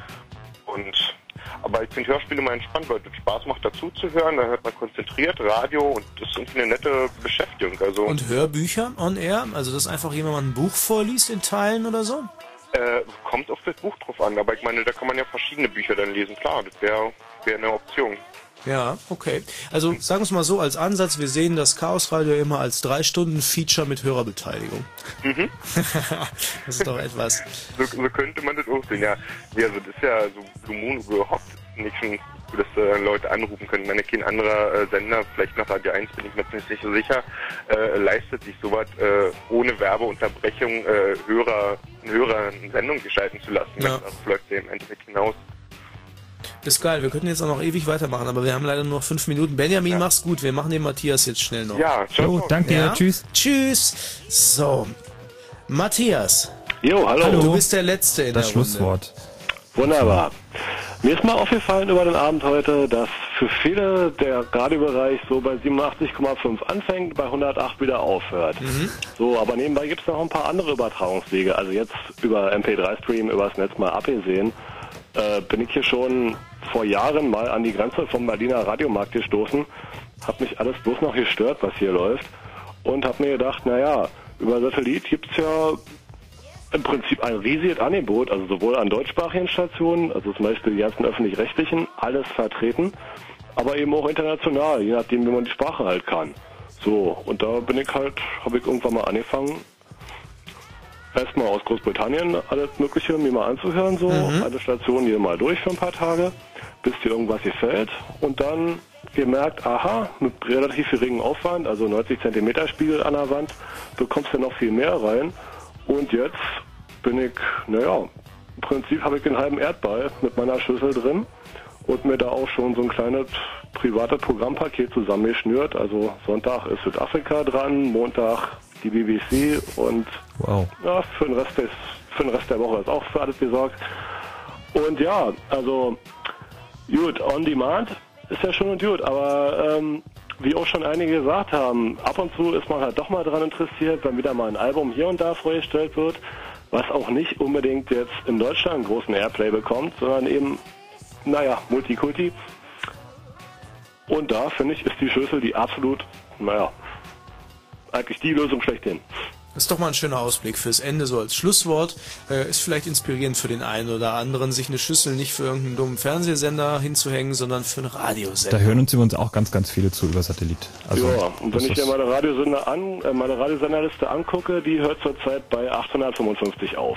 Und aber ich finde Hörspiele mal entspannt, weil es Spaß macht, dazu zu hören. Da hört man konzentriert Radio und das ist irgendwie eine nette Beschäftigung. Also und Hörbücher on air? Also dass einfach jemand ein Buch vorliest in Teilen oder so? Äh, kommt auf das Buch drauf an, aber ich meine, da kann man ja verschiedene Bücher dann lesen. Klar, das wäre wär eine Option. Ja, okay. Also sagen wir es mal so als Ansatz, wir sehen das Chaosradio immer als drei Stunden Feature mit Hörerbeteiligung. Mhm. Das ist doch etwas. So, so könnte man das auch sehen, ja. Ja, also das ist ja so Blue Moon überhaupt nicht schon, dass äh, Leute anrufen können. Wenn kein anderer äh, Sender, vielleicht nach Radio eins bin ich mir jetzt nicht so sicher, äh, leistet sich sowas äh, ohne Werbeunterbrechung äh, Hörer, Hörer eine Sendung gestalten zu lassen. Ja. Das läuft ja im Endeffekt hinaus. Das ist geil, wir könnten jetzt auch noch ewig weitermachen, aber wir haben leider nur noch fünf Minuten. Benjamin, ja. Mach's gut, wir machen den Matthias jetzt schnell noch. Ja, ciao. Jo, danke, ja. Tschüss. Tschüss. So, Matthias. Jo, hallo. hallo. Du bist der Letzte in das der Schlusswort. Runde. Wunderbar. Mir ist mal aufgefallen über den Abend heute, dass für viele der Radiobereich so bei siebenundachtzig Komma fünf anfängt, bei hundertacht wieder aufhört. Mhm. So, aber nebenbei gibt es noch ein paar andere Übertragungswege. Also jetzt über M P drei Stream, übers Netz mal abgesehen, äh, bin ich hier schon vor Jahren mal an die Grenze vom Berliner Radiomarkt gestoßen, hab mich alles bloß noch gestört, was hier läuft, und hab mir gedacht, naja, über Satellit gibt's ja im Prinzip ein riesiges Angebot, also sowohl an deutschsprachigen Stationen, also zum Beispiel die ganzen öffentlich-rechtlichen, alles vertreten, aber eben auch international, je nachdem, wie man die Sprache halt kann. So, und da bin ich halt, habe ich irgendwann mal angefangen, erstmal aus Großbritannien alles Mögliche mir mal anzuhören, so, mhm. eine Station hier mal durch für ein paar Tage, bis dir irgendwas gefällt, und dann gemerkt, aha, mit relativ geringem Aufwand, also neunzig Zentimeter Spiegel an der Wand, bekommst du noch viel mehr rein. Und jetzt bin ich, naja, im Prinzip habe ich den halben Erdball mit meiner Schüssel drin und mir da auch schon so ein kleines privates Programmpaket zusammengeschnürt. Also Sonntag ist Südafrika dran, Montag die B B C und wow. ja, für den Rest des, für den Rest der Woche ist auch für alles gesorgt. Und ja, also gut, on demand ist ja schon und gut, aber ähm, wie auch schon einige gesagt haben, ab und zu ist man halt doch mal daran interessiert, wenn wieder mal ein Album hier und da vorgestellt wird, was auch nicht unbedingt jetzt in Deutschland einen großen Airplay bekommt, sondern eben, naja, Multikulti. Und da, finde ich, ist die Schüssel die absolut, naja, eigentlich die Lösung schlechthin. Das ist doch mal ein schöner Ausblick fürs Ende, so als Schlusswort. Äh, ist vielleicht inspirierend für den einen oder anderen, sich eine Schüssel nicht für irgendeinen dummen Fernsehsender hinzuhängen, sondern für einen Radiosender. Da hören uns übrigens auch ganz, ganz viele zu über Satellit. Also, ja, und wenn ich mir meine Radiosender an, äh, meine Radiosenderliste angucke, die hört zurzeit bei achthundertfünfundfünfzig auf.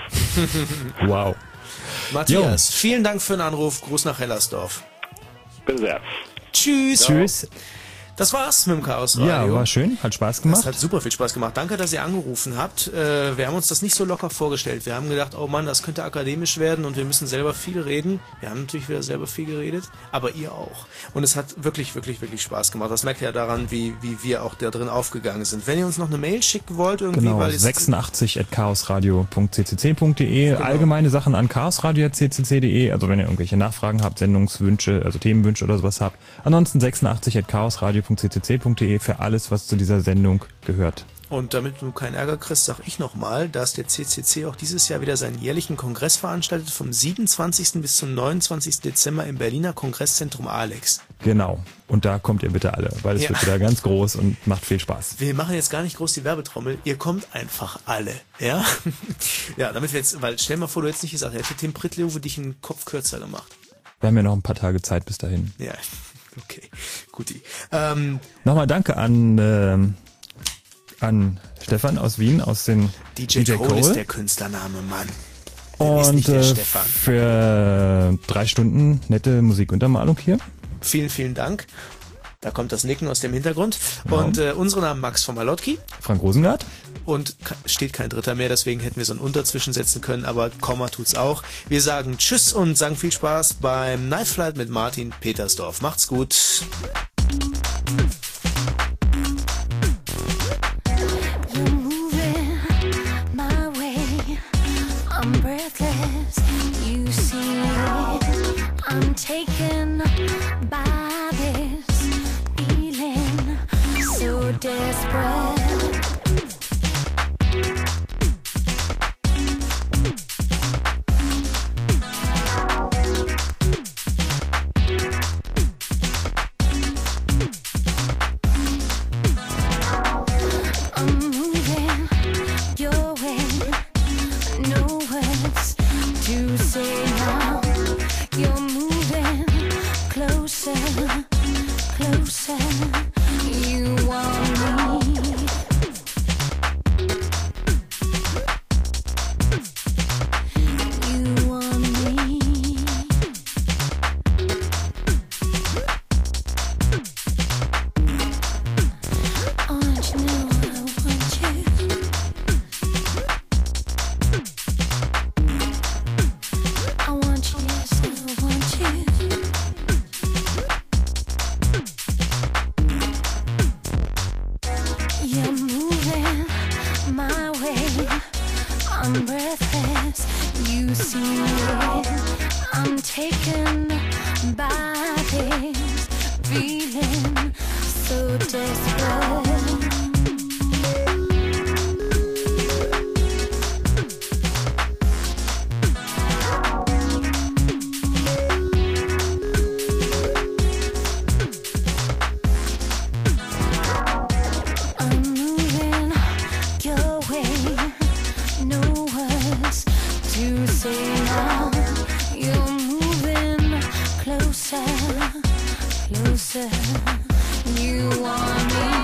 Wow. Matthias, jo. vielen Dank für den Anruf. Gruß nach Hellersdorf. Bitte sehr. Tschüss. Ja. Tschüss. Das war's mit dem Chaos Radio. Ja, war schön, hat Spaß gemacht. Das hat super viel Spaß gemacht. Danke, dass ihr angerufen habt. Äh, wir haben uns das nicht so locker vorgestellt. Wir haben gedacht, oh Mann, das könnte akademisch werden und wir müssen selber viel reden. Wir haben natürlich wieder selber viel geredet, aber ihr auch. Und es hat wirklich, wirklich, wirklich Spaß gemacht. Das merkt ihr ja daran, wie, wie wir auch da drin aufgegangen sind. Wenn ihr uns noch eine Mail schicken wollt, irgendwie, genau, weil sechsundachtzig at chaosradio punkt c c c punkt d e, genau. Allgemeine Sachen an chaosradio punkt c c c punkt d e, also wenn ihr irgendwelche Nachfragen habt, Sendungswünsche, also Themenwünsche oder sowas habt. Ansonsten sechsundachtzig at chaosradio punkt c c c punkt d e für alles, was zu dieser Sendung gehört. Und damit du keinen Ärger kriegst, sag ich nochmal, dass der C C C auch dieses Jahr wieder seinen jährlichen Kongress veranstaltet, vom siebenundzwanzigsten bis zum neunundzwanzigsten Dezember im Berliner Kongresszentrum Alex. Genau. Und da kommt ihr bitte alle, weil es ja. wird wieder ganz groß und macht viel Spaß. Wir machen jetzt gar nicht groß die Werbetrommel. Ihr kommt einfach alle. Ja? Ja, damit wir jetzt, weil stell mal vor, du hättest nicht gesagt, hätte Tim Pritlove dich einen Kopf kürzer gemacht. Wir haben ja noch ein paar Tage Zeit bis dahin. Ja. Okay, guti. Ähm, Nochmal danke an, ähm, an Stefan aus Wien, aus den D J, D J Cole. Cole ist der Künstlername, Mann. Der und ist nicht der äh, Stefan. Für drei Stunden nette Musikuntermalung hier. Vielen, vielen Dank. Da kommt das Nicken aus dem Hintergrund. Genau. Und äh, unsere Namen Max von Malotki. Frank Rosengart. Und steht kein Dritter mehr, deswegen hätten wir so ein Unterzwischen setzen können, aber Komma tut's auch. Wir sagen Tschüss und sagen viel Spaß beim Night Flight mit Martin Petersdorf. Macht's gut. You're moving closer. you see it. I'm taken by this feeling so desperate. Closer, you want me.